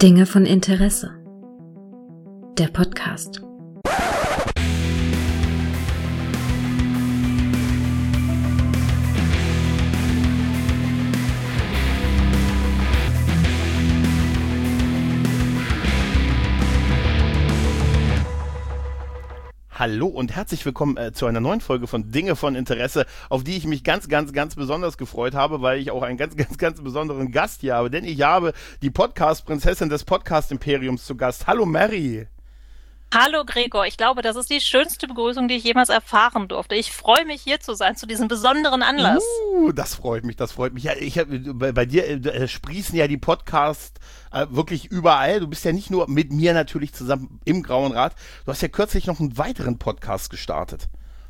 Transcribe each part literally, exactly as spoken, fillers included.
Dinge von Interesse. Der Podcast. Hallo und herzlich willkommen äh, zu einer neuen Folge von Dinge von Interesse, auf die ich mich ganz, ganz, ganz besonders gefreut habe, weil ich auch einen ganz, ganz, ganz besonderen Gast hier habe, denn ich habe die Podcast-Prinzessin des Podcast-Imperiums zu Gast. Hallo Mary! Hallo Gregor, ich glaube, das ist die schönste Begrüßung, die ich jemals erfahren durfte. Ich freue mich, hier zu sein, zu diesem besonderen Anlass. Uh, das freut mich, das freut mich. Ja, ich hab, bei, bei dir äh, sprießen ja die Podcasts äh, wirklich überall. Du bist ja nicht nur mit mir natürlich zusammen im Grauen Rat. Du hast ja kürzlich noch einen weiteren Podcast gestartet.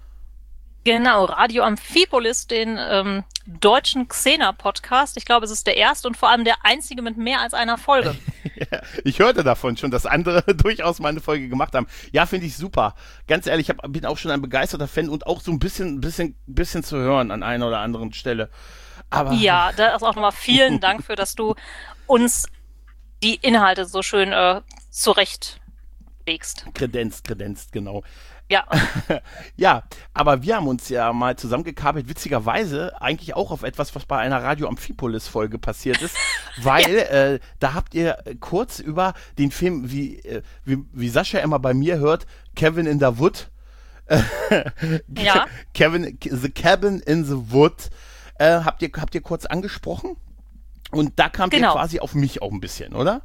Genau, Radio Amphipolis, den ähm, deutschen Xena-Podcast. Ich glaube, es ist der erste und vor allem der einzige mit mehr als einer Folge. Ja, ich hörte davon schon, dass andere durchaus mal eine Folge gemacht haben. Ja, finde ich super. Ganz ehrlich, ich hab, bin auch schon ein begeisterter Fan und auch so ein bisschen, bisschen, bisschen zu hören an einer oder anderen Stelle. Aber ja, da ist auch nochmal vielen Dank für, dass du uns die Inhalte so schön äh, zurechtlegst. Kredenzt, kredenzt, genau. Ja. Ja, aber wir haben uns ja mal zusammengekabelt, witzigerweise eigentlich auch auf etwas, was bei einer Radio Amphipolis-Folge passiert ist, weil ja. äh, da habt ihr kurz über den Film, wie, äh, wie, wie Sascha immer bei mir hört, Kevin in the Wood, äh, ja. Kevin, The Cabin in the Wood, äh, habt ihr, habt ihr kurz angesprochen und da kamt genau. ihr quasi auf mich auch ein bisschen, oder?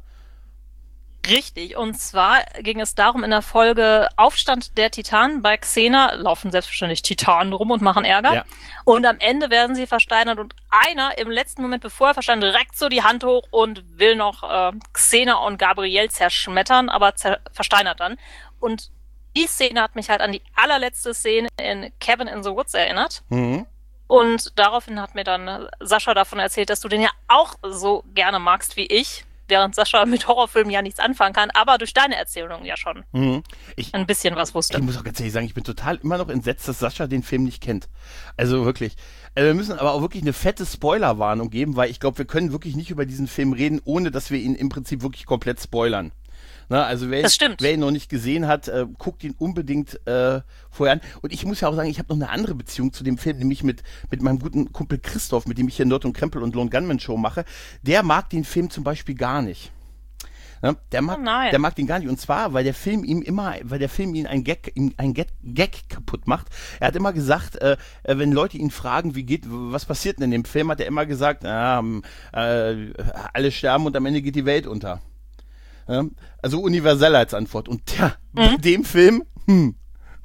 Richtig, und zwar ging es darum in der Folge Aufstand der Titanen. Bei Xena laufen selbstverständlich Titanen rum und machen Ärger. Ja. Und am Ende werden sie versteinert und einer im letzten Moment, bevor er versteinert, reckt so die Hand hoch und will noch äh, Xena und Gabrielle zerschmettern, aber zer- versteinert dann. Und die Szene hat mich halt an die allerletzte Szene in Cabin in the Woods erinnert. Mhm. Und daraufhin hat mir dann Sascha davon erzählt, dass du den ja auch so gerne magst wie ich. Während Sascha mit Horrorfilmen ja nichts anfangen kann, aber durch deine Erzählung ja schon mhm. ich, ein bisschen was wusste. Ich muss auch ganz ehrlich sagen, ich bin total immer noch entsetzt, dass Sascha den Film nicht kennt. Also wirklich. Also wir müssen aber auch wirklich eine fette Spoilerwarnung geben, weil ich glaube, wir können wirklich nicht über diesen Film reden, ohne dass wir ihn im Prinzip wirklich komplett spoilern. Na, also wer, wer ihn noch nicht gesehen hat, äh, guckt ihn unbedingt äh, vorher an. Und ich muss ja auch sagen, ich habe noch eine andere Beziehung zu dem Film, nämlich mit, mit meinem guten Kumpel Christoph, mit dem ich hier Nerd und Krempel und Lone Gunman Show mache. Der mag den Film zum Beispiel gar nicht. Ja, der mag, oh der mag den gar nicht. Und zwar, weil der Film ihm immer, weil der Film ihn ein Gag, ein Gag, Gag kaputt macht. Er hat immer gesagt, äh, wenn Leute ihn fragen, wie geht, was passiert denn in dem Film, hat er immer gesagt, äh, äh, alle sterben und am Ende geht die Welt unter. Ja, also universell als Antwort. Und ja, mhm. bei dem Film, hm.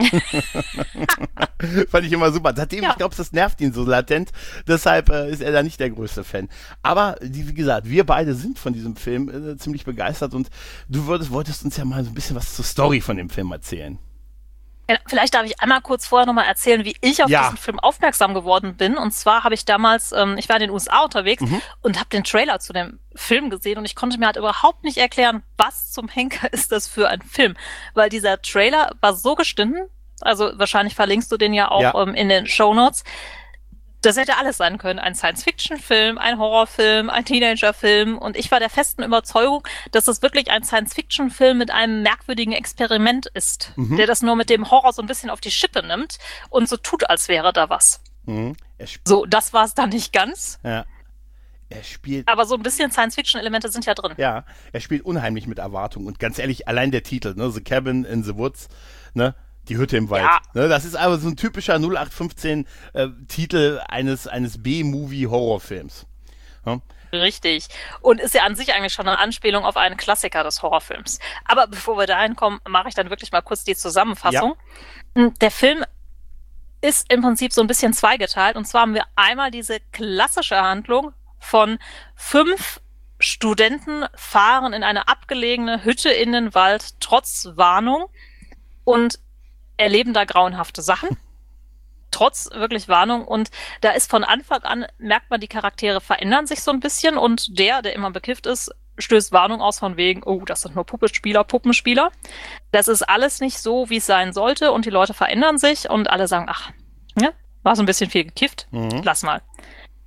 fand ich immer super. Seitdem, ja. ich glaube, das nervt ihn so latent. Deshalb äh, ist er da nicht der größte Fan. Aber, wie gesagt, wir beide sind von diesem Film äh, ziemlich begeistert und du würdest, wolltest uns ja mal so ein bisschen was zur Story von dem Film erzählen. Ja, vielleicht darf ich einmal kurz vorher nochmal erzählen, wie ich auf ja. diesen Film aufmerksam geworden bin. Und zwar habe ich damals, ähm, ich war in den U S A unterwegs mhm. und habe den Trailer zu dem Film gesehen und ich konnte mir halt überhaupt nicht erklären, was zum Henker ist das für ein Film. Weil dieser Trailer war so geschnitten, also wahrscheinlich verlinkst du den ja auch ja. ähm, in den Shownotes. Das hätte alles sein können. Ein Science-Fiction-Film, ein Horrorfilm, ein Teenager-Film. Und ich war der festen Überzeugung, dass das wirklich ein Science-Fiction-Film mit einem merkwürdigen Experiment ist, mhm. der das nur mit dem Horror so ein bisschen auf die Schippe nimmt und so tut, als wäre da was. Mhm. So, das war es dann nicht ganz. Ja. Er spielt. Aber so ein bisschen Science-Fiction-Elemente sind ja drin. Ja, er spielt unheimlich mit Erwartung. Und ganz ehrlich, allein der Titel, ne, The Cabin in the Woods, ne, die Hütte im Wald. Ja. Ne, das ist aber so ein typischer null acht fünfzehn äh, Titel eines, eines B-Movie-Horrorfilms. Ja? Richtig. Und ist ja an sich eigentlich schon eine Anspielung auf einen Klassiker des Horrorfilms. Aber bevor wir dahin kommen, mache ich dann wirklich mal kurz die Zusammenfassung. Ja. Der Film ist im Prinzip so ein bisschen zweigeteilt. Und zwar haben wir einmal diese klassische Handlung von fünf Studenten fahren in eine abgelegene Hütte in den Wald trotz Warnung und erleben da grauenhafte Sachen, trotz wirklich Warnung. Und da ist von Anfang an, merkt man, die Charaktere verändern sich so ein bisschen und der, der immer bekifft ist, stößt Warnung aus von wegen, oh, das sind nur Puppenspieler, Puppenspieler. Das ist alles nicht so, wie es sein sollte und die Leute verändern sich und alle sagen, ach, ja, war so ein bisschen viel gekifft, mhm. lass mal.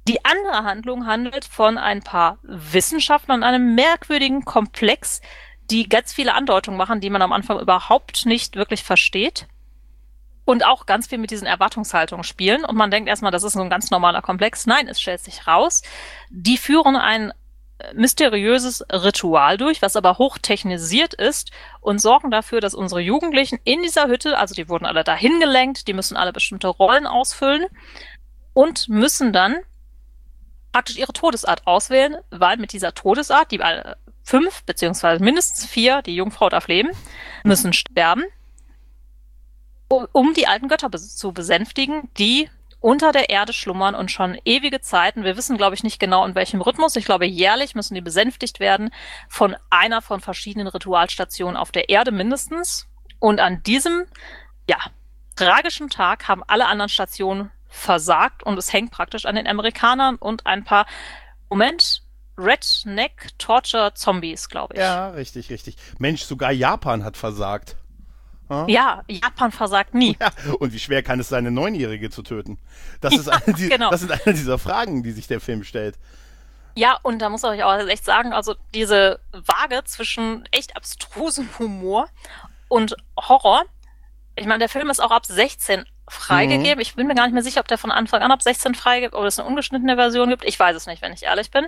Die andere Handlung handelt von ein paar Wissenschaftlern und einem merkwürdigen Komplex, die ganz viele Andeutungen machen, die man am Anfang überhaupt nicht wirklich versteht. Und auch ganz viel mit diesen Erwartungshaltungen spielen. Und man denkt erstmal, das ist so ein ganz normaler Komplex. Nein, es stellt sich raus, die führen ein mysteriöses Ritual durch, was aber hochtechnisiert ist und sorgen dafür, dass unsere Jugendlichen in dieser Hütte, also die wurden alle dahin gelenkt, die müssen alle bestimmte Rollen ausfüllen und müssen dann praktisch ihre Todesart auswählen, weil mit dieser Todesart, die alle fünf, beziehungsweise mindestens vier, die Jungfrau darf leben, müssen sterben, um die alten Götter zu besänftigen, die unter der Erde schlummern und schon ewige Zeiten, wir wissen, glaube ich, nicht genau in welchem Rhythmus, ich glaube, jährlich müssen die besänftigt werden von einer von verschiedenen Ritualstationen auf der Erde mindestens. Und an diesem, ja, tragischen Tag haben alle anderen Stationen versagt und es hängt praktisch an den Amerikanern und ein paar, Moment, Redneck Torture Zombies, glaube ich. Ja, richtig, richtig. Mensch, sogar Japan hat versagt. Ja, ja, Japan versagt nie. Ja, und wie schwer kann es sein, eine Neunjährige zu töten? Das, ist ja, eine, die, genau. Das sind eine dieser Fragen, die sich der Film stellt. Ja, und da muss ich auch echt sagen, also diese Waage zwischen echt abstrusem Humor und Horror, ich meine, der Film ist auch ab sechzehn freigegeben. Mhm. Ich bin mir gar nicht mehr sicher, ob der von Anfang an ab sechzehn freigibt oder es eine ungeschnittene Version gibt. Ich weiß es nicht, wenn ich ehrlich bin.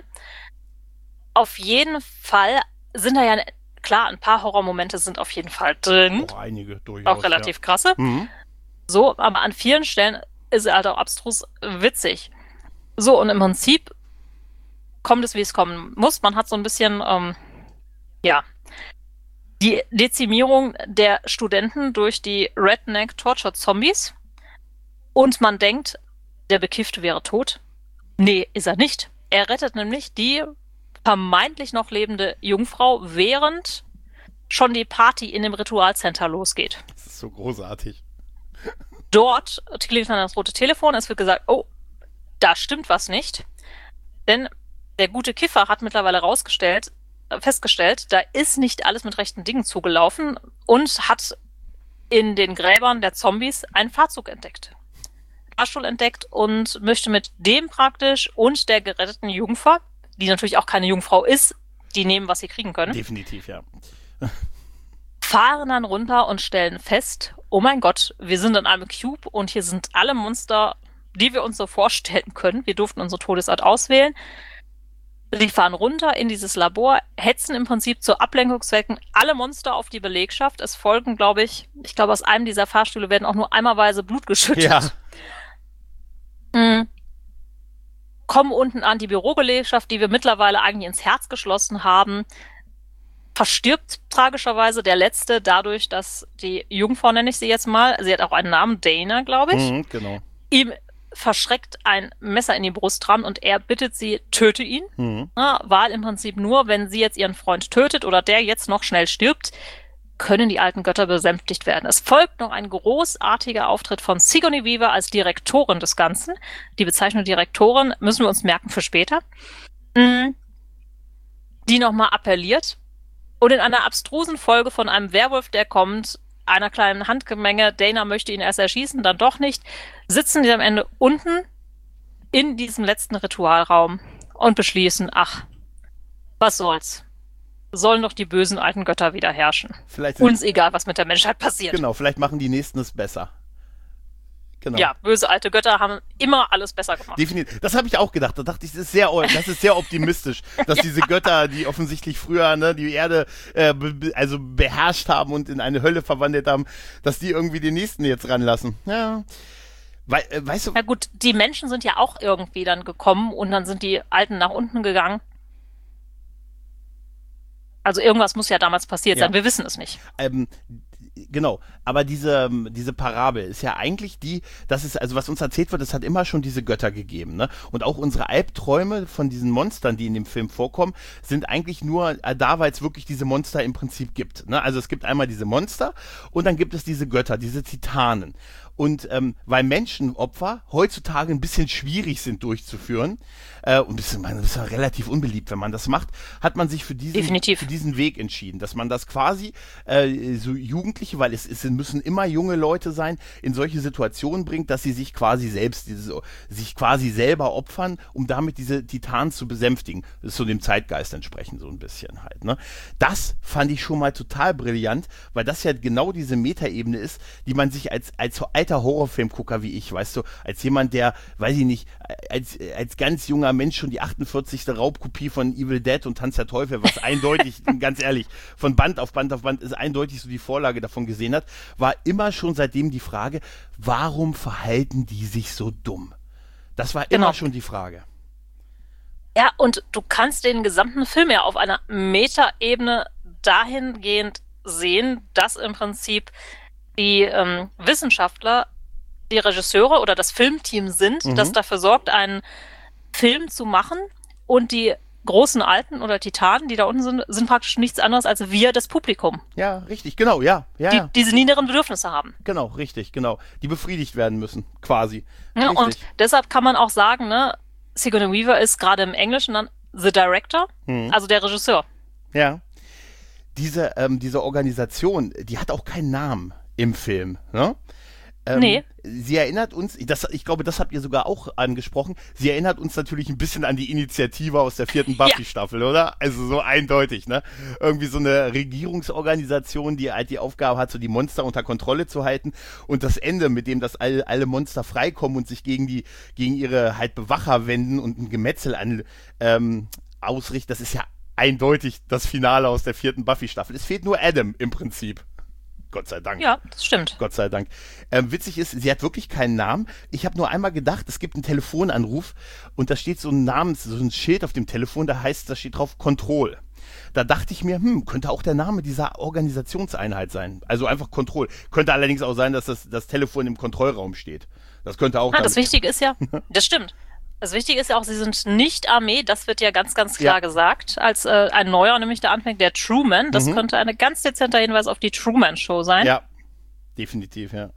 Auf jeden Fall sind da ja klar, ein paar Horrormomente sind auf jeden Fall drin. Oh, einige durchaus. Auch relativ ja. krasse. Mhm. So, aber an vielen Stellen ist er halt auch abstrus witzig. So, und im Prinzip kommt es, wie es kommen muss. Man hat so ein bisschen, ähm, ja, die Dezimierung der Studenten durch die Redneck-Torture-Zombies. Und man denkt, der Bekiffte wäre tot. Nee, ist er nicht. Er rettet nämlich die vermeintlich noch lebende Jungfrau, während schon die Party in dem Ritualcenter losgeht. Das ist so großartig. Dort klingelt dann das rote Telefon, es wird gesagt, oh, da stimmt was nicht. Denn der gute Kiffer hat mittlerweile rausgestellt, äh, festgestellt, da ist nicht alles mit rechten Dingen zugelaufen und hat in den Gräbern der Zombies einen Fahrzug entdeckt. Fahrstuhl entdeckt und möchte mit dem praktisch und der geretteten Jungfer, die natürlich auch keine Jungfrau ist, die nehmen, was sie kriegen können. Definitiv, ja. Fahren dann runter und stellen fest, oh mein Gott, wir sind in einem Cube und hier sind alle Monster, die wir uns so vorstellen können. Wir durften unsere Todesart auswählen. Sie fahren runter in dieses Labor, hetzen im Prinzip zu Ablenkungszwecken alle Monster auf die Belegschaft. Es folgen, glaube ich, ich glaube, aus einem dieser Fahrstühle werden auch nur einmalweise Blut geschüttet. Ja. Mhm. Kommen unten an, die Bürobelegschaft, die wir mittlerweile eigentlich ins Herz geschlossen haben, verstirbt tragischerweise der Letzte dadurch, dass die Jungfrau, nenne ich sie jetzt mal, sie hat auch einen Namen, Dana, glaube ich, Mhm, genau. ihm verschreckt ein Messer in die Brust rammt und er bittet sie, töte ihn. Mhm. Ja, weil im Prinzip nur, wenn sie jetzt ihren Freund tötet oder der jetzt noch schnell stirbt, können die alten Götter besänftigt werden. Es folgt noch ein großartiger Auftritt von Sigourney Weaver als Direktorin des Ganzen. Die Bezeichnung Direktorin müssen wir uns merken für später. Die nochmal appelliert. Und in einer abstrusen Folge von einem Werwolf, der kommt, einer kleinen Handgemenge, Dana möchte ihn erst erschießen, dann doch nicht, sitzen die am Ende unten in diesem letzten Ritualraum und beschließen, ach, was soll's. Sollen doch die bösen alten Götter wieder herrschen. Vielleicht Uns egal, was mit der Menschheit passiert. Genau, vielleicht machen die Nächsten es besser. Genau. Ja, böse alte Götter haben immer alles besser gemacht. Definitiv. Das habe ich auch gedacht. Da dachte ich, das ist sehr, das ist sehr optimistisch, dass diese Götter, die offensichtlich früher ne, die Erde äh, be, also beherrscht haben und in eine Hölle verwandelt haben, dass die irgendwie den Nächsten jetzt ranlassen. Ja. We äh, weißt du? Na gut, die Menschen sind ja auch irgendwie dann gekommen und dann sind die Alten nach unten gegangen. Also irgendwas muss ja damals passiert Ja. sein. Wir wissen es nicht. Ähm, Genau, aber diese, diese Parabel ist ja eigentlich die, das ist, also was uns erzählt wird, es hat immer schon diese Götter gegeben, ne? Und auch unsere Albträume von diesen Monstern, die in dem Film vorkommen, sind eigentlich nur äh, da, weil es wirklich diese Monster im Prinzip gibt, ne? Also es gibt einmal diese Monster und dann gibt es diese Götter, diese Titanen. Und ähm, weil Menschenopfer heutzutage ein bisschen schwierig sind durchzuführen äh, und das ist, man, das ist ja relativ unbeliebt, wenn man das macht, hat man sich für diesen, Definitiv. für diesen Weg entschieden, dass man das quasi äh, so Jugendliche, weil es, es müssen immer junge Leute sein, in solche Situationen bringt, dass sie sich quasi selbst, diese, sich quasi selber opfern, um damit diese Titanen zu besänftigen. Das ist so dem Zeitgeist entsprechend so ein bisschen halt. Ne? Das fand ich schon mal total brillant, weil das ja genau diese Metaebene ist, die man sich als, als alter Horrorfilmgucker wie ich, weißt du, als jemand, der, weiß ich nicht, als, als ganz junger Mensch schon die achtundvierzigste Raubkopie von Evil Dead und Tanz der Teufel, was eindeutig, ganz ehrlich, von Band auf Band auf Band ist eindeutig so die Vorlage davon gesehen hat, war immer schon seitdem die Frage, warum verhalten die sich so dumm? Das war immer Genau. schon die Frage. Ja, und du kannst den gesamten Film ja auf einer Metaebene dahingehend sehen, dass im Prinzip die ähm, Wissenschaftler, die Regisseure oder das Filmteam sind, Mhm. das dafür sorgt, einen Film zu machen, und die großen Alten oder Titanen, die da unten sind, sind praktisch nichts anderes als wir, das Publikum, Ja, richtig, genau, ja, ja, die ja. diese niederen Bedürfnisse haben. Genau, richtig, genau. Die befriedigt werden müssen, quasi. Ja, und Richtig. deshalb kann man auch sagen, ne, Sigourney Weaver ist gerade im Englischen dann The Director, Mhm. also der Regisseur. Ja. Diese, ähm, diese Organisation, die hat auch keinen Namen im Film, ne? Ähm, Nee. Sie erinnert uns, das, ich glaube, das habt ihr sogar auch angesprochen, sie erinnert uns natürlich ein bisschen an die Initiative aus der vierten Buffy-Staffel, oder? Also so eindeutig, ne? Irgendwie so eine Regierungsorganisation, die halt die Aufgabe hat, so die Monster unter Kontrolle zu halten, und das Ende, mit dem das alle, alle Monster freikommen und sich gegen die, gegen ihre halt Bewacher wenden und ein Gemetzel an, ähm, ausrichten, das ist ja eindeutig das Finale aus der vierten Buffy-Staffel. Es fehlt nur Adam im Prinzip. Gott sei Dank. Ja, das stimmt. Gott sei Dank. Ähm, witzig ist, sie hat wirklich keinen Namen. Ich habe nur einmal gedacht, es gibt einen Telefonanruf und da steht so ein Namens, so ein Schild auf dem Telefon, da heißt, da steht drauf Control. Da dachte ich mir, hm, könnte auch der Name dieser Organisationseinheit sein. Also einfach Control. Könnte allerdings auch sein, dass das, das Telefon im Kontrollraum steht. Das könnte auch. Ja, das damit- Wichtige ist ja, das stimmt. Das Wichtige ist ja auch, sie sind nicht Armee, das wird ja ganz, ganz klar Ja. gesagt, als äh, ein neuer, nämlich der anfängt, der Truman. Das Mhm. könnte ein ganz dezenter Hinweis auf die Truman-Show sein. Ja, definitiv, ja.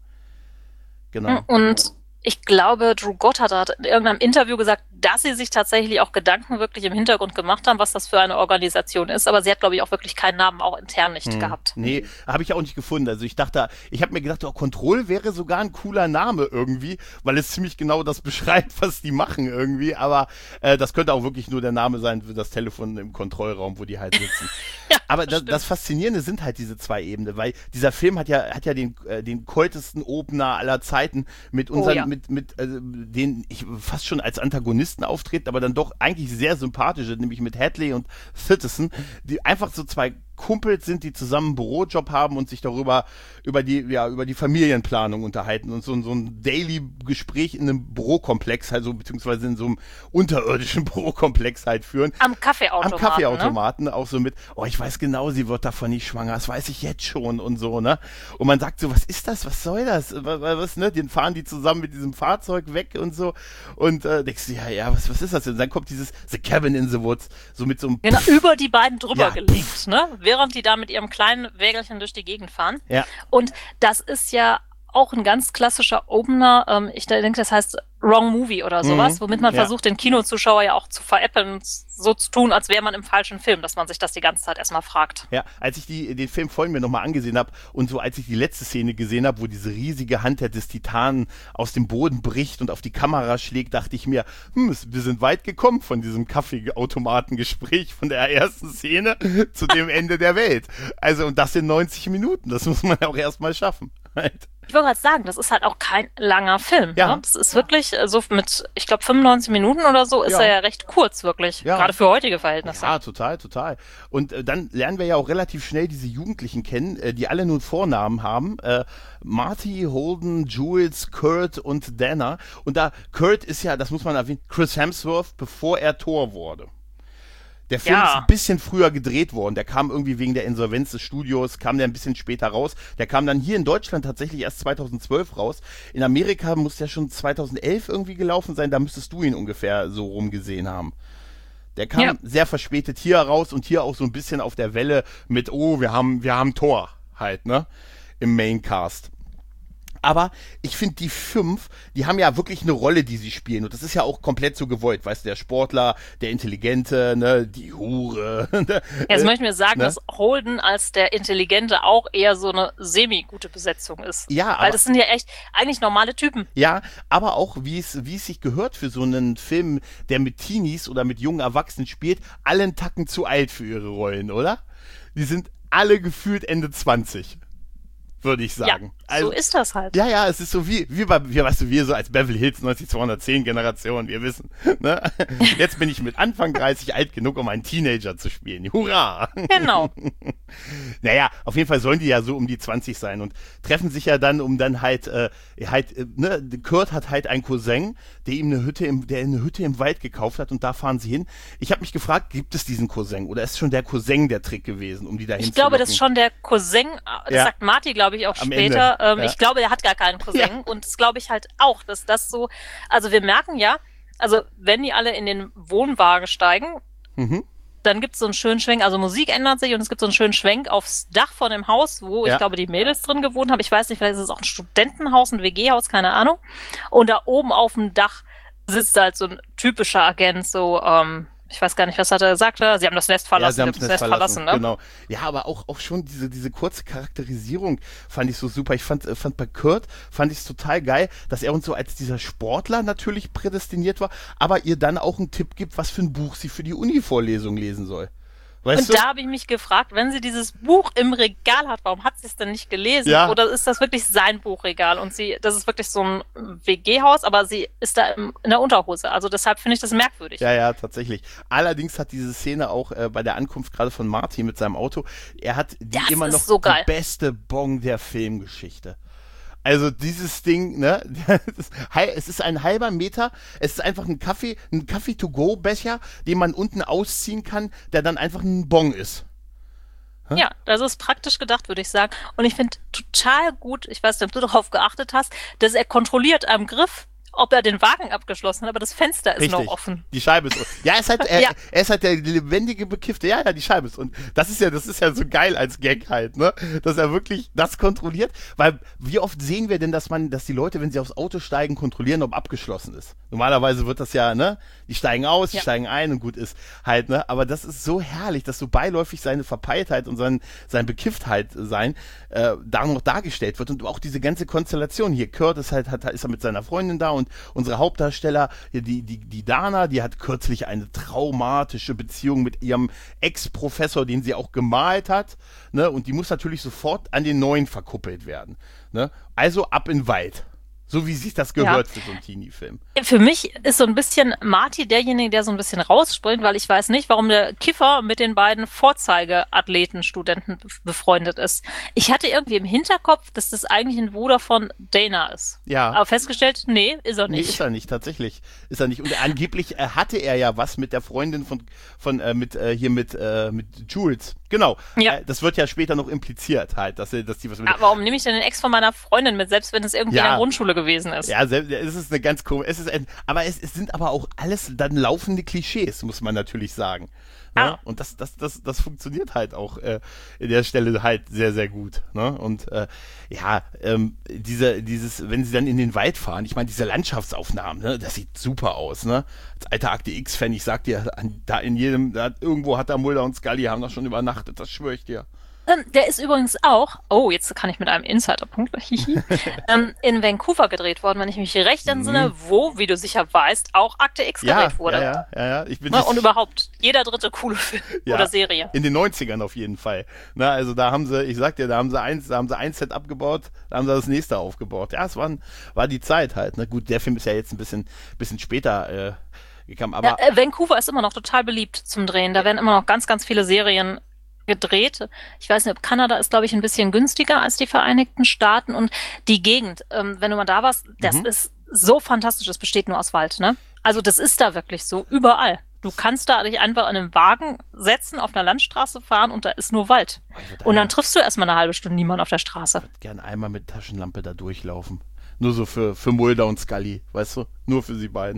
Genau. Und ich glaube, Drew Goddard hat in irgendeinem Interview gesagt, dass sie sich tatsächlich auch Gedanken wirklich im Hintergrund gemacht haben, was das für eine Organisation ist. Aber sie hat, glaube ich, auch wirklich keinen Namen, auch intern nicht Hm. gehabt. Nee, habe ich auch nicht gefunden. Also ich dachte, ich habe mir gedacht, oh, Control wäre sogar ein cooler Name irgendwie, weil es ziemlich genau das beschreibt, was die machen irgendwie. Aber äh, das könnte auch wirklich nur der Name sein für das Telefon im Kontrollraum, wo die halt sitzen. Ja, Aber das, stimmt. das Faszinierende sind halt diese zwei Ebenen, weil dieser Film hat ja hat ja den äh, den kultesten Opener aller Zeiten mit unseren Oh ja. mit mit äh, den ich fast schon als Antagonisten auftreten, aber dann doch eigentlich sehr sympathische, nämlich mit Hadley und Citizen, die einfach so zwei Kumpels sind, die zusammen einen Bürojob haben und sich darüber über die ja über die Familienplanung unterhalten und so, so ein Daily-Gespräch in einem Bürokomplex, also beziehungsweise in so einem unterirdischen Bürokomplex halt führen. Am Kaffeeautomaten. Am Kaffeeautomaten auch so mit, oh, ich weiß genau, sie wird davon nicht schwanger, das weiß ich jetzt schon und so, ne? Und man sagt so, was ist das, was soll das? Was, was ne? Den fahren die zusammen mit diesem Fahrzeug weg und so. Und äh, denkst du, ja, ja, was, was ist das denn? Dann kommt dieses The Cabin in the Woods, so mit so einem Genau, über die beiden drüber Ja. gelegt, ne? Während die da mit ihrem kleinen Wägelchen durch die Gegend fahren. Ja. Und das ist ja auch ein ganz klassischer Opener. Ähm, ich denke, das heißt Wrong Movie oder sowas, Mhm. womit man Ja. versucht, den Kinozuschauer ja auch zu veräppeln und so zu tun, als wäre man im falschen Film, dass man sich das die ganze Zeit erstmal fragt. Ja, als ich die, den Film vorhin mir nochmal angesehen habe und so als ich die letzte Szene gesehen habe, wo diese riesige Hand des Titanen aus dem Boden bricht und auf die Kamera schlägt, dachte ich mir, hm, es- wir sind weit gekommen von diesem Kaffeeautomatengespräch, von der ersten Szene zu dem Ende der Welt. Also, und das in neunzig Minuten, das muss man auch erstmal schaffen. Halt. Ich wollte gerade sagen, das ist halt auch kein langer Film. Ja. Ne? Das ist wirklich äh, so mit, ich glaube, fünfundneunzig Minuten oder so, ist Ja. er ja recht kurz, wirklich. Ja. Gerade für heutige Verhältnisse. Ja, total, total. Und äh, dann lernen wir ja auch relativ schnell diese Jugendlichen kennen, äh, die alle nur Vornamen haben. Äh, Marty, Holden, Jules, Kurt und Dana. Und da, Kurt ist ja, das muss man erwähnen, Chris Hemsworth, bevor er Thor wurde. Der Film Ja. ist ein bisschen früher gedreht worden. Der kam irgendwie wegen der Insolvenz des Studios, kam der ein bisschen später raus. Der kam dann hier in Deutschland tatsächlich erst zweitausendzwölf raus. In Amerika muss der schon zweitausendelf irgendwie gelaufen sein. Da müsstest du ihn ungefähr so rumgesehen haben. Der kam Ja. sehr verspätet hier raus und hier auch so ein bisschen auf der Welle mit, oh, wir haben, wir haben Thor halt, ne? Im Maincast. Aber ich finde, die fünf, die haben ja wirklich eine Rolle, die sie spielen. Und das ist ja auch komplett so gewollt. Weißt du, der Sportler, der Intelligente, ne, die Hure. Ne, Jetzt möchte ich mir sagen, ne? dass Holden als der Intelligente auch eher so eine semi-gute Besetzung ist. Ja, Weil aber, das sind ja echt eigentlich normale Typen. ja, aber auch, wie es, wie es sich gehört für so einen Film, der mit Teenies oder mit jungen Erwachsenen spielt, alle einen Tacken zu alt für ihre Rollen, oder? Die sind alle gefühlt Ende zwanzig. Würde ich sagen. Ja, also, so ist das halt. Ja, ja, es ist so wie, wie bei, wie, weißt du, wir so als Beverly Hills neunzig-zweihundertzehn Generation, wir wissen, ne? Jetzt bin ich mit Anfang dreißig alt genug, um einen Teenager zu spielen. Hurra! Genau. Naja, auf jeden Fall sollen die ja so um die zwanzig sein und treffen sich ja dann, um dann halt, äh, halt, äh, ne, Kurt hat halt einen Cousin, der ihm eine Hütte im, der eine Hütte im Wald gekauft hat und da fahren sie hin. Ich habe mich gefragt, gibt es diesen Cousin oder ist schon der Cousin der Trick gewesen, um die dahin Ich zu glaube, das locken? ist schon der Cousin, das Ja. sagt Marty, glaube ich, auch Am später. Ende, Ähm, ja. Ich glaube, er hat gar keinen Cousin. Ja. Und das glaube ich halt auch, dass das so, also wir merken ja, also wenn die alle in den Wohnwagen steigen, Mhm. dann gibt es so einen schönen Schwenk, also Musik ändert sich und es gibt so einen schönen Schwenk aufs Dach von dem Haus, wo Ja. ich glaube, die Mädels drin gewohnt haben. Ich weiß nicht, vielleicht ist es auch ein Studentenhaus, ein W G-Haus, keine Ahnung. Und da oben auf dem Dach sitzt halt so ein typischer Agent, so, ähm, ich weiß gar nicht, was hat er gesagt, sie haben das Nest verlassen, Ja, sie sie haben das Nest verlassen, ne? genau. Ja, aber auch, auch schon diese, diese kurze Charakterisierung fand ich so super. Ich fand, äh, fand bei Kurt, fand ich es total geil, dass er uns so als dieser Sportler natürlich prädestiniert war, aber ihr dann auch einen Tipp gibt, was für ein Buch sie für die Uni-Vorlesung lesen soll. Weißt Und du? da habe ich mich gefragt, wenn sie dieses Buch im Regal hat, warum hat sie es denn nicht gelesen? Ja. Oder ist das wirklich sein Buchregal? Und sie, das ist wirklich so ein W G-Haus, aber sie ist da im, in der Unterhose. Also deshalb finde ich das merkwürdig. Ja, ja, tatsächlich. Allerdings hat diese Szene auch äh, bei der Ankunft gerade von Marty mit seinem Auto, er hat die Das immer ist noch so die geil. beste Bong der Filmgeschichte. Also dieses Ding, ne, das ist hei- es ist ein halber Meter, es ist einfach ein Kaffee, ein Kaffee-to-go-Becher, den man unten ausziehen kann, der dann einfach ein Bong ist. Ja, das ist praktisch gedacht, würde ich sagen. Und ich finde total gut, ich weiß nicht, ob du darauf geachtet hast, dass er kontrolliert am Griff, ob er den Wagen abgeschlossen hat, aber das Fenster ist Richtig. noch offen. Die Scheibe ist. Ja, er ist halt, er, Ja. er ist halt der lebendige Bekiffte. Ja, ja, die Scheibe ist. Und das ist ja, das ist ja so geil als Gag halt, ne? Dass er wirklich das kontrolliert. Weil wie oft sehen wir denn, dass man, dass die Leute, wenn sie aufs Auto steigen, kontrollieren, ob abgeschlossen ist. Normalerweise wird das ja, ne? Die steigen aus, die Ja. steigen ein und gut ist halt, ne? Aber das ist so herrlich, dass so beiläufig seine Verpeiltheit und sein, sein Bekifftheit sein, äh, da noch dargestellt wird. Und auch diese ganze Konstellation hier. Kurt ist halt, hat, ist er mit seiner Freundin da und unsere Hauptdarsteller, die, die, die Dana, die hat kürzlich eine traumatische Beziehung mit ihrem Ex-Professor, den sie auch gemalt hat, ne? Und die muss natürlich sofort an den neuen verkuppelt werden, ne? Also ab in den Wald. So wie sich das gehört Ja. für so einen Teenie-Film. Für mich ist so ein bisschen Marty derjenige, der so ein bisschen rausspringt, weil ich weiß nicht, warum der Kiffer mit den beiden Vorzeigeathleten, Studenten befreundet ist. Ich hatte irgendwie im Hinterkopf, dass das eigentlich ein Bruder von Dana ist. Ja. Aber festgestellt, nee, ist er Nee, nicht. ist er nicht, tatsächlich. Ist er nicht. Und angeblich äh, hatte er ja was mit der Freundin von, von äh, mit, äh, hier mit, äh, mit Jules. Genau. Ja. Äh, das wird ja später noch impliziert halt, dass, er- dass die was mit Ja, warum nehme ich denn den Ex von meiner Freundin mit, selbst wenn es irgendwie Ja. in der Grundschule gewesen ist? Ja, selbst- es ist eine ganz komische, es ist ein, aber es, es sind aber auch alles dann laufende Klischees, muss man natürlich sagen. Ne? Ah. Und das, das, das, das funktioniert halt auch äh, in der Stelle halt sehr, sehr gut. Ne? Und äh, ja, ähm, diese, dieses, wenn sie dann in den Wald fahren, ich meine, diese Landschaftsaufnahmen, ne, das sieht super aus, ne? Als alter Akte X-Fan, ich sag dir, an, da in jedem, da, irgendwo hat da Mulder und Scully, haben da schon übernachtet, das schwöre ich dir. Ähm, der ist übrigens auch, oh, jetzt kann ich mit einem Insider-Punkt, hihi, ähm, in Vancouver gedreht worden, wenn ich mich recht entsinne, wo, wie du sicher weißt, auch Akte X Mhm. Ja, gedreht wurde. ja, ja, ja, ja, ich bin Ne, nicht- und überhaupt, jeder dritte coole Film Ja, oder Serie. In den neunzigern auf jeden Fall. Na, also da haben sie, ich sag dir, da haben sie eins, da haben sie ein Set abgebaut, da haben sie das nächste aufgebaut. Ja, es war, war die Zeit halt. Ne? Gut, der Film ist ja jetzt ein bisschen, bisschen später äh, gekommen, aber Ja, äh, Vancouver ist immer noch total beliebt zum Drehen. Da werden immer noch ganz, ganz viele Serien gedreht. Ich weiß nicht, ob Kanada ist, glaube ich, ein bisschen günstiger als die Vereinigten Staaten. Und die Gegend, ähm, wenn du mal da warst, das Mhm. ist so fantastisch. Es besteht nur aus Wald, ne? Also das ist da wirklich so, überall. Du kannst da dich einfach in einen Wagen setzen, auf einer Landstraße fahren und da ist nur Wald. ich würd Und dann einmal- triffst du erstmal eine halbe Stunde niemanden auf der Straße. gern einmal mit Taschenlampe da durchlaufen. Nur so für, für Mulder und Scully, weißt du? Nur für sie beiden.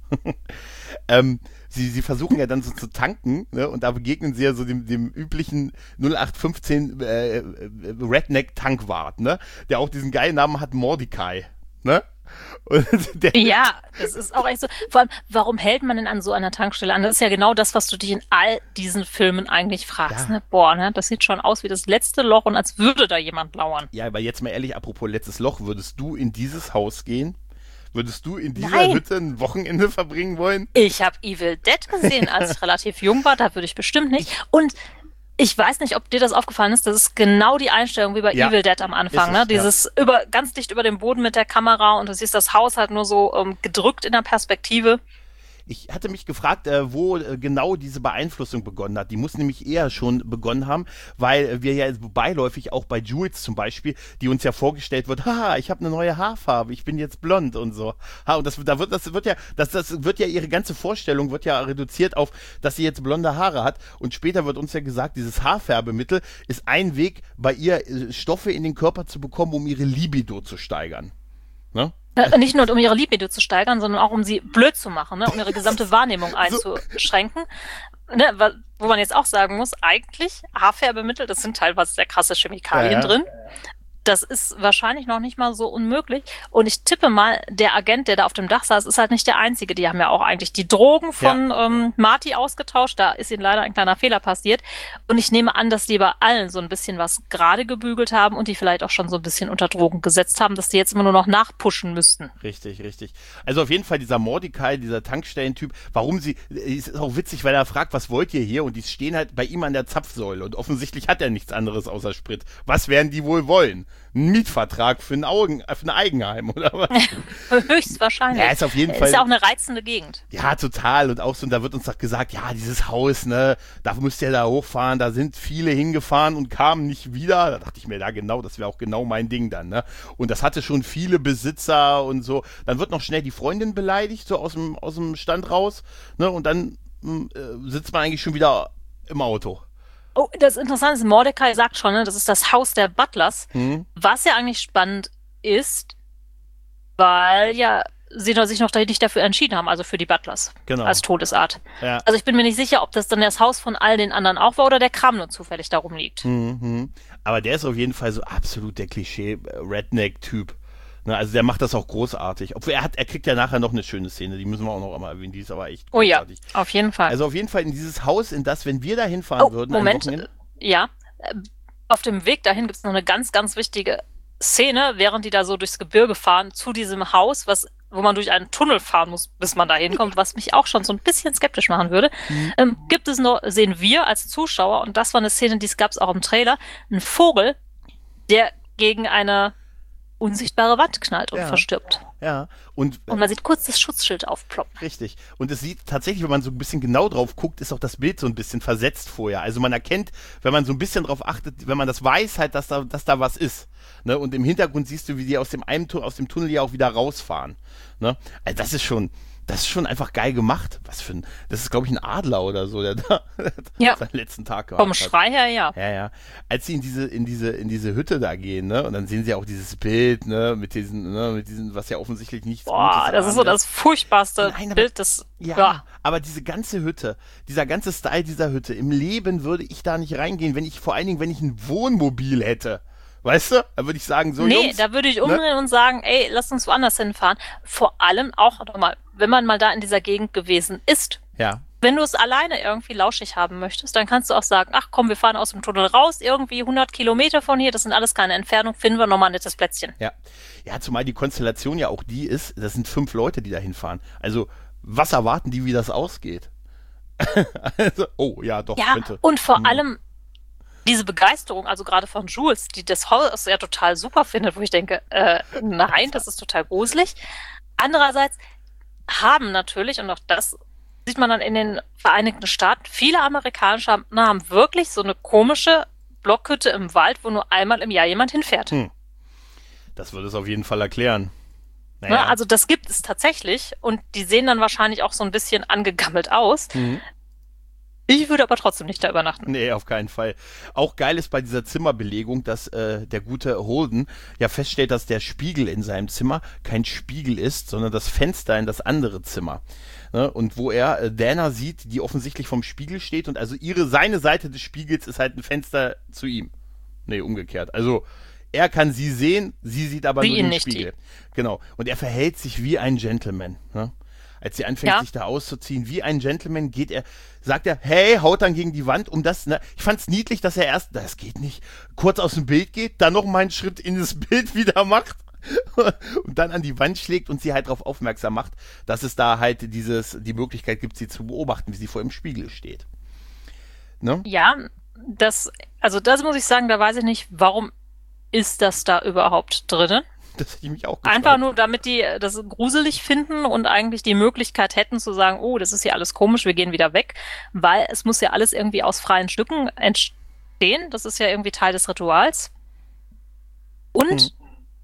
ähm, sie, sie versuchen ja dann so zu tanken, ne? Und da begegnen sie ja so dem, dem üblichen null acht fünfzehn äh, Redneck-Tankwart, ne? Der auch diesen geilen Namen hat, Mordecai, ne? Und der, ja, das ist auch echt so. Vor allem, warum hält man denn an so einer Tankstelle an? Das ist ja genau das, was du dich in all diesen Filmen eigentlich fragst. Ja. Ne? Boah, ne? Das sieht schon aus wie das letzte Loch und als würde da jemand lauern. ja, aber jetzt mal ehrlich, apropos letztes Loch, würdest du in dieses Haus gehen? Würdest du in dieser Nein. Hütte ein Wochenende verbringen wollen? Ich habe Evil Dead gesehen, als ich relativ jung war. Da würde ich bestimmt nicht. Und ich weiß nicht, ob dir das aufgefallen ist. Das ist genau die Einstellung wie bei Ja, Evil Dead am Anfang. ist Ne? es, Dieses über ganz dicht über dem Boden mit der Kamera und du siehst das Haus halt nur so ähm, gedrückt in der Perspektive. Ich hatte mich gefragt, äh, wo äh, genau diese Beeinflussung begonnen hat. Die muss nämlich eher schon begonnen haben, weil äh, wir ja beiläufig auch bei Jules zum Beispiel, die uns ja vorgestellt wird, haha, ich habe eine neue Haarfarbe, ich bin jetzt blond und so. Ha, und das, da wird, das wird ja, das, das wird ja ihre ganze Vorstellung wird ja reduziert auf, dass sie jetzt blonde Haare hat. Und später wird uns ja gesagt, dieses Haarfärbemittel ist ein Weg, bei ihr äh, Stoffe in den Körper zu bekommen, um ihre Libido zu steigern. Ne? Äh, Nicht nur um ihre Libido zu steigern, sondern auch um sie blöd zu machen, ne? Um ihre gesamte Wahrnehmung einzuschränken. Ne? wa- Wo man jetzt auch sagen muss, eigentlich Haarfärbemittel, das sind teilweise sehr krasse Chemikalien Ja, ja. drin. Das ist wahrscheinlich noch nicht mal so unmöglich. Und ich tippe mal, der Agent, der da auf dem Dach saß, ist halt nicht der Einzige. Die haben ja auch eigentlich die Drogen von ähm, Marty ausgetauscht. Da ist ihnen leider ein kleiner Fehler passiert. Und ich nehme an, dass die bei allen so ein bisschen was gerade gebügelt haben und die vielleicht auch schon so ein bisschen unter Drogen gesetzt haben, dass die jetzt immer nur noch nachpushen müssten. Richtig, richtig. Also auf jeden Fall dieser Mordecai, dieser Tankstellentyp, warum sie, es ist auch witzig, weil er fragt, was wollt ihr hier? Und die stehen halt bei ihm an der Zapfsäule und offensichtlich hat er nichts anderes außer Sprit. Was werden die wohl wollen? Ein Mietvertrag für ein, Augen, für ein Eigenheim oder was? Höchstwahrscheinlich. Ja, ist auf jeden Fall. Ist ja auch eine reizende Gegend. Ja, total. Und auch so, und da wird uns doch gesagt, ja, dieses Haus, ne, da müsst ihr da hochfahren, da sind viele hingefahren und kamen nicht wieder. Da dachte ich mir, da genau, das wäre auch genau mein Ding dann, ne? Und das hatte schon viele Besitzer und so. Dann wird noch schnell die Freundin beleidigt, so aus dem, aus dem Stand raus, ne? Und dann mh, äh, sitzt man eigentlich schon wieder im Auto. Oh, das Interessante ist, Mordecai sagt schon, ne, das ist das Haus der Butlers. Hm? Was ja eigentlich spannend ist, weil ja sie noch- sich noch nicht dafür entschieden haben, also für die Butlers Genau. als Todesart. Ja. Also ich bin mir nicht sicher, ob das dann das Haus von all den anderen auch war oder der Kram nur zufällig darum liegt. Mhm. Aber der ist auf jeden Fall so absolut der Klischee-Redneck-Typ. Ne, also der macht das auch großartig. Obwohl er hat, er kriegt ja nachher noch eine schöne Szene, die müssen wir auch noch einmal erwähnen, die ist aber echt Oh ja, großartig. auf jeden Fall. Also auf jeden Fall in dieses Haus, in das, wenn wir da hinfahren Oh, würden, ein Moment, Wochenende- ja. äh, Auf dem Weg dahin gibt es noch eine ganz, ganz wichtige Szene, während die da so durchs Gebirge fahren, zu diesem Haus, was, wo man durch einen Tunnel fahren muss, bis man da hinkommt, was mich auch schon so ein bisschen skeptisch machen würde. Mhm. Ähm, gibt es noch, sehen wir als Zuschauer, und das war eine Szene, die gab es auch im Trailer, einen Vogel, der gegen eine unsichtbare Wand knallt und Ja. verstirbt. Ja, und Und man sieht kurz das Schutzschild aufploppen. richtig. Und es sieht tatsächlich, wenn man so ein bisschen genau drauf guckt, ist auch das Bild so ein bisschen versetzt vorher. Also man erkennt, wenn man so ein bisschen drauf achtet, wenn man das weiß, halt, dass da, dass da was ist. Ne? Und im Hintergrund siehst du, wie die aus dem, einen, Tu- aus dem Tunnel ja auch wieder rausfahren. Ne? Also das ist schon, das ist schon einfach geil gemacht. Was für ein, das ist glaube ich ein Adler oder so, der da Ja. seinen letzten Tag gehabt Vom hat. Schrei her, ja. Ja, ja. Als sie in diese, in diese, in diese Hütte da gehen, ne, und dann sehen sie auch dieses Bild, ne, mit diesen, ne, mit diesen, was ja offensichtlich nichts Boah, Gutes das ist so daran das furchtbarste Nein, aber- Bild des, Ja, ja. aber diese ganze Hütte, dieser ganze Style dieser Hütte, im Leben würde ich da nicht reingehen, wenn ich, vor allen Dingen, wenn ich ein Wohnmobil hätte. Weißt du? Da würde ich sagen, so Nee, Jungs, da würde ich umdrehen und sagen, ey, lass uns woanders hinfahren. Vor allem auch nochmal, wenn man mal da in dieser Gegend gewesen ist. ja, Wenn du es alleine irgendwie lauschig haben möchtest, dann kannst du auch sagen, ach komm, wir fahren aus dem Tunnel raus, irgendwie hundert Kilometer von hier, das sind alles keine Entfernung, finden wir nochmal ein nettes Plätzchen. ja. Ja, zumal die Konstellation ja auch die ist, das sind fünf Leute, die da hinfahren. Also, was erwarten die, wie das ausgeht? also, oh, ja, doch, Ja, könnte. und vor Hm. allem diese Begeisterung, also gerade von Jules, die das Haus ja total super findet, wo ich denke, äh, nein, das ist total gruselig. Andererseits haben natürlich, und auch das sieht man dann in den Vereinigten Staaten, viele amerikanische haben wirklich so eine komische Blockhütte im Wald, wo nur einmal im Jahr jemand hinfährt. Hm. Das würde es auf jeden Fall erklären. Ne? Naja. Also das gibt es tatsächlich und die sehen dann wahrscheinlich auch so ein bisschen angegammelt aus. Mhm. Ich würde aber trotzdem nicht da übernachten. Nee, auf keinen Fall. Auch geil ist bei dieser Zimmerbelegung, dass äh, der gute Holden ja feststellt, dass der Spiegel in seinem Zimmer kein Spiegel ist, sondern das Fenster in das andere Zimmer. Ne? Und wo er äh, Dana sieht, die offensichtlich vom Spiegel steht und also ihre, seine Seite des Spiegels ist halt ein Fenster zu ihm. Nee, umgekehrt. Also er kann sie sehen, sie sieht aber Sie nur ihn den nicht, Spiegel. Genau. Und er verhält sich wie ein Gentleman. Ne? Als sie anfängt, Ja. sich da auszuziehen, wie ein Gentleman geht er, sagt er, hey, haut dann gegen die Wand, um das, ne? Ich fand's niedlich, dass er erst, das geht nicht, kurz aus dem Bild geht, dann noch mal einen Schritt in das Bild wieder macht und dann an die Wand schlägt und sie halt darauf aufmerksam macht, dass es da halt dieses, die Möglichkeit gibt, sie zu beobachten, wie sie vor dem Spiegel steht. Ne? Ja, das, also das muss ich sagen, da weiß ich nicht, warum ist das da überhaupt drin? Das hätte ich mich auch gefragt. Einfach nur, damit die das gruselig finden und eigentlich die Möglichkeit hätten zu sagen, oh, das ist hier alles komisch, wir gehen wieder weg, weil es muss ja alles irgendwie aus freien Stücken entstehen. Das ist ja irgendwie Teil des Rituals. Und Hm.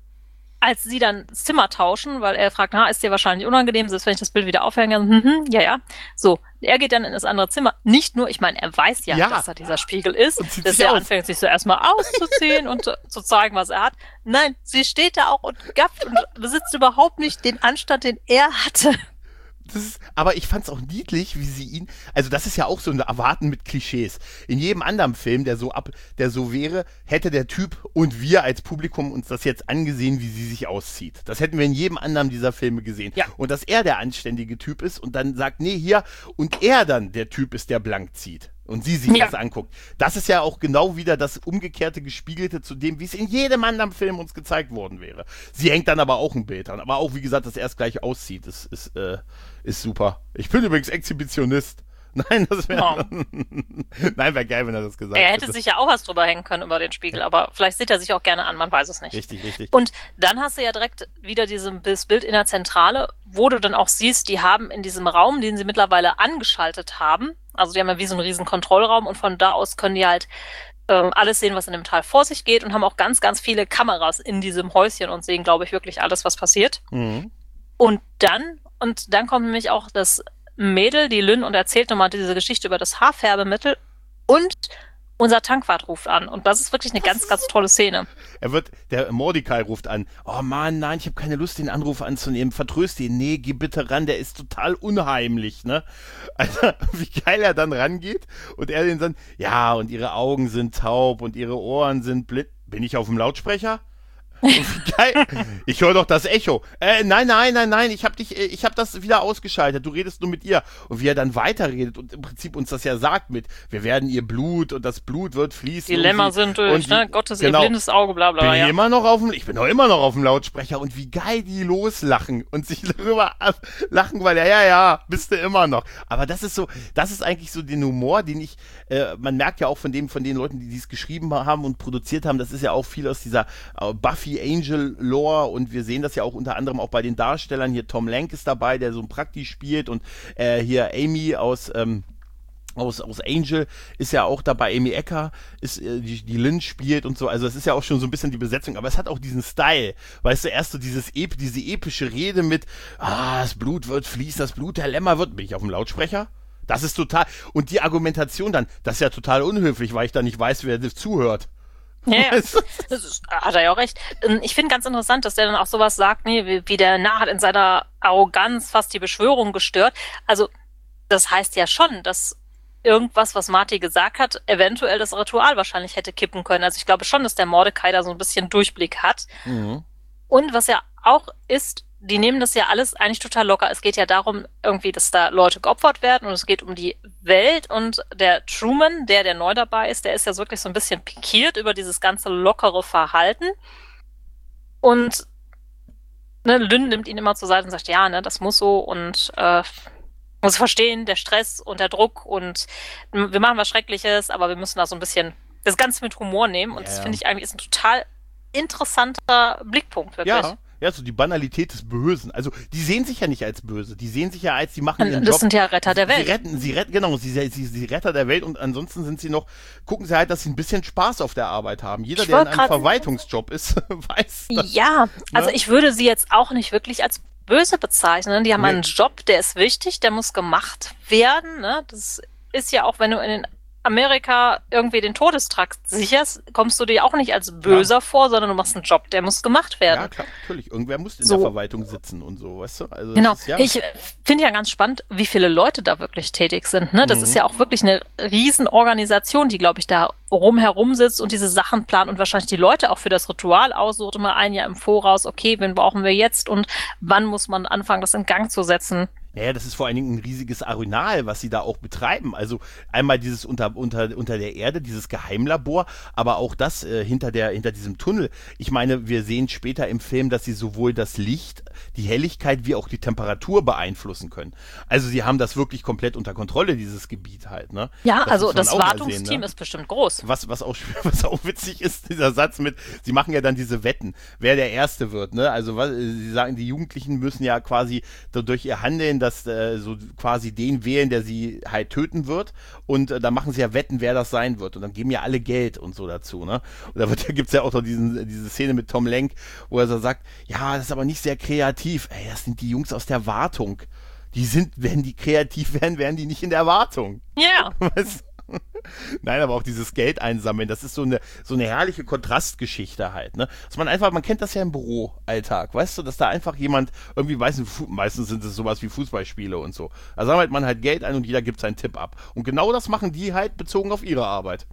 als sie dann das Zimmer tauschen, weil er fragt, na, ist dir wahrscheinlich unangenehm, selbst wenn ich das Bild wieder aufhänge, hm, hm, ja, ja. So, er geht dann in das andere Zimmer. Nicht nur, ich meine, er weiß ja, Ja. dass da dieser Spiegel ist, Und zieht dass sich er aus. anfängt, sich so erstmal auszuziehen und zu, zu zeigen, was er hat. Nein, sie steht da auch und gafft und besitzt überhaupt nicht den Anstand, den er hatte. Das ist, aber ich fand's auch niedlich, wie sie ihn, also das ist ja auch so ein Erwarten mit Klischees. In jedem anderen Film, der so ab, der so wäre, hätte der Typ und wir als Publikum uns das jetzt angesehen, wie sie sich auszieht. Das hätten wir in jedem anderen dieser Filme gesehen. Ja. Und dass er der anständige Typ ist und dann sagt, nee, hier, und er dann der Typ ist, der blank zieht. Und sie sich Ja. das anguckt. Das ist ja auch genau wieder das umgekehrte Gespiegelte zu dem, wie es in jedem anderen Film uns gezeigt worden wäre. Sie hängt dann aber auch ein Bild dran. Aber auch, wie gesagt, dass er es gleich auszieht, ist, ist, äh, ist super. Ich bin übrigens Exhibitionist. Nein, das wäre. Oh. Nein, wäre geil, wenn er das gesagt Er hätte. hätte sich ja auch was drüber hängen können über den Spiegel, aber vielleicht sieht er sich auch gerne an, man weiß es nicht. Richtig, richtig. Und dann hast du ja direkt wieder dieses Bild in der Zentrale, wo du dann auch siehst, die haben in diesem Raum, den sie mittlerweile angeschaltet haben, also die haben ja wie so einen riesen Kontrollraum und von da aus können die halt ähm, alles sehen, was in dem Tal vor sich geht und haben auch ganz, ganz viele Kameras in diesem Häuschen und sehen, glaube ich, wirklich alles, was passiert. Mhm. Und dann, und dann kommt nämlich auch das Mädel, die Lynn, und erzählt nochmal diese Geschichte über das Haarfärbemittel und unser Tankwart ruft an. Und das ist wirklich eine ganz, ganz tolle Szene. Er wird, der Mordecai ruft an. Oh Mann, nein, ich habe keine Lust, den Anruf anzunehmen. Vertröst ihn. Nee, geh bitte ran, der ist total unheimlich, ne? Also, wie geil er dann rangeht und er den dann, ja, und ihre Augen sind taub und ihre Ohren sind blind. Bin ich auf dem Lautsprecher? Und wie geil. Ich höre doch das Echo. Äh, nein, nein, nein, nein, ich habe dich, äh, ich habe das wieder ausgeschaltet. Du redest nur mit ihr. Und wie er dann weiterredet und im Prinzip uns das ja sagt mit, wir werden ihr Blut und das Blut wird fließen. Die und Lämmer sie- sind durch, und ne? die- Gottes, genau. ihr blindes Auge, bla bla. Bin ich Ja. immer noch auf dem, ich bin doch immer noch auf dem Lautsprecher und wie geil die loslachen und sich darüber ab- lachen, weil ja, ja, ja, bist du immer noch. Aber das ist so, das ist eigentlich so den Humor, den ich, äh, man merkt ja auch von dem, von den Leuten, die dies geschrieben haben und produziert haben, das ist ja auch viel aus dieser äh, Buffy Angel Lore und wir sehen das ja auch unter anderem auch bei den Darstellern, hier Tom Lank ist dabei, der so ein Prakti spielt und äh, hier Amy aus, ähm, Aus, aus Angel ist ja auch dabei, Amy Ecker ist, äh, die, die Lynn spielt und so, also es ist ja auch schon so ein bisschen die Besetzung, aber es hat auch diesen Style, weißt du, erst so dieses Ep diese epische Rede mit, ah, das Blut wird fließt, das Blut der Lämmer wird, bin ich auf dem Lautsprecher? Das ist total, und die Argumentation dann, das ist ja total unhöflich, weil ich da nicht weiß, wer das zuhört. Ja, ja. Weißt du? Das ist, hat er ja auch recht. Ich finde ganz interessant, dass der dann auch sowas sagt, nee, wie, wie der Narr hat in seiner Arroganz fast die Beschwörung gestört. Also, das heißt ja schon, dass irgendwas, was Marty gesagt hat, eventuell das Ritual wahrscheinlich hätte kippen können. Also ich glaube schon, dass der Mordecai da so ein bisschen Durchblick hat. Mhm. Und was ja auch ist, die nehmen das ja alles eigentlich total locker. Es geht ja darum, irgendwie, dass da Leute geopfert werden und es geht um die Welt und der Truman, der, der neu dabei ist, der ist ja wirklich so ein bisschen pikiert über dieses ganze lockere Verhalten. Und ne, Lynn nimmt ihn immer zur Seite und sagt, ja, ne, das muss so und äh, muss verstehen, der Stress und der Druck und wir machen was Schreckliches, aber wir müssen da so ein bisschen das Ganze mit Humor nehmen und Ja, das ja. finde ich eigentlich ist ein total interessanter Blickpunkt, wirklich. Ja, ja, so die Banalität des Bösen. Also, die sehen sich ja nicht als böse, die sehen sich ja als, die machen ihren Das Job. sind ja Retter der Welt. Sie retten, sie retten, genau, sie, sie, sie Retter der Welt und ansonsten sind sie noch, gucken sie halt, dass sie ein bisschen Spaß auf der Arbeit haben. Jeder, Ich der in wollt einem grad- Verwaltungsjob ist, weiß das. Ja, also Ne? ich würde sie jetzt auch nicht wirklich als böse bezeichnen. Die haben Nee. einen Job, der ist wichtig, der muss gemacht werden. Ne? Das ist ja auch, wenn du in den Amerika irgendwie den Todestrakt sicherst, kommst du dir auch nicht als Böser ja. vor, sondern du machst einen Job, der muss gemacht werden. Ja, klar, natürlich. Irgendwer muss in so. der Verwaltung sitzen und so, weißt du? Also genau. Ist, ja. Ich finde ja ganz spannend, wie viele Leute da wirklich tätig sind. Ne? Das mhm. ist ja auch wirklich eine Riesenorganisation, die, glaube ich, da rumherum sitzt und diese Sachen plant und wahrscheinlich die Leute auch für das Ritual aussucht, immer ein Jahr im Voraus, okay, wen brauchen wir jetzt und wann muss man anfangen, das in Gang zu setzen. Naja, das ist vor allen Dingen ein riesiges Arenal, was sie da auch betreiben. Also einmal dieses unter, unter, unter der Erde, dieses Geheimlabor, aber auch das äh, hinter, der, hinter diesem Tunnel. Ich meine, wir sehen später im Film, dass sie sowohl das Licht, die Helligkeit wie auch die Temperatur beeinflussen können. Also sie haben das wirklich komplett unter Kontrolle, dieses Gebiet halt. Ne? Ja, das also das sehen, Wartungsteam ne? ist bestimmt groß. Was, was, auch, was auch witzig ist, dieser Satz mit, sie machen ja dann diese Wetten, wer der Erste wird. Ne? Also was, sie sagen, die Jugendlichen müssen ja quasi durch ihr Handeln dass äh, so quasi den wählen, der sie halt töten wird und äh, da machen sie ja Wetten, wer das sein wird und dann geben ja alle Geld und so dazu, ne? Und da, da gibt es ja auch noch diesen, diese Szene mit Tom Lenk, wo er so sagt, ja, das ist aber nicht sehr kreativ. Ey, das sind die Jungs aus der Wartung. Die sind, wenn die kreativ wären, wären die nicht in der Wartung. Ja. Yeah. Weißt du? Nein, aber auch dieses Geld einsammeln, das ist so eine so eine herrliche Kontrastgeschichte halt, ne? Dass man einfach, man kennt das ja im Büroalltag, weißt du, dass da einfach jemand irgendwie, weiß nicht, meistens sind es sowas wie Fußballspiele und so. Da sammelt man halt Geld ein und jeder gibt seinen Tipp ab. Und genau das machen die halt bezogen auf ihre Arbeit.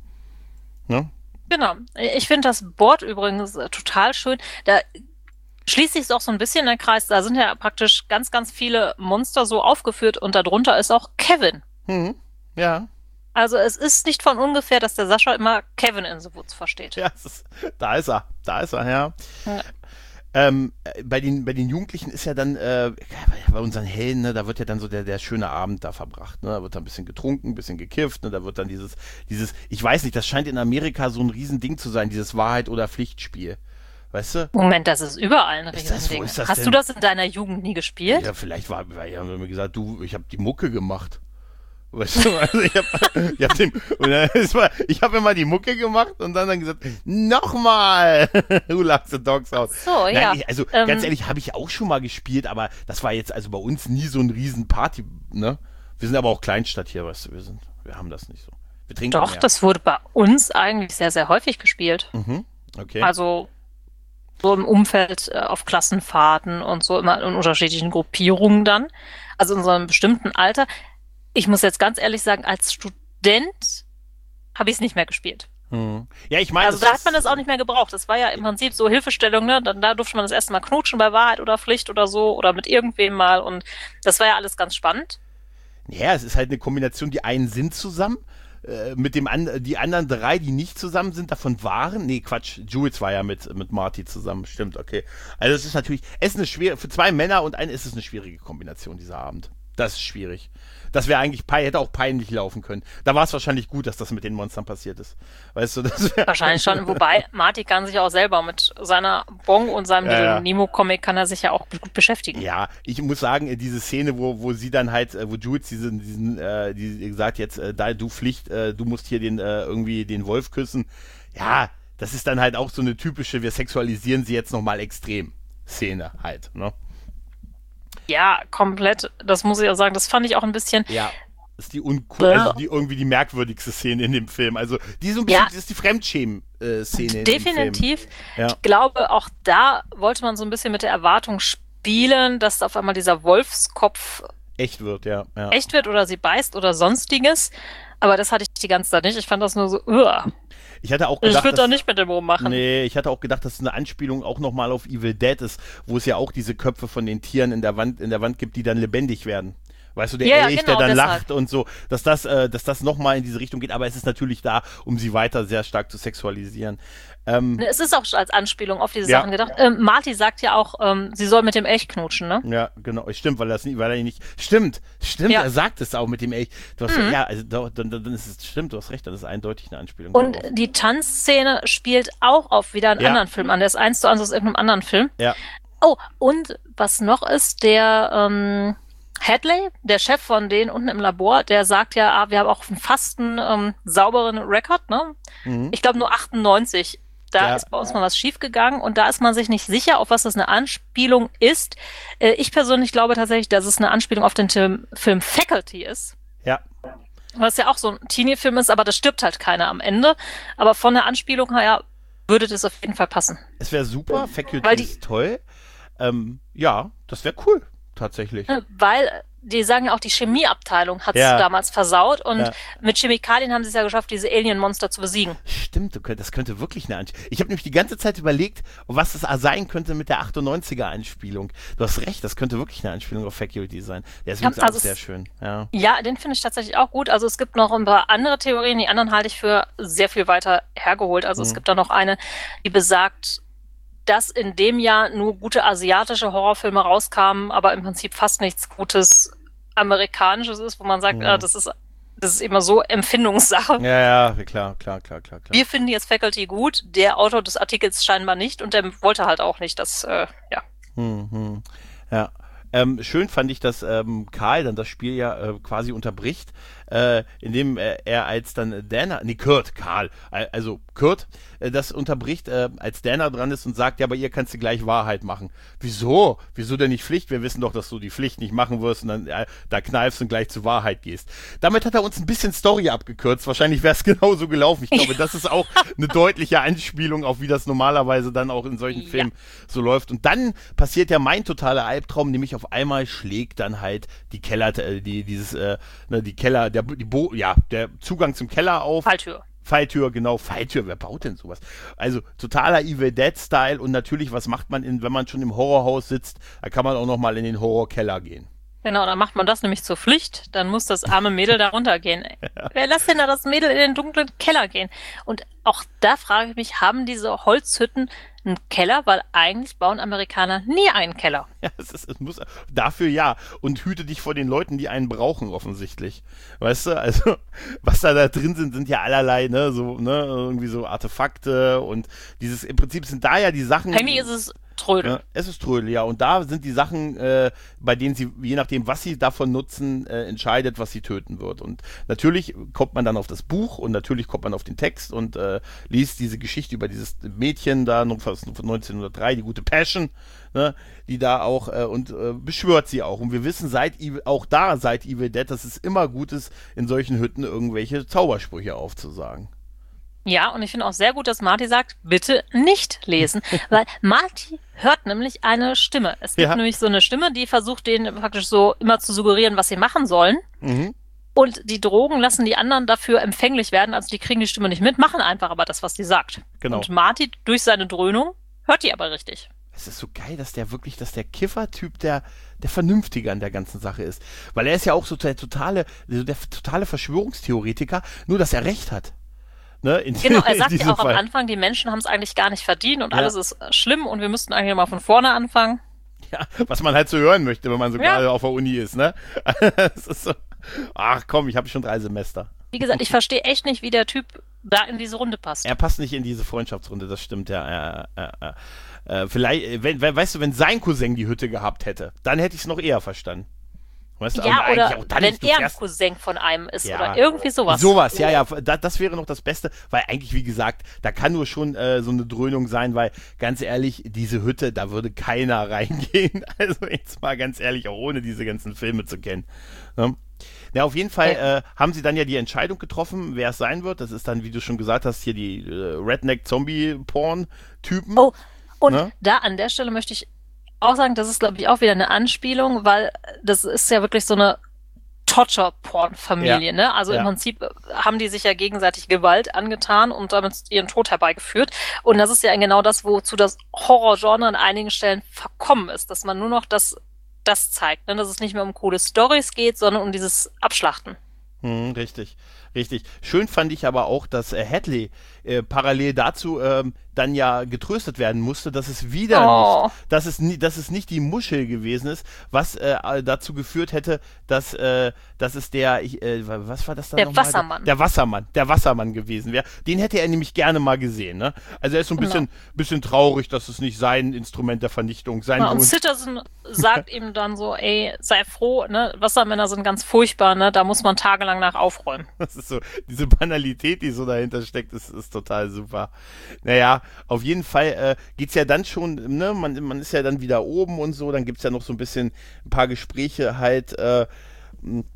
Ne? Genau. Ich finde das Board übrigens total schön. Da schließt sich es auch so ein bisschen der Kreis. Da sind ja praktisch ganz, ganz viele Monster so aufgeführt und darunter ist auch Kevin. Hm, ja. Also es ist nicht von ungefähr, dass der Sascha immer Kevin in the Woods versteht. Ja, ist, da ist er, da ist er, ja. ja. Ähm, bei den bei den Jugendlichen ist ja dann, äh, bei unseren Helden, ne, da wird ja dann so der der schöne Abend da verbracht, ne, da wird dann ein bisschen getrunken, ein bisschen gekifft, ne, da wird dann dieses, dieses, ich weiß nicht, das scheint in Amerika so ein Riesending zu sein, dieses Wahrheit- oder Pflichtspiel. Weißt du? Moment, das ist überall ein Riesending. Hast denn? Du das in deiner Jugend nie gespielt? Ja, vielleicht war, weil ja, haben wir gesagt, du, ich habe die Mucke gemacht. Weißt du, also ich habe ich hab den, ich hab immer die Mucke gemacht und dann, dann gesagt, nochmal, Who Loves the Dogs Out. So, Nein, ja. Ich, also ähm, ganz ehrlich, habe ich auch schon mal gespielt, aber das war jetzt also bei uns nie so ein riesen Party, ne? Wir sind aber auch Kleinstadt hier, weißt du, wir sind, wir haben das nicht so. Wir trinken Doch, mehr. Das wurde bei uns eigentlich sehr, sehr häufig gespielt. Mhm, okay. Also so im Umfeld äh, auf Klassenfahrten und so, immer in unterschiedlichen Gruppierungen dann. Also in so einem bestimmten Alter. Ich muss jetzt ganz ehrlich sagen, als Student habe ich es nicht mehr gespielt. Hm. Ja, ich meine, also da hat man das auch nicht mehr gebraucht. Das war ja im Prinzip so Hilfestellung, ne? Dann, da durfte man das erste Mal knutschen bei Wahrheit oder Pflicht oder so oder mit irgendwem mal und das war ja alles ganz spannend. Ja, es ist halt eine Kombination, die einen sind zusammen, äh, mit dem an, die anderen drei, die nicht zusammen sind, davon waren, nee, Quatsch, Jules war ja mit, mit Marty zusammen, stimmt, okay. Also es ist natürlich, es ist eine schwere, für zwei Männer und einen ist es eine schwierige Kombination, dieser Abend. Das ist schwierig. Das wäre eigentlich, hätte auch peinlich laufen können. Da war es wahrscheinlich gut, dass das mit den Monstern passiert ist. Weißt du, das wär wahrscheinlich schon. Wobei, Marty kann sich auch selber mit seiner Bong und seinem ja, ja. Nemo-Comic kann er sich ja auch gut beschäftigen. Ja, ich muss sagen, diese Szene, wo, wo sie dann halt, wo Jules diesen, diesen, äh, die gesagt jetzt, äh, da du Pflicht, äh, du musst hier den, äh, irgendwie den Wolf küssen. Ja, das ist dann halt auch so eine typische, wir sexualisieren sie jetzt nochmal extrem Szene halt, ne? Ja, komplett. Das muss ich auch sagen. Das fand ich auch ein bisschen. Ja, das ist die, uncool, also die irgendwie die merkwürdigste Szene in dem Film. Also die so ein bisschen, ja. das ist die Fremdschämen-Szene. Definitiv. Ja. Ich glaube, auch da wollte man so ein bisschen mit der Erwartung spielen, dass auf einmal dieser Wolfskopf echt wird, ja. ja. Echt wird oder sie beißt oder sonstiges. Aber das hatte ich die ganze Zeit nicht. Ich fand das nur so, uah. Ich hatte auch gedacht, ich würde doch nicht mit dem rummachen. Nee, ich hatte auch gedacht, dass es eine Anspielung auch nochmal auf Evil Dead ist, wo es ja auch diese Köpfe von den Tieren in der Wand, in der Wand gibt, die dann lebendig werden. Weißt du, der ja, Elch, genau, der dann deshalb. lacht und so, dass das, äh, dass das nochmal in diese Richtung geht, aber es ist natürlich da, um sie weiter sehr stark zu sexualisieren. Ähm, es ist auch als Anspielung auf diese ja. Sachen gedacht. Ähm, Marty sagt ja auch, ähm, sie soll mit dem Elch knutschen, ne? Ja, genau. Stimmt, weil das nie, weil er nicht. Stimmt, stimmt, ja. Er sagt es auch mit dem Elch. Du hast, mhm. Ja, also dann, dann ist es stimmt, du hast recht, dann ist es eindeutig eine Anspielung. Und darauf. Die Tanzszene spielt auch auf wieder einen ja. anderen Film an. Der ist eins zu eins aus irgendeinem anderen Film. Ja. Oh, und was noch ist, der ähm, Hadley, der Chef von denen unten im Labor, der sagt ja, ah, wir haben auch fast einen ähm, sauberen Rekord, ne? Mhm. Ich glaube nur achtundneunzig. Da ja. ist bei uns mal was schiefgegangen und da ist man sich nicht sicher, auf was das eine Anspielung ist. Äh, ich persönlich glaube tatsächlich, dass es eine Anspielung auf den Film, Film Faculty ist. Ja. Was ja auch so ein Teenie-Film ist, aber da stirbt halt keiner am Ende. Aber von der Anspielung her würde das auf jeden Fall passen. Es wäre super, Faculty Weil die- ist toll. Ähm, ja, das wäre cool, tatsächlich. Weil die sagen ja auch, die Chemieabteilung hat es Ja. damals versaut und Ja. mit Chemikalien haben sie es ja geschafft, diese Alien-Monster zu besiegen. Stimmt, du könnt- das könnte wirklich eine Anspielung. Ich habe nämlich die ganze Zeit überlegt, was das sein könnte mit der achtundneunziger-Anspielung. Du hast recht, das könnte wirklich eine Anspielung auf Faculty sein. Der ist Ja, übrigens also auch sehr es- schön. Ja. Ja, den finde ich tatsächlich auch gut. Also es gibt noch ein paar andere Theorien, die anderen halte ich für sehr viel weiter hergeholt. Also Mhm. es gibt da noch eine, die besagt, dass in dem Jahr nur gute asiatische Horrorfilme rauskamen, aber im Prinzip fast nichts Gutes Amerikanisches ist, wo man sagt, Mhm. ah, das ist das ist immer so Empfindungssache. ja, ja, klar, klar, klar, klar, klar. Wir finden jetzt Faculty gut, der Autor des Artikels scheinbar nicht und der wollte halt auch nicht, dass, äh, ja. Hm, hm. Ja. Ähm, schön fand ich, dass ähm, Karl dann das Spiel ja äh, quasi unterbricht, äh, indem äh, er als dann Dana, nee, Kurt, Karl, äh, also Kurt, äh, das unterbricht, äh, als Dana dran ist und sagt, ja, aber ihr kannst die gleich Wahrheit machen. Wieso? Wieso denn nicht Pflicht? Wir wissen doch, dass du die Pflicht nicht machen wirst und dann äh, da kneifst und gleich zur Wahrheit gehst. Damit hat er uns ein bisschen Story abgekürzt. Wahrscheinlich wäre es genauso gelaufen. Ich glaube, das ist auch eine deutliche Anspielung auf, wie das normalerweise dann auch in solchen Ja. Filmen so läuft. Und dann passiert ja mein totaler Albtraum, nämlich auf einmal schlägt dann halt die Keller, äh, die, dieses, äh, ne, die Keller, der, die Bo ja, der Zugang zum Keller auf. Falltür. Falltür, genau, Falltür, wer baut denn sowas? Also totaler Evil Dead-Style und natürlich, was macht man, in, wenn man schon im Horrorhaus sitzt, da kann man auch nochmal in den Horrorkeller gehen. Genau, dann macht man das nämlich zur Pflicht, dann muss das arme Mädel da runtergehen. Wer lässt denn da das Mädel in den dunklen Keller gehen? Und auch da frage ich mich, haben diese Holzhütten einen Keller? Weil eigentlich bauen Amerikaner nie einen Keller. Ja, es, ist, es muss dafür ja und hüte dich vor den Leuten, die einen brauchen offensichtlich. Weißt du, also was da da drin sind, sind ja allerlei, ne, so, ne, irgendwie so Artefakte und dieses, im Prinzip sind da ja die Sachen. Eigentlich ist es Trödel. Ja, es ist Trödel, ja. Und da sind die Sachen, äh, bei denen sie, je nachdem, was sie davon nutzen, äh, entscheidet, was sie töten wird. Und natürlich kommt man dann auf das Buch und natürlich kommt man auf den Text und äh, liest diese Geschichte über dieses Mädchen da noch von neunzehnhundertdrei, die gute Passion, ne, die da auch äh, und äh, beschwört sie auch. Und wir wissen seit Evil, auch da seit Evil Dead, dass es immer gut ist, in solchen Hütten irgendwelche Zaubersprüche aufzusagen. Ja, und ich finde auch sehr gut, dass Marty sagt, bitte nicht lesen, weil Marty hört nämlich eine Stimme. Es gibt Ja. nämlich so eine Stimme, die versucht denen praktisch so immer zu suggerieren, was sie machen sollen. Mhm. Und die Drogen lassen die anderen dafür empfänglich werden, also die kriegen die Stimme nicht mit, machen einfach aber das, was die sagt. Genau. Und Marty durch seine Dröhnung hört die aber richtig. Es ist so geil, dass der wirklich, dass der Kiffer-Typ der, der Vernünftige an der ganzen Sache ist. Weil er ist ja auch so der totale, so der totale Verschwörungstheoretiker, nur dass er recht hat. Ne? In, Genau, er in sagt ja diesem auch am Fall. Anfang, die Menschen haben es eigentlich gar nicht verdient und Ja. alles ist äh, schlimm und wir müssten eigentlich mal von vorne anfangen. Ja, was man halt so hören möchte, wenn man so Ja. gerade auf der Uni ist, ne? Es ist so, ach komm, ich habe schon drei Semester. Wie gesagt, ich verstehe echt nicht, wie der Typ da in diese Runde passt. Er passt nicht in diese Freundschaftsrunde, das stimmt, ja. Äh, äh, äh, äh, vielleicht, wenn, wenn, weißt du, wenn sein Cousin die Hütte gehabt hätte, dann hätte ich es noch eher verstanden. Weißt du, Ja, aber oder eigentlich auch dann wenn nicht, du er ein fährst- Cousin von einem ist Ja. oder irgendwie sowas. Sowas, ja, ja, da, das wäre noch das Beste, weil eigentlich, wie gesagt, da kann nur schon äh, so eine Dröhnung sein, weil, ganz ehrlich, diese Hütte, da würde keiner reingehen. Also jetzt mal ganz ehrlich, auch ohne diese ganzen Filme zu kennen. Ne? Ja, auf jeden Fall Ja. äh, haben sie dann ja die Entscheidung getroffen, wer es sein wird. Das ist dann, wie du schon gesagt hast, hier die äh, Redneck-Zombie-Porn-Typen. Oh, und Ne? da an der Stelle möchte ich auch sagen, das ist, glaube ich, auch wieder eine Anspielung, weil das ist ja wirklich so eine Torture-Porn-Familie, Ja. ne? Also Ja. im Prinzip haben die sich ja gegenseitig Gewalt angetan und damit ihren Tod herbeigeführt. Und das ist ja genau das, wozu das Horror-Genre an einigen Stellen verkommen ist, dass man nur noch das, das zeigt, ne? Dass es nicht mehr um coole Storys geht, sondern um dieses Abschlachten. Hm, richtig, richtig. Schön fand ich aber auch, dass äh, Hadley äh, parallel dazu ähm, dann ja getröstet werden musste, dass es wieder Oh. nicht, dass es nie, dass es nicht die Muschel gewesen ist, was äh, dazu geführt hätte, dass, äh, dass es der, ich, äh, was war das dann Der nochmal? Wassermann. Der Wassermann, der Wassermann gewesen wäre. Den hätte er nämlich gerne mal gesehen, ne? Also er ist so ein Genau. bisschen, bisschen traurig, dass es nicht sein Instrument der Vernichtung sein Ja, und Wunsch- Citizen sagt ihm dann so, ey, sei froh, ne? Wassermänner sind ganz furchtbar, ne? Da muss man tagelang nach aufräumen. Das ist so, diese Banalität, die so dahinter steckt, ist, ist total super. Naja, auf jeden Fall äh, geht's ja dann schon, ne, man, man ist ja dann wieder oben und so, dann gibt's ja noch so ein bisschen ein paar Gespräche halt, äh,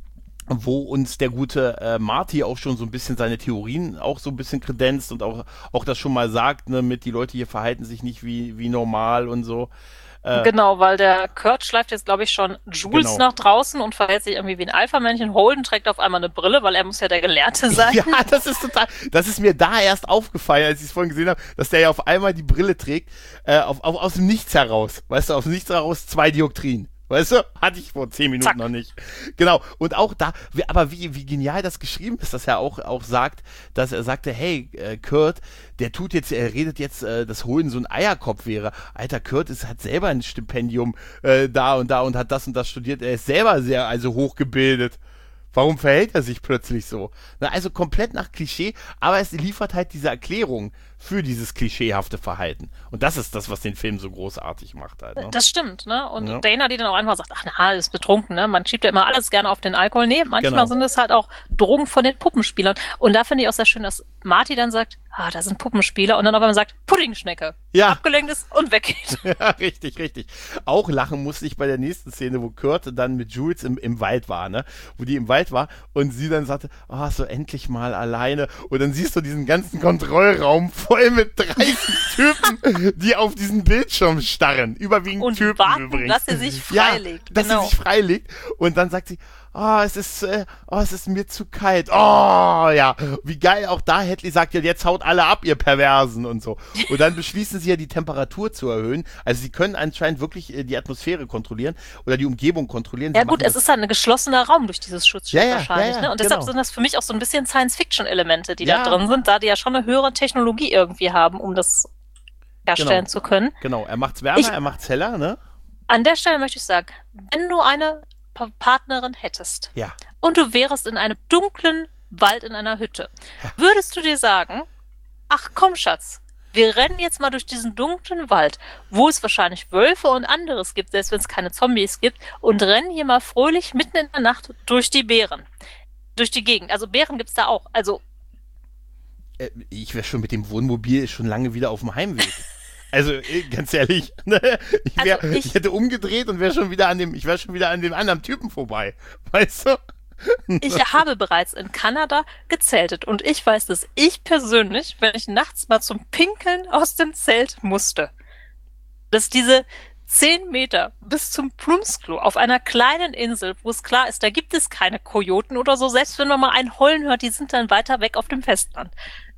wo uns der gute äh, Marty auch schon so ein bisschen seine Theorien auch so ein bisschen kredenzt und auch, auch das schon mal sagt, ne, mit die Leute hier verhalten sich nicht wie, wie normal und so. Äh, genau, weil der Kurt schleift jetzt, glaube ich, schon Jules Genau. nach draußen und verhält sich irgendwie wie ein Alpha-Männchen. Holden trägt auf einmal eine Brille, weil er muss ja der Gelehrte sein. Ja, das ist total, das ist mir da erst aufgefallen, als ich es vorhin gesehen habe, dass der ja auf einmal die Brille trägt, äh, auf, auf, aus dem Nichts heraus. Weißt du, aus dem Nichts heraus zwei Dioptrien. Weißt du, hatte ich vor zehn Minuten Zack. noch nicht. Genau. Und auch da, wie, aber wie, wie genial das geschrieben ist, dass er auch, auch sagt, dass er sagte, hey, äh, Kurt, der tut jetzt, er redet jetzt, äh, dass Holden so ein Eierkopf wäre. Alter, Kurt ist, hat selber ein Stipendium äh, da und da und hat das und das studiert. Er ist selber sehr, also hochgebildet. Warum verhält er sich plötzlich so? Na, also komplett nach Klischee, aber es liefert halt diese Erklärung für dieses klischeehafte Verhalten. Und das ist das, was den Film so großartig macht halt. Ne? Das stimmt, ne? Und Ja. Dana, die dann auch einfach sagt, ach na, das ist betrunken, ne? Man schiebt ja immer alles gerne auf den Alkohol. Nee, manchmal Genau. sind es halt auch Drogen von den Puppenspielern. Und da finde ich auch sehr schön, dass Marty dann sagt, ah, da sind Puppenspieler. Und dann auf einmal sagt, Puddingschnecke. Ja. Abgelenkt ist und weggeht. Ja, richtig, richtig. Auch lachen musste ich bei der nächsten Szene, wo Kurt dann mit Jules im, im Wald war, ne? Wo die im Wald war und sie dann sagte, ah, oh, so endlich mal alleine. Und dann siehst du diesen ganzen Kontrollraum voll mit dreißig Typen, die auf diesen Bildschirm starren. Überwiegend Und Typen warten, übrigens. dass sie sich Ja, freilegt. dass Genau. sie sich freilegt. Und dann sagt sie, oh, es ist, äh, oh, es ist mir zu kalt. Oh, ja. Wie geil auch da Hedley sagt, ja, jetzt haut alle ab, ihr Perversen und so. Und dann beschließen sie ja, die Temperatur zu erhöhen. Also sie können anscheinend wirklich äh, die Atmosphäre kontrollieren oder die Umgebung kontrollieren. Sie Ja gut, machen es ist halt ein geschlossener Raum durch dieses Schutzschild Ja, ja, wahrscheinlich. ja, ja, ne? Und deshalb genau. sind das für mich auch so ein bisschen Science-Fiction-Elemente, die Ja. da drin sind, da die ja schon eine höhere Technologie irgendwie haben, um das herstellen Genau. zu können. Genau, er macht's wärmer, Ich- er macht's heller, ne? An der Stelle möchte ich sagen, wenn du eine Pa- Partnerin hättest Ja. und du wärst in einem dunklen Wald in einer Hütte, würdest du dir sagen, ach komm Schatz, wir rennen jetzt mal durch diesen dunklen Wald, wo es wahrscheinlich Wölfe und anderes gibt, selbst wenn es keine Zombies gibt, und rennen hier mal fröhlich mitten in der Nacht durch die Beeren. Durch die Gegend. Also Bären gibt's da auch. Also Äh, ich wäre schon mit dem Wohnmobil schon lange wieder auf dem Heimweg. Also äh, ganz ehrlich, ne? ich, wär, Also ich- ich hätte umgedreht und wäre schon wieder an dem, ich wäre schon wieder an dem anderen Typen vorbei, weißt du? ich habe bereits in Kanada gezeltet und ich weiß, dass ich persönlich, wenn ich nachts mal zum Pinkeln aus dem Zelt musste, dass diese zehn Meter bis zum Plumpsklo auf einer kleinen Insel, wo es klar ist, da gibt es keine Kojoten oder so, selbst wenn man mal einen heulen hört, die sind dann weiter weg auf dem Festland.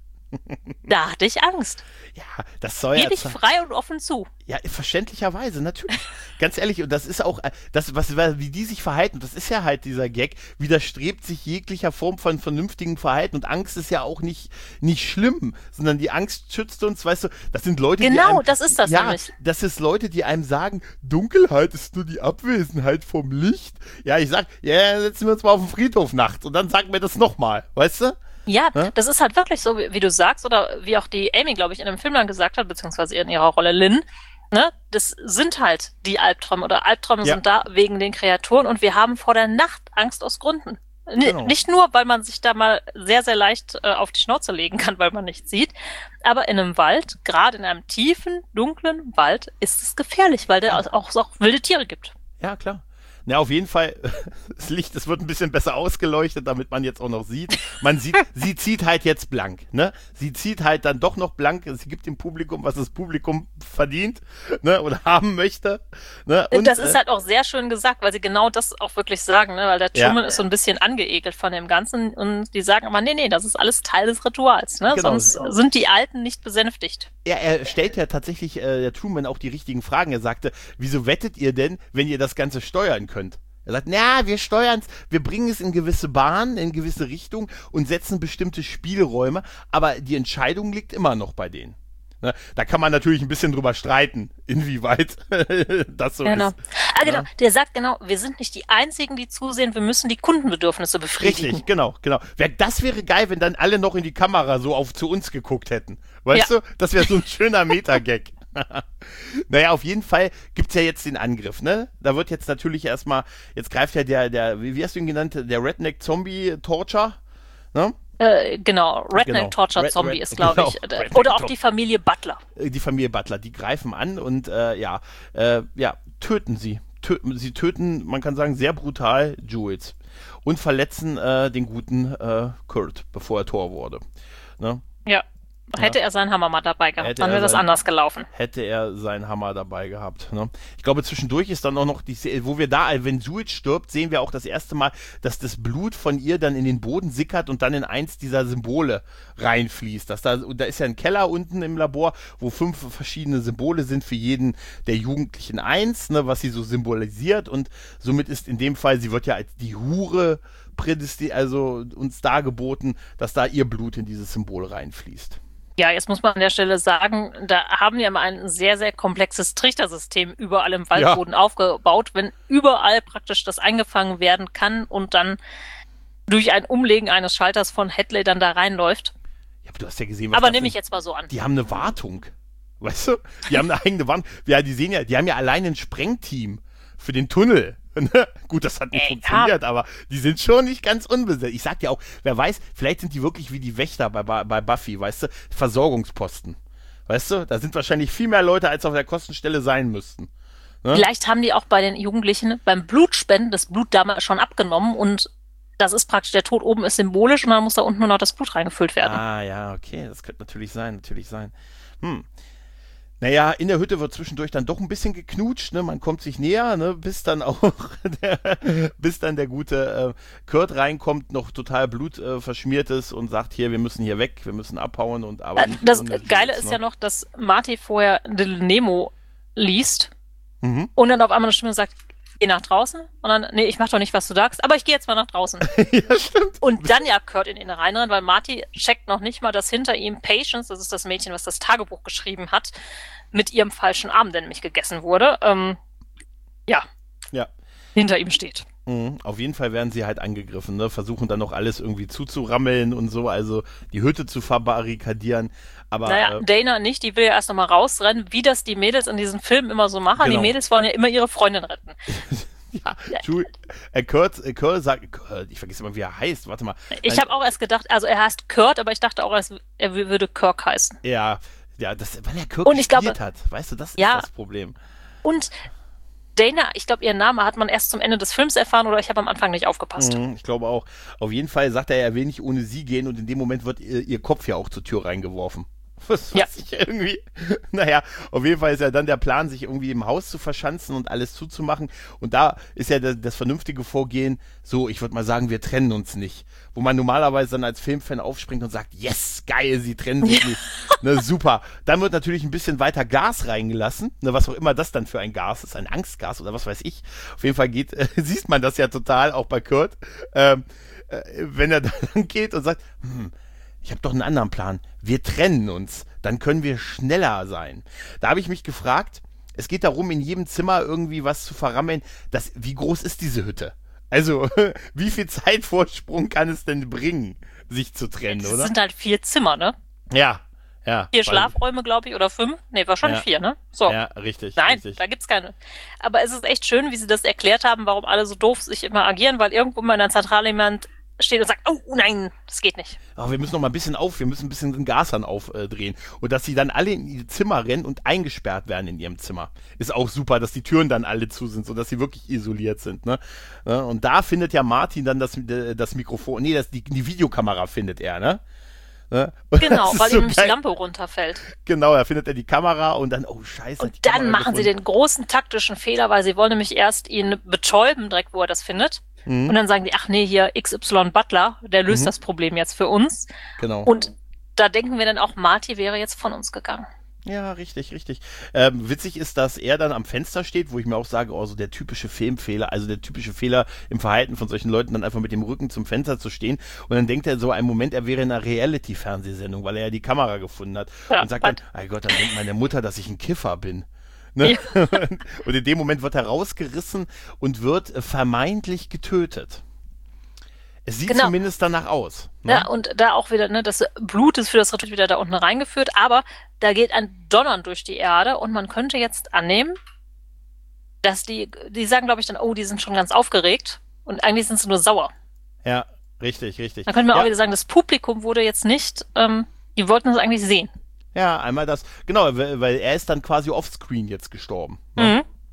Da hatte ich Angst. Ja, das soll ja, Gebe ich frei und offen zu. ja verständlicherweise, natürlich. Ganz ehrlich, und das ist auch, äh, das, was, wie die sich verhalten, das ist ja halt dieser Gag, widerstrebt sich jeglicher Form von vernünftigem Verhalten und Angst ist ja auch nicht, nicht schlimm, sondern die Angst schützt uns, weißt du, das sind Leute, die Genau, einem, das ist das ja, nämlich. das ist Leute, die einem sagen, Dunkelheit ist nur die Abwesenheit vom Licht. Ja, ich sag, ja, dann setzen wir uns mal auf den Friedhof nachts und dann sagen wir das nochmal, weißt du? Ja, Hä? das ist halt wirklich so, wie, wie du sagst, oder wie auch die Amy, glaube ich, in dem Film dann gesagt hat, beziehungsweise in ihrer Rolle Lynn, ne, das sind halt die Albträume oder Albträume Ja. sind da wegen den Kreaturen und wir haben vor der Nacht Angst aus Gründen. N Genau. Nicht nur, weil man sich da mal sehr, sehr leicht äh, auf die Schnauze legen kann, weil man nichts sieht, aber in einem Wald, gerade in einem tiefen, dunklen Wald, ist es gefährlich, weil da Ja. auch, auch wilde Tiere gibt. Ja, klar. Na, auf jeden Fall, das Licht, es wird ein bisschen besser ausgeleuchtet, damit man jetzt auch noch sieht. Man sieht, sie zieht halt jetzt blank, ne? Sie zieht halt dann doch noch blank, sie gibt dem Publikum, was das Publikum verdient, ne? Oder haben möchte, ne? Und, das ist äh, halt auch sehr schön gesagt, weil sie genau das auch wirklich sagen, ne? Weil der Ja. Truman ist so ein bisschen angeekelt von dem Ganzen und die sagen aber, nee, nee, das ist alles Teil des Rituals, ne? Genau. Sonst sind die Alten nicht besänftigt. er, er stellt ja tatsächlich, äh, der Truman, auch die richtigen Fragen. Er sagte, wieso wettet ihr denn, wenn ihr das Ganze steuern könnt? Er sagt, na, wir steuern es, wir bringen es in gewisse Bahnen, in gewisse Richtung und setzen bestimmte Spielräume, aber die Entscheidung liegt immer noch bei denen. Ne? Da kann man natürlich ein bisschen drüber streiten, inwieweit das so Genau. ist. Ah, genau. Ja. Der sagt genau, wir sind nicht die Einzigen, die zusehen, wir müssen die Kundenbedürfnisse befriedigen. Richtig, genau, genau. Wär, das wäre geil, wenn dann alle noch in die Kamera so auf zu uns geguckt hätten. Weißt Ja. du? Das wäre so ein schöner Meta-Gag. Naja, auf jeden Fall gibt's ja jetzt den Angriff, ne? Da wird jetzt natürlich erstmal, jetzt greift ja der, der, wie wie hast du ihn genannt, der Redneck-Zombie-Torture, ne? Äh, genau, Genau. Redneck Torture Red- Zombie Red- ist, glaube genau. ich. Äh, Redneck Oder auch Tor- die Familie Butler. Die Familie Butler, die greifen an und äh, ja, äh, ja, töten sie. töten, sie töten, man kann sagen, sehr brutal Jules und verletzen äh, den guten äh, Kurt, bevor er Tor wurde. Ne? Ja. Hätte ja. er seinen Hammer mal dabei gehabt, hätte dann wäre das sein, anders gelaufen. Hätte er seinen Hammer dabei gehabt. Ne? Ich glaube, zwischendurch ist dann auch noch, die, wo wir da, wenn Jules stirbt, sehen wir auch das erste Mal, dass das Blut von ihr dann in den Boden sickert und dann in eins dieser Symbole reinfließt. Dass da, da ist ja ein Keller unten im Labor, wo fünf verschiedene Symbole sind für jeden der Jugendlichen eins, ne, was sie so symbolisiert, und somit ist in dem Fall, sie wird ja als die Hure prädestiniert, also uns dargeboten, dass da ihr Blut in dieses Symbol reinfließt. Ja, jetzt muss man an der Stelle sagen, da haben wir mal ein sehr, sehr komplexes Trichtersystem überall im Waldboden ja. aufgebaut, wenn überall praktisch das eingefangen werden kann und dann durch ein Umlegen eines Schalters von Hadley dann da reinläuft. Ja, aber du hast ja gesehen, was Aber nehme ich jetzt mal so an. Die haben eine Wartung, weißt du? Die haben eine eigene Wartung. Ja, die sehen ja, die haben ja allein ein Sprengteam für den Tunnel. Gut, das hat nicht Ey, funktioniert, ja. aber die sind schon nicht ganz unbesetzt. Ich sag dir auch, wer weiß, vielleicht sind die wirklich wie die Wächter bei, bei Buffy, weißt du, Versorgungsposten. Weißt du, da sind wahrscheinlich viel mehr Leute, als auf der Kostenstelle sein müssten. Ne? Vielleicht haben die auch bei den Jugendlichen beim Blutspenden das Blut damals schon abgenommen und das ist praktisch, der Tod oben ist symbolisch und dann muss da unten nur noch das Blut reingefüllt werden. Ah, ja, okay, das könnte natürlich sein, natürlich sein. Hm. Naja, in der Hütte wird zwischendurch dann doch ein bisschen geknutscht, ne? Man kommt sich näher, ne? Bis dann auch der, bis dann der gute äh, Kurt reinkommt, noch total blutverschmiert äh, ist und sagt, hier, wir müssen hier weg, wir müssen abhauen und aber. Äh, das Geile ist ja noch, dass Marty vorher Little Nemo liest mhm. und dann auf einmal eine Stimme sagt, geh nach draußen und dann, nee, ich mach doch nicht, was du sagst, aber ich gehe jetzt mal nach draußen. Ja, stimmt. Und dann ja Kurt in ihn reinrennt, weil Marty checkt noch nicht mal, dass hinter ihm Patience, das ist das Mädchen, was das Tagebuch geschrieben hat, mit ihrem falschen Arm, der nämlich gegessen wurde, ähm, ja, ja, hinter ihm steht. Mhm. Auf jeden Fall werden sie halt angegriffen, ne? Versuchen dann noch alles irgendwie zuzurammeln und so, also die Hütte zu verbarrikadieren. Aber, naja, äh, Dana nicht, die will ja erst nochmal rausrennen, wie das die Mädels in diesen Filmen immer so machen. Genau. Die Mädels wollen ja immer ihre Freundin retten. ja, ja. Jules, äh, Kurt, äh, Kurt sagt, Kurt, ich vergesse immer, wie er heißt, warte mal. Ich habe auch erst gedacht, also er heißt Kurt, aber ich dachte auch, er würde Kirk heißen. Ja, ja, das, weil er Kirk und ich gespielt glaube, hat, weißt du, das ist ja, das Problem. Und Dana, ich glaube, ihren Namen hat man erst zum Ende des Films erfahren oder ich habe am Anfang nicht aufgepasst. Mhm, ich glaube auch. Auf jeden Fall sagt er, er will nicht ohne sie gehen und in dem Moment wird ihr, ihr Kopf ja auch zur Tür reingeworfen. Was ja. weiß ich irgendwie. Naja, auf jeden Fall ist ja dann der Plan, sich irgendwie im Haus zu verschanzen und alles zuzumachen. Und da ist ja das, das vernünftige Vorgehen so, ich würde mal sagen, wir trennen uns nicht. Wo man normalerweise dann als Filmfan aufspringt und sagt, yes, geil, sie trennen sich ja. nicht. Ne, super. Dann wird natürlich ein bisschen weiter Gas reingelassen, ne, was auch immer das dann für ein Gas ist, ein Angstgas oder was weiß ich. Auf jeden Fall geht, äh, sieht man das ja total, auch bei Kurt, ähm, äh, wenn er dann geht und sagt, hm, ich habe doch einen anderen Plan. Wir trennen uns, dann können wir schneller sein. Da habe ich mich gefragt, es geht darum, in jedem Zimmer irgendwie was zu verrammeln. Das, wie groß ist diese Hütte? Also, wie viel Zeitvorsprung kann es denn bringen, sich zu trennen, das oder? Das sind halt vier Zimmer, ne? Ja, ja. Vier Schlafräume, glaube ich, oder fünf? Nee, wahrscheinlich ja. vier, ne? So. Ja, richtig. Nein, richtig. Da gibt's keine. Aber es ist echt schön, wie sie das erklärt haben, warum alle so doof sich immer agieren, weil irgendwo mal in der Zentrale jemand steht und sagt, oh nein, das geht nicht. Aber wir müssen noch mal ein bisschen auf, wir müssen ein bisschen den Gashahn aufdrehen. Und dass sie dann alle in ihr Zimmer rennen und eingesperrt werden in ihrem Zimmer. Ist auch super, dass die Türen dann alle zu sind, sodass sie wirklich isoliert sind. Ne? Und da findet ja Martin dann das, das Mikrofon, nee, das, die, die Videokamera findet er, ne? Ne? Genau, weil so ihm die Lampe runterfällt. Genau, da findet er die Kamera und dann, oh scheiße. Und dann Kamera machen gefunden. sie den großen taktischen Fehler, weil sie wollen nämlich erst ihn betäuben, direkt wo er das findet. Mhm. Und dann sagen die, ach nee, hier X Y Butler, der löst mhm. das Problem jetzt für uns. Genau. Und da denken wir dann auch, Marty wäre jetzt von uns gegangen. Ja, richtig, richtig. Ähm, witzig ist, dass er dann am Fenster steht, wo ich mir auch sage, oh, so der typische Filmfehler, also der typische Fehler im Verhalten von solchen Leuten, dann einfach mit dem Rücken zum Fenster zu stehen. Und dann denkt er so einen Moment, er wäre in einer Reality-Fernsehsendung, weil er ja die Kamera gefunden hat. Ja, und sagt dann, oh Gott, dann denkt meine Mutter, dass ich ein Kiffer bin. Ne? Ja. Und in dem Moment wird er rausgerissen und wird vermeintlich getötet. Es sieht genau. zumindest danach aus. Ne? Ja, und da auch wieder, ne, das Blut ist für das Ritual wieder da unten reingeführt, aber da geht ein Donnern durch die Erde und man könnte jetzt annehmen, dass die, die sagen, glaube ich, dann, oh, die sind schon ganz aufgeregt und eigentlich sind sie nur sauer. Ja, richtig, richtig. Dann können wir ja. auch wieder sagen, das Publikum wurde jetzt nicht, ähm, die wollten das eigentlich sehen. Ja, einmal das, genau, weil, weil er ist dann quasi offscreen jetzt gestorben. Ne?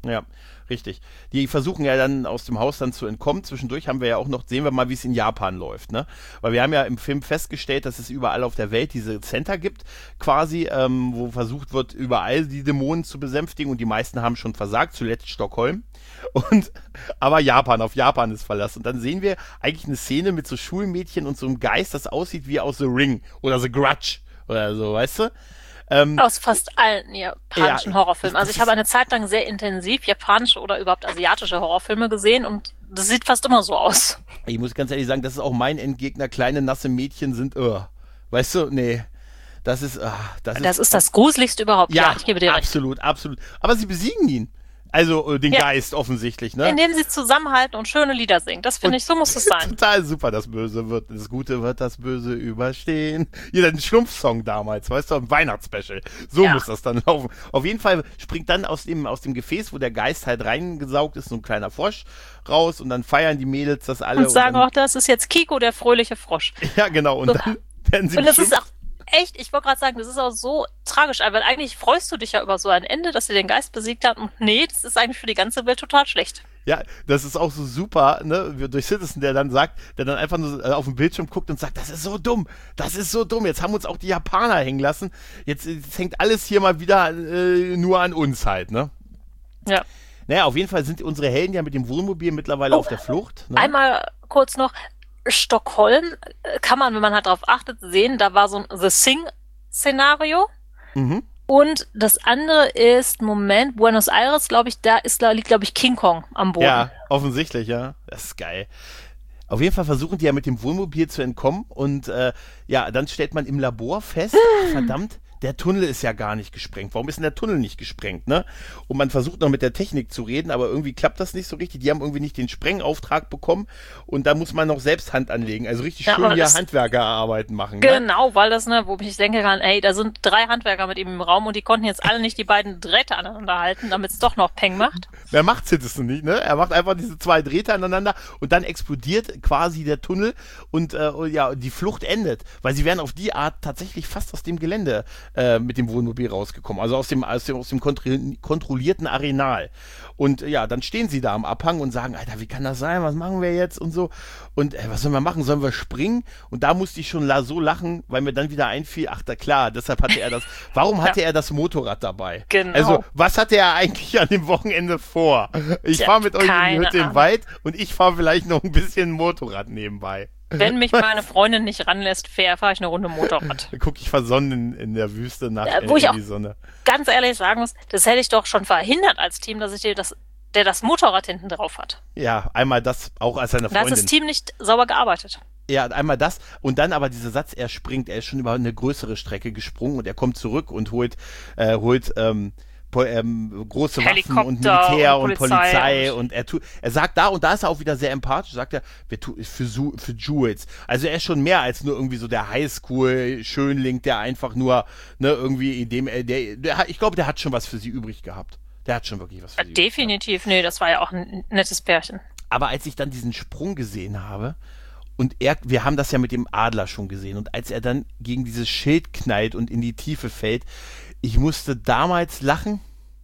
Ja, richtig. Die versuchen ja dann aus dem Haus dann zu entkommen. Zwischendurch haben wir ja auch noch, sehen wir mal, wie es in Japan läuft, ne? Weil wir haben ja im Film festgestellt, dass es überall auf der Welt diese Center gibt, quasi, ähm, wo versucht wird, überall die Dämonen zu besänftigen und die meisten haben schon versagt, zuletzt Stockholm. Und, aber Japan, auf Japan ist Verlass. Und dann sehen wir eigentlich eine Szene mit so Schulmädchen und so einem Geist, das aussieht wie aus The Ring oder The Grudge oder so, weißt du? Ähm, Aus fast allen japanischen ja, Horrorfilmen. Also ich habe eine Zeit lang sehr intensiv japanische oder überhaupt asiatische Horrorfilme gesehen und das sieht fast immer so aus. Ich muss ganz ehrlich sagen, das ist auch mein Endgegner. Kleine, nasse Mädchen sind, uh, weißt du, nee. Das ist, uh, das, das ist, ist das Gruseligste überhaupt. Ja, ja ich gebe dir recht. Absolut, absolut. Aber sie besiegen ihn. Also den ja. Geist offensichtlich, ne? Indem sie zusammenhalten und schöne Lieder singen. Das finde ich, so muss es sein. Total super, das Böse wird, das Gute wird das Böse überstehen. Hier, ein Schlumpfsong damals, weißt du, ein Weihnachtsspecial. So ja. muss das dann laufen. Auf jeden Fall springt dann aus dem, aus dem Gefäß, wo der Geist halt reingesaugt ist, so ein kleiner Frosch raus und dann feiern die Mädels das alle. Und sagen und dann, auch, das ist jetzt Kiko, der fröhliche Frosch. Ja, genau. Und so. Dann werden sie Und das ist auch echt, ich wollte gerade sagen, das ist auch so tragisch, weil eigentlich freust du dich ja über so ein Ende, dass sie den Geist besiegt hat und nee, das ist eigentlich für die ganze Welt total schlecht. Ja, das ist auch so super, ne, durch Citizen, der dann sagt, der dann einfach nur auf den Bildschirm guckt und sagt, das ist so dumm, das ist so dumm, jetzt haben uns auch die Japaner hängen lassen, jetzt, jetzt hängt alles hier mal wieder äh, nur an uns halt, ne? Ja. Naja, auf jeden Fall sind unsere Helden ja mit dem Wohnmobil mittlerweile oh, auf der Flucht. Ne? Einmal kurz noch, Stockholm kann man, wenn man halt darauf achtet, sehen, da war so ein The Thing-Szenario. Mhm. Und das andere ist, Moment, Buenos Aires, glaube ich, da ist, da liegt, glaube ich, King Kong am Boden. Ja, offensichtlich, ja. Das ist geil. Auf jeden Fall versuchen die ja mit dem Wohnmobil zu entkommen und äh, ja, dann stellt man im Labor fest, ach, verdammt, der Tunnel ist ja gar nicht gesprengt. Warum ist denn der Tunnel nicht gesprengt, ne? Und man versucht noch mit der Technik zu reden, aber irgendwie klappt das nicht so richtig. Die haben irgendwie nicht den Sprengauftrag bekommen und da muss man noch selbst Hand anlegen. Also richtig ja, schön hier Handwerkerarbeiten machen. Genau, ne? Weil das, ne, wo ich denke kann, ey, da sind drei Handwerker mit ihm im Raum und die konnten jetzt alle nicht die beiden Drähte aneinander halten, damit es doch noch Peng macht. Wer macht Citizen nicht, ne? Er macht einfach diese zwei Drähte aneinander und dann explodiert quasi der Tunnel und äh, ja, die Flucht endet, weil sie wären auf die Art tatsächlich fast aus dem Gelände äh, mit dem Wohnmobil rausgekommen, also aus dem, aus dem, aus dem kontro- kontrollierten Arenal. Und äh, ja, dann stehen sie da am Abhang und sagen, Alter, wie kann das sein, was machen wir jetzt und so. Und äh, was sollen wir machen, sollen wir springen? Und da musste ich schon la- so lachen, weil mir dann wieder einfiel, ach da klar, deshalb hatte er das, warum hatte ja. er das Motorrad dabei? Genau. Also, was hatte er eigentlich an dem Wochenende vor? Ich ja, fahre mit euch in die Hütte Ahnung. im Wald und ich fahre vielleicht noch ein bisschen Motorrad nebenbei. Wenn mich meine Freundin nicht ranlässt, fahre ich eine Runde Motorrad. Dann gucke ich versonnen in, in der Wüste nach ja, wo in, ich auch in die Sonne. Ganz ehrlich sagen muss, das hätte ich doch schon verhindert als Team, dass ich dir das, der das Motorrad hinten drauf hat. Ja, einmal das, auch als seine Freundin. Da hat das Team nicht sauber gearbeitet. Ja, einmal das und dann aber dieser Satz, er springt, er ist schon über eine größere Strecke gesprungen und er kommt zurück und holt, äh, holt, ähm, Ähm, große Waffen und Militär und Polizei, und, Polizei und, und er tut, er sagt da und da ist er auch wieder sehr empathisch, sagt er, wir tun für für Jules. Also er ist schon mehr als nur irgendwie so der Highschool-Schönling, der einfach nur ne irgendwie in dem, der, der ich glaube, der hat schon was für sie übrig gehabt. Der hat schon wirklich was für sie. Definitiv, nee, das war ja auch ein nettes Pärchen. Aber als ich dann diesen Sprung gesehen habe und er, wir haben das ja mit dem Adler schon gesehen und als er dann gegen dieses Schild knallt und in die Tiefe fällt, ich musste damals lachen.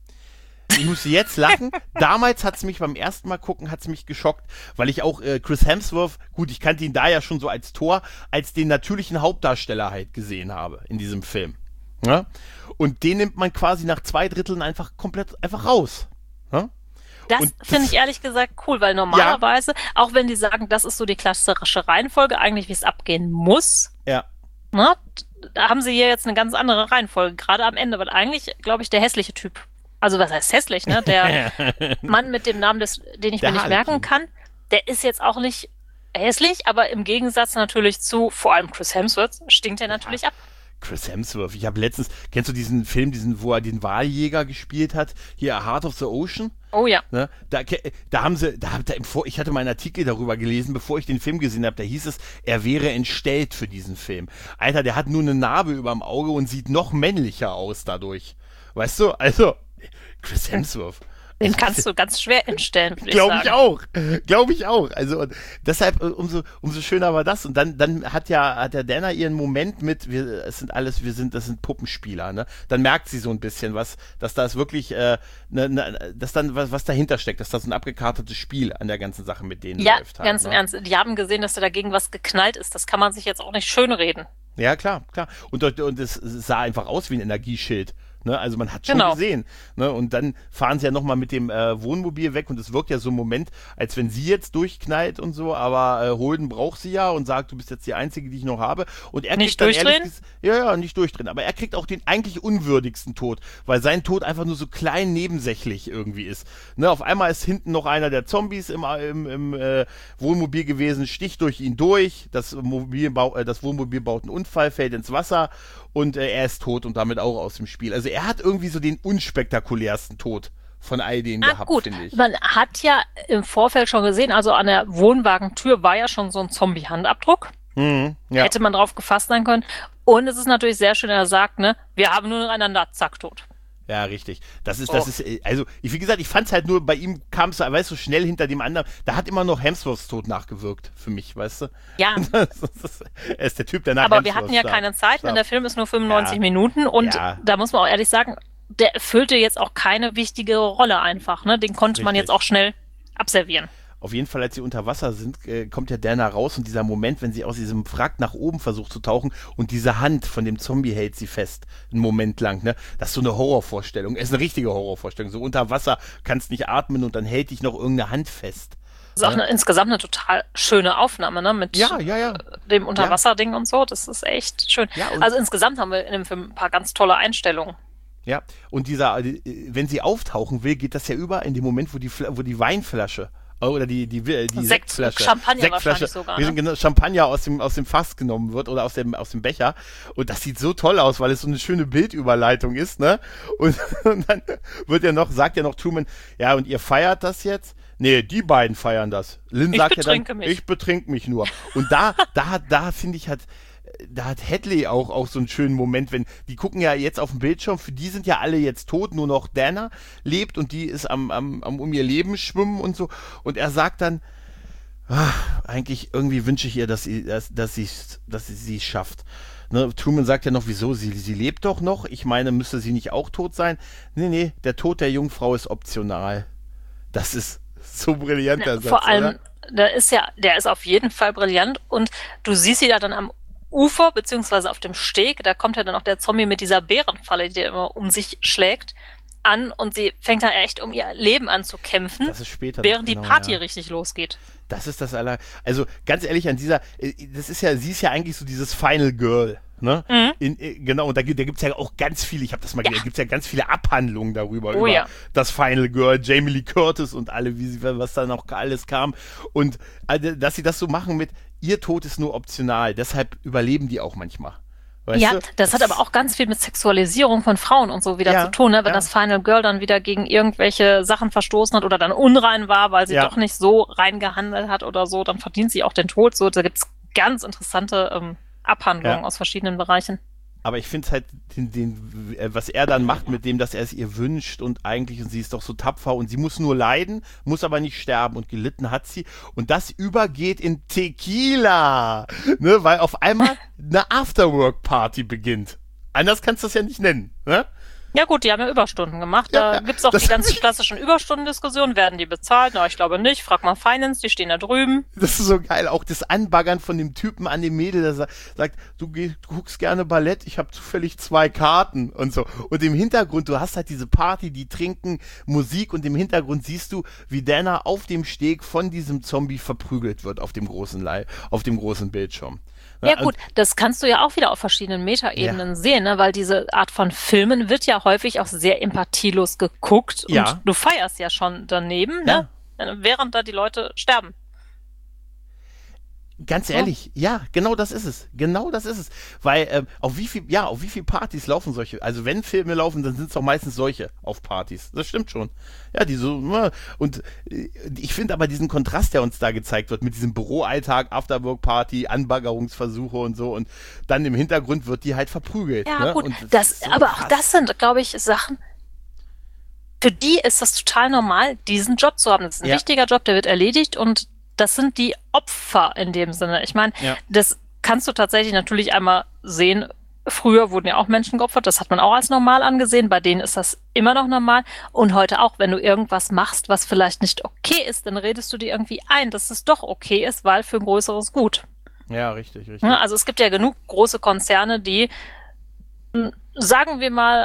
Ich musste jetzt lachen. Damals hat es mich beim ersten Mal gucken, hat es mich geschockt, weil ich auch äh, Chris Hemsworth, gut, ich kannte ihn da ja schon so als Thor, als den natürlichen Hauptdarsteller halt gesehen habe in diesem Film. Ja? Und den nimmt man quasi nach zwei Dritteln einfach komplett einfach raus. Ja? Das finde ich ehrlich gesagt cool, weil normalerweise, ja. auch wenn die sagen, das ist so die klassische Reihenfolge, eigentlich wie es abgehen muss, ja. ne? Da haben sie hier jetzt eine ganz andere Reihenfolge, gerade am Ende, weil eigentlich, glaube ich, der hässliche Typ, also was heißt hässlich, ne? Der Mann mit dem Namen, des, den ich der mir nicht Harlequin. merken kann, der ist jetzt auch nicht hässlich, aber im Gegensatz natürlich zu, vor allem Chris Hemsworth, stinkt er natürlich ja. ab. Chris Hemsworth, ich habe letztens, kennst du diesen Film, diesen, wo er den Waljäger gespielt hat, hier Heart of the Ocean? Oh ja. Ne? Da, da haben sie, da, da im Vor, ich hatte mal einen Artikel darüber gelesen, bevor ich den Film gesehen habe, da hieß es, er wäre entstellt für diesen Film. Alter, der hat nur eine Narbe überm Auge und sieht noch männlicher aus dadurch. Weißt du? Also, Chris Hemsworth. Den kannst du ganz schwer entstellen, würde ich Glaube sagen. ich auch. Glaube ich auch. Also und deshalb äh, umso umso schöner war das. Und dann dann hat ja hat der Dana ihren Moment mit, wir es sind alles, wir sind das sind Puppenspieler. Ne? Dann merkt sie so ein bisschen was, dass da ist wirklich, äh, ne, ne, dass dann was was dahinter steckt, dass das ein abgekartetes Spiel an der ganzen Sache mit denen Ja, läuft. Halt, ganz ne? im Ernst. Die haben gesehen, dass da dagegen was geknallt ist. Das kann man sich jetzt auch nicht schönreden. Ja, klar, klar. Und, und es sah einfach aus wie ein Energieschild. Ne? Also man hat schon Genau. gesehen. Ne? Und dann fahren sie ja nochmal mit dem äh, Wohnmobil weg und es wirkt ja so ein Moment, als wenn sie jetzt durchknallt und so, aber äh, Holden braucht sie ja und sagt, du bist jetzt die Einzige, die ich noch habe. Und er Nicht kriegt dann durchdrehen? ehrlich ges- Ja, ja, nicht durchdrehen. Aber er kriegt auch den eigentlich unwürdigsten Tod, weil sein Tod einfach nur so klein nebensächlich irgendwie ist. Ne? Auf einmal ist hinten noch einer der Zombies im, im, im äh, Wohnmobil gewesen, sticht durch ihn durch, das, Mobil bau, äh, das Wohnmobil baut einen Unfall, fällt ins Wasser und äh, er ist tot und damit auch aus dem Spiel. Also er hat irgendwie so den unspektakulärsten Tod von all denen Ah, gehabt, gut. finde ich. Man hat ja im Vorfeld schon gesehen, also an der Wohnwagentür war ja schon so ein Zombie-Handabdruck. Mhm, ja. Hätte man drauf gefasst sein können. Und es ist natürlich sehr schön, er sagt, ne, wir haben nur einander, zack, tot. Ja, richtig. Das ist, Oh. das ist, äh, also, ich, wie gesagt, ich fand's halt nur, bei ihm kam es, weißt du, so schnell hinter dem anderen, da hat immer noch Hemsworths Tod nachgewirkt, für mich, weißt du? Ja, Das ist, er ist der Typ, der nach aber wir Hemsworth hatten ja starb. keine Zeit, denn der Film ist nur fünfundneunzig Ja. Minuten und Ja. da muss man auch ehrlich sagen, der erfüllte jetzt auch keine wichtige Rolle einfach, ne? Den konnte man Richtig. jetzt auch schnell abservieren. Auf jeden Fall, als sie unter Wasser sind, äh, kommt ja Dana raus und dieser Moment, wenn sie aus diesem Wrack nach oben versucht zu tauchen und diese Hand von dem Zombie hält sie fest, einen Moment lang, ne? Das ist so eine Horrorvorstellung, ist eine richtige Horrorvorstellung. So unter Wasser kannst nicht atmen und dann hält dich noch irgendeine Hand fest. Das ist auch eine, insgesamt eine total schöne Aufnahme, ne? Mit Ja, ja, ja. dem Unterwasserding und so. Das ist echt schön. Ja, und- also insgesamt haben wir in dem Film ein paar ganz tolle Einstellungen. Ja, und dieser, äh, wenn sie auftauchen will, geht das ja über in dem Moment, wo die, Fla- wo die Weinflasche oder die, die, die Sekt- Sektflasche, Champagner Sektflasche, wahrscheinlich sogar, wir ne? sind genau, Champagner aus dem, aus dem Fass genommen wird oder aus dem, aus dem Becher. Und das sieht so toll aus, weil es so eine schöne Bildüberleitung ist, ne? Und, und dann wird ja noch, sagt ja noch Truman, ja, und ihr feiert das jetzt? Nee, die beiden feiern das. Lynn Ich sagt ja betrinke dann, mich. ich betrink mich nur. Und da, da, da finde ich, hat, da hat Hadley auch, auch so einen schönen Moment, wenn, die gucken ja jetzt auf dem Bildschirm, für die sind ja alle jetzt tot, nur noch Dana lebt und die ist am, am, am um ihr Leben schwimmen und so. Und er sagt dann, ach, eigentlich irgendwie wünsche ich ihr, dass sie, dass, dass sie, dass sie sie schafft. Ne, Truman sagt ja noch, wieso, sie, sie lebt doch noch, ich meine, müsste sie nicht auch tot sein? Nee, nee, der Tod der Jungfrau ist optional. Das ist so brillant, der Ja, Satz, vor allem, oder? der ist ja, der ist auf jeden Fall brillant und du siehst sie da dann am Ufer, beziehungsweise auf dem Steg, da kommt ja dann auch der Zombie mit dieser Bärenfalle, die immer um sich schlägt, an und sie fängt da echt um ihr Leben an zu kämpfen, Das ist später. während genau, die Party ja. richtig losgeht. Das ist das aller. Also ganz ehrlich, an dieser, äh, das ist ja, sie ist ja eigentlich so dieses Final Girl, ne? Mhm. In, äh, genau, und da, gibt- da gibt's ja auch ganz viele, ich habe das mal Ja. gesehen, da gibt's ja ganz viele Abhandlungen darüber, Oh über ja. das Final Girl, Jamie Lee Curtis und alle, wie sie, was da noch alles kam. Und äh, dass sie das so machen mit, ihr Tod ist nur optional, deshalb überleben die auch manchmal. Weißt ja, du? das hat aber auch ganz viel mit Sexualisierung von Frauen und so wieder Ja, zu tun, ne? Wenn ja. das Final Girl dann wieder gegen irgendwelche Sachen verstoßen hat oder dann unrein war, weil sie Ja. doch nicht so rein gehandelt hat oder so, dann verdient sie auch den Tod. So, da gibt's ganz interessante ähm, Abhandlungen Ja. aus verschiedenen Bereichen. Aber ich finde es halt, den, den, äh, was er dann macht mit dem, dass er es ihr wünscht und eigentlich, und sie ist doch so tapfer und sie muss nur leiden, muss aber nicht sterben und gelitten hat sie. Und das übergeht in Tequila, ne, weil auf einmal eine Afterwork-Party beginnt. Anders kannst du das ja nicht nennen, ne? Ja gut, die haben ja Überstunden gemacht. Ja, Da ja, gibt's auch das- die ganz klassischen Überstundendiskussionen. Werden die bezahlt? Na, ich glaube nicht. Frag mal Finance, die stehen da drüben. Das ist so geil, auch das Anbaggern von dem Typen an dem Mädel, der sa- sagt, du, geh, du guckst gerne Ballett, ich habe zufällig zwei Karten und so. Und im Hintergrund, du hast halt diese Party, die trinken Musik und im Hintergrund siehst du, wie Dana auf dem Steg von diesem Zombie verprügelt wird auf dem großen Li- auf dem großen Bildschirm. Ja gut, das kannst du ja auch wieder auf verschiedenen Metaebenen Ja. sehen, ne? Weil diese Art von Filmen wird ja häufig auch sehr empathielos geguckt und Ja. du feierst ja schon daneben, ne? Während da die Leute sterben. Ganz ehrlich, ja, genau das ist es. Genau das ist es. Weil, ähm, auf wie viel, ja, auf wie viel Partys laufen solche, also wenn Filme laufen, dann sind es doch meistens solche auf Partys. Das stimmt schon. Ja, die so, ne, und äh, ich finde aber diesen Kontrast, der uns da gezeigt wird, mit diesem Büroalltag, Afterwork-Party, Anbaggerungsversuche und so, und dann im Hintergrund wird die halt verprügelt. Ja ne? gut, Und das, ist so aber auch krass. das sind, glaube ich, Sachen, für die ist das total normal, diesen Job zu haben. Das ist ein Ja. wichtiger Job, der wird erledigt und das sind die Opfer in dem Sinne. Ich meine, Ja. das kannst du tatsächlich natürlich einmal sehen. Früher wurden ja auch Menschen geopfert, das hat man auch als normal angesehen, bei denen ist das immer noch normal und heute auch, wenn du irgendwas machst, was vielleicht nicht okay ist, dann redest du dir irgendwie ein, dass es doch okay ist, weil für ein größeres Gut. Ja, richtig, richtig. Ja, also es gibt ja genug große Konzerne, die, m, sagen wir mal,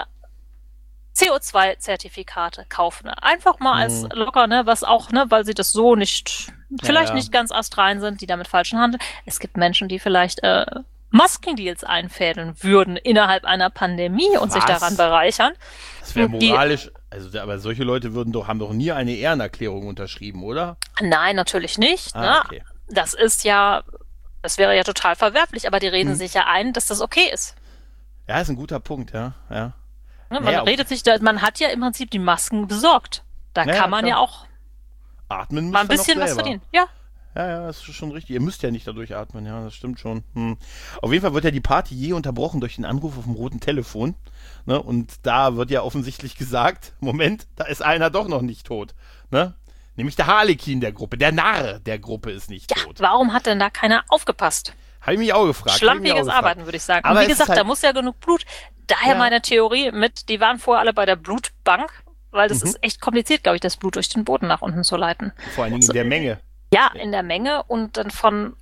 C O zwei Zertifikate kaufen. Einfach mal als Mhm. locker, ne, was auch, ne, weil sie das so nicht, vielleicht ja. nicht ganz astrein sind, die damit falschen handeln. Es gibt Menschen, die vielleicht äh, Maskendeals einfädeln würden innerhalb einer Pandemie und sich Was? daran bereichern. Das wäre die- moralisch, also aber solche Leute würden doch, haben doch nie eine Ehrenerklärung unterschrieben, oder? Nein, natürlich nicht. Ah, ne? okay. Das ist ja, das wäre ja total verwerflich, aber die reden Mhm. sich ja ein, dass das okay ist. Ja, ist ein guter Punkt, ja, ja. Ne, man Naja, redet sich, da, man hat ja im Prinzip die Masken besorgt. Da Ja, kann man klar. ja auch Atmen müsst mal ein ihr noch bisschen was selber. verdienen. Ja. Ja, ja, das ist schon richtig. Ihr müsst ja nicht dadurch atmen, ja, das stimmt schon. Hm. Auf jeden Fall wird ja die Party je unterbrochen durch den Anruf auf dem roten Telefon. Ne? Und da wird ja offensichtlich gesagt, Moment, da ist einer doch noch nicht tot. Ne? Nämlich der Harlekin der Gruppe, der Narr der Gruppe ist nicht Ja, tot. warum hat denn da keiner aufgepasst? Habe ich mich auch gefragt. hab ich mich auch Schlampiges gefragt. Arbeiten, würde ich sagen. Aber Und wie es ist gesagt, halt- da muss ja genug Blut. Daher Ja. meine Theorie mit, die waren vorher alle bei der Blutbank, weil das Mhm. ist echt kompliziert, glaube ich, das Blut durch den Boden nach unten zu leiten. Vor allen Dingen So- in der Menge. Ja, in der Menge und dann von,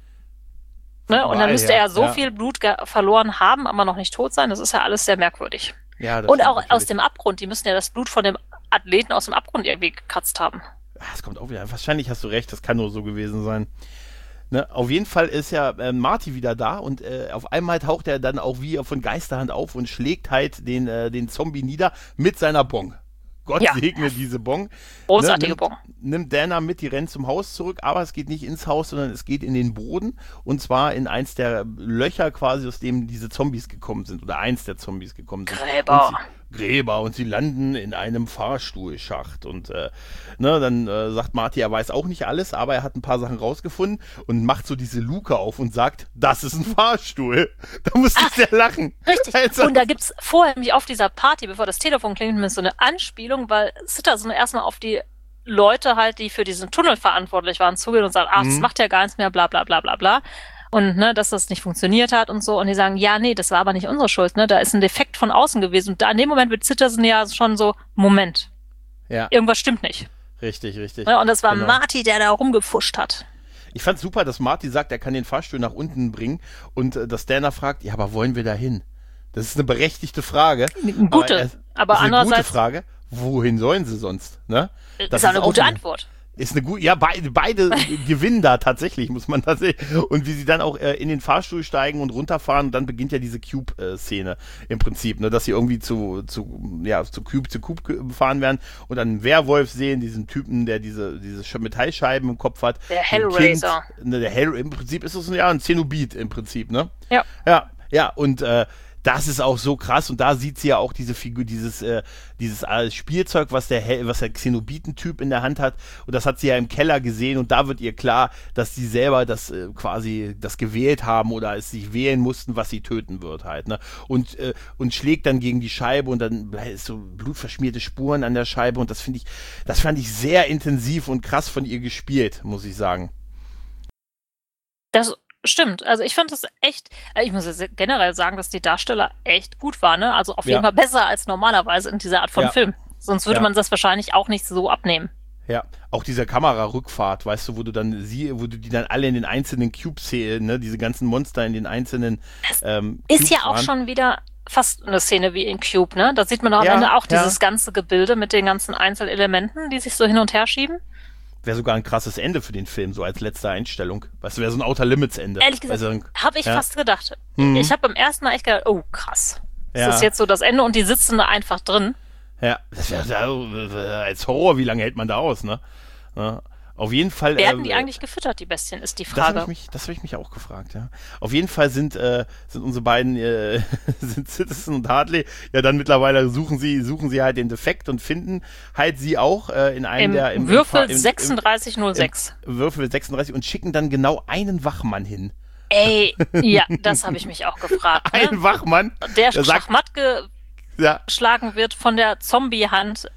Von ne, und überall dann müsste her, er so ja. viel Blut ge- verloren haben, aber noch nicht tot sein. Das ist ja alles sehr merkwürdig. Ja, das Und stimmt auch natürlich. aus dem Abgrund. Die müssen ja das Blut von dem Athleten aus dem Abgrund irgendwie gekratzt haben. Ah, es kommt auch wieder. Wahrscheinlich hast du recht, das kann nur so gewesen sein. Ne? Auf jeden Fall ist ja äh, Marty wieder da und äh, auf einmal taucht er dann auch wie von Geisterhand auf und schlägt halt den, äh, den Zombie nieder mit seiner Bong. Gott Ja. segne diese Bong. Großartige nimmt, Bon. Nimmt Dana mit, die rennt zum Haus zurück, aber es geht nicht ins Haus, sondern es geht in den Boden und zwar in eins der Löcher quasi, aus dem diese Zombies gekommen sind oder eins der Zombies gekommen sind. Gräber. Und sie, Gräber und sie landen in einem Fahrstuhlschacht und äh, ne, dann äh, sagt Marty, er weiß auch nicht alles, aber er hat ein paar Sachen rausgefunden und macht so diese Luke auf und sagt, das ist ein Fahrstuhl. Da musste ich sehr lachen. Richtig. Also- Und da gibt's vorher nämlich auf dieser Party, bevor das Telefon klingt, so eine Anspielung, weil Sitterson erstmal auf die Leute halt, die für diesen Tunnel verantwortlich waren, zugehen und sagen, ach, das Mhm. macht ja gar nichts mehr, bla bla bla bla bla. Und ne, dass das nicht funktioniert hat und so. Und die sagen, ja, nee, das war aber nicht unsere Schuld, ne? Da ist ein Defekt von außen gewesen. Und da in dem Moment wird Sitterson ja schon so, Moment, Ja, irgendwas stimmt nicht. richtig, richtig. Ne? Und das war Genau. Marty, der da rumgepfuscht hat. Ich fand's super, dass Marty sagt, er kann den Fahrstuhl nach unten bringen und äh, dass Dana fragt, ja, aber wollen wir da hin? Das ist eine berechtigte Frage. Eine gute, er- aber ist eine andererseits- gute Frage. Wohin sollen sie sonst? Ne? Das ist auch eine gute eine- Antwort. Ist eine gute, ja, beide, beide gewinnen da tatsächlich, muss man tatsächlich. Und wie sie dann auch äh, in den Fahrstuhl steigen und runterfahren, und dann beginnt ja diese Cube-Szene im Prinzip, ne, dass sie irgendwie zu, zu, ja, zu Cube, zu Cube gefahren werden und dann einen Werwolf sehen, diesen Typen, der diese, diese Sch- Metallscheiben im Kopf hat. Der Ein Hellraiser. Kind, ne, der Hell, im Prinzip ist es ja ein Zenobit im Prinzip, ne? Ja. Ja, ja, und äh, das ist auch so krass und da sieht sie ja auch diese Figur, dieses, äh, dieses äh, Spielzeug, was der, Hel- was der Xenobiten-Typ in der Hand hat und das hat sie ja im Keller gesehen und da wird ihr klar, dass sie selber das äh, quasi das gewählt haben oder es sich wählen mussten, was sie töten wird halt, ne? Und, äh, und schlägt dann gegen die Scheibe und dann ist so blutverschmierte Spuren an der Scheibe und das finde ich, das fand ich sehr intensiv und krass von ihr gespielt, muss ich sagen. Das stimmt. Also ich fand das echt, äh, ich muss jetzt generell sagen, dass die Darsteller echt gut waren, ne? Also auf jeden Ja. Fall besser als normalerweise in dieser Art von Ja. Film. Sonst würde Ja. man das wahrscheinlich auch nicht so abnehmen. Ja, auch diese Kamerarückfahrt, weißt du, wo du dann sie, wo du die dann alle in den einzelnen Cubes, ne, diese ganzen Monster in den einzelnen Das ähm, Ist Cubes ja auch waren. schon wieder fast eine Szene wie in Cube, ne? Da sieht man doch am Ja, Ende auch ja. dieses ganze Gebilde mit den ganzen Einzelelementen, die sich so hin und her schieben. Wäre sogar ein krasses Ende für den Film, so als letzte Einstellung. Weißt du, wäre so ein Outer Limits Ende. Ehrlich gesagt, Also, habe ich ja. fast gedacht. Mhm. Ich habe beim ersten Mal echt gedacht, oh krass. Das Ja. ist jetzt so das Ende und die sitzen da einfach drin. ja, das wäre ja, als Horror, wie lange hält man da aus, ne? Ja, auf jeden Fall. Werden äh, die eigentlich gefüttert, die Bestien, ist die Das habe Frage. ich mich, das habe ich mich auch gefragt, ja. Auf jeden Fall sind, äh, sind unsere beiden, äh, sind Citizen und Hartley, ja dann mittlerweile suchen sie, suchen sie halt den Defekt und finden halt sie auch äh, in einem Im der im, Würfel im, im, sechsunddreißig null sechs. im Würfel sechsunddreißig und schicken dann genau einen Wachmann hin. Ey, ja, das habe ich mich auch gefragt. Ein Ne? Wachmann, Der der sagt- Schachmatt ja, geschlagen wird von der Zombie-Hand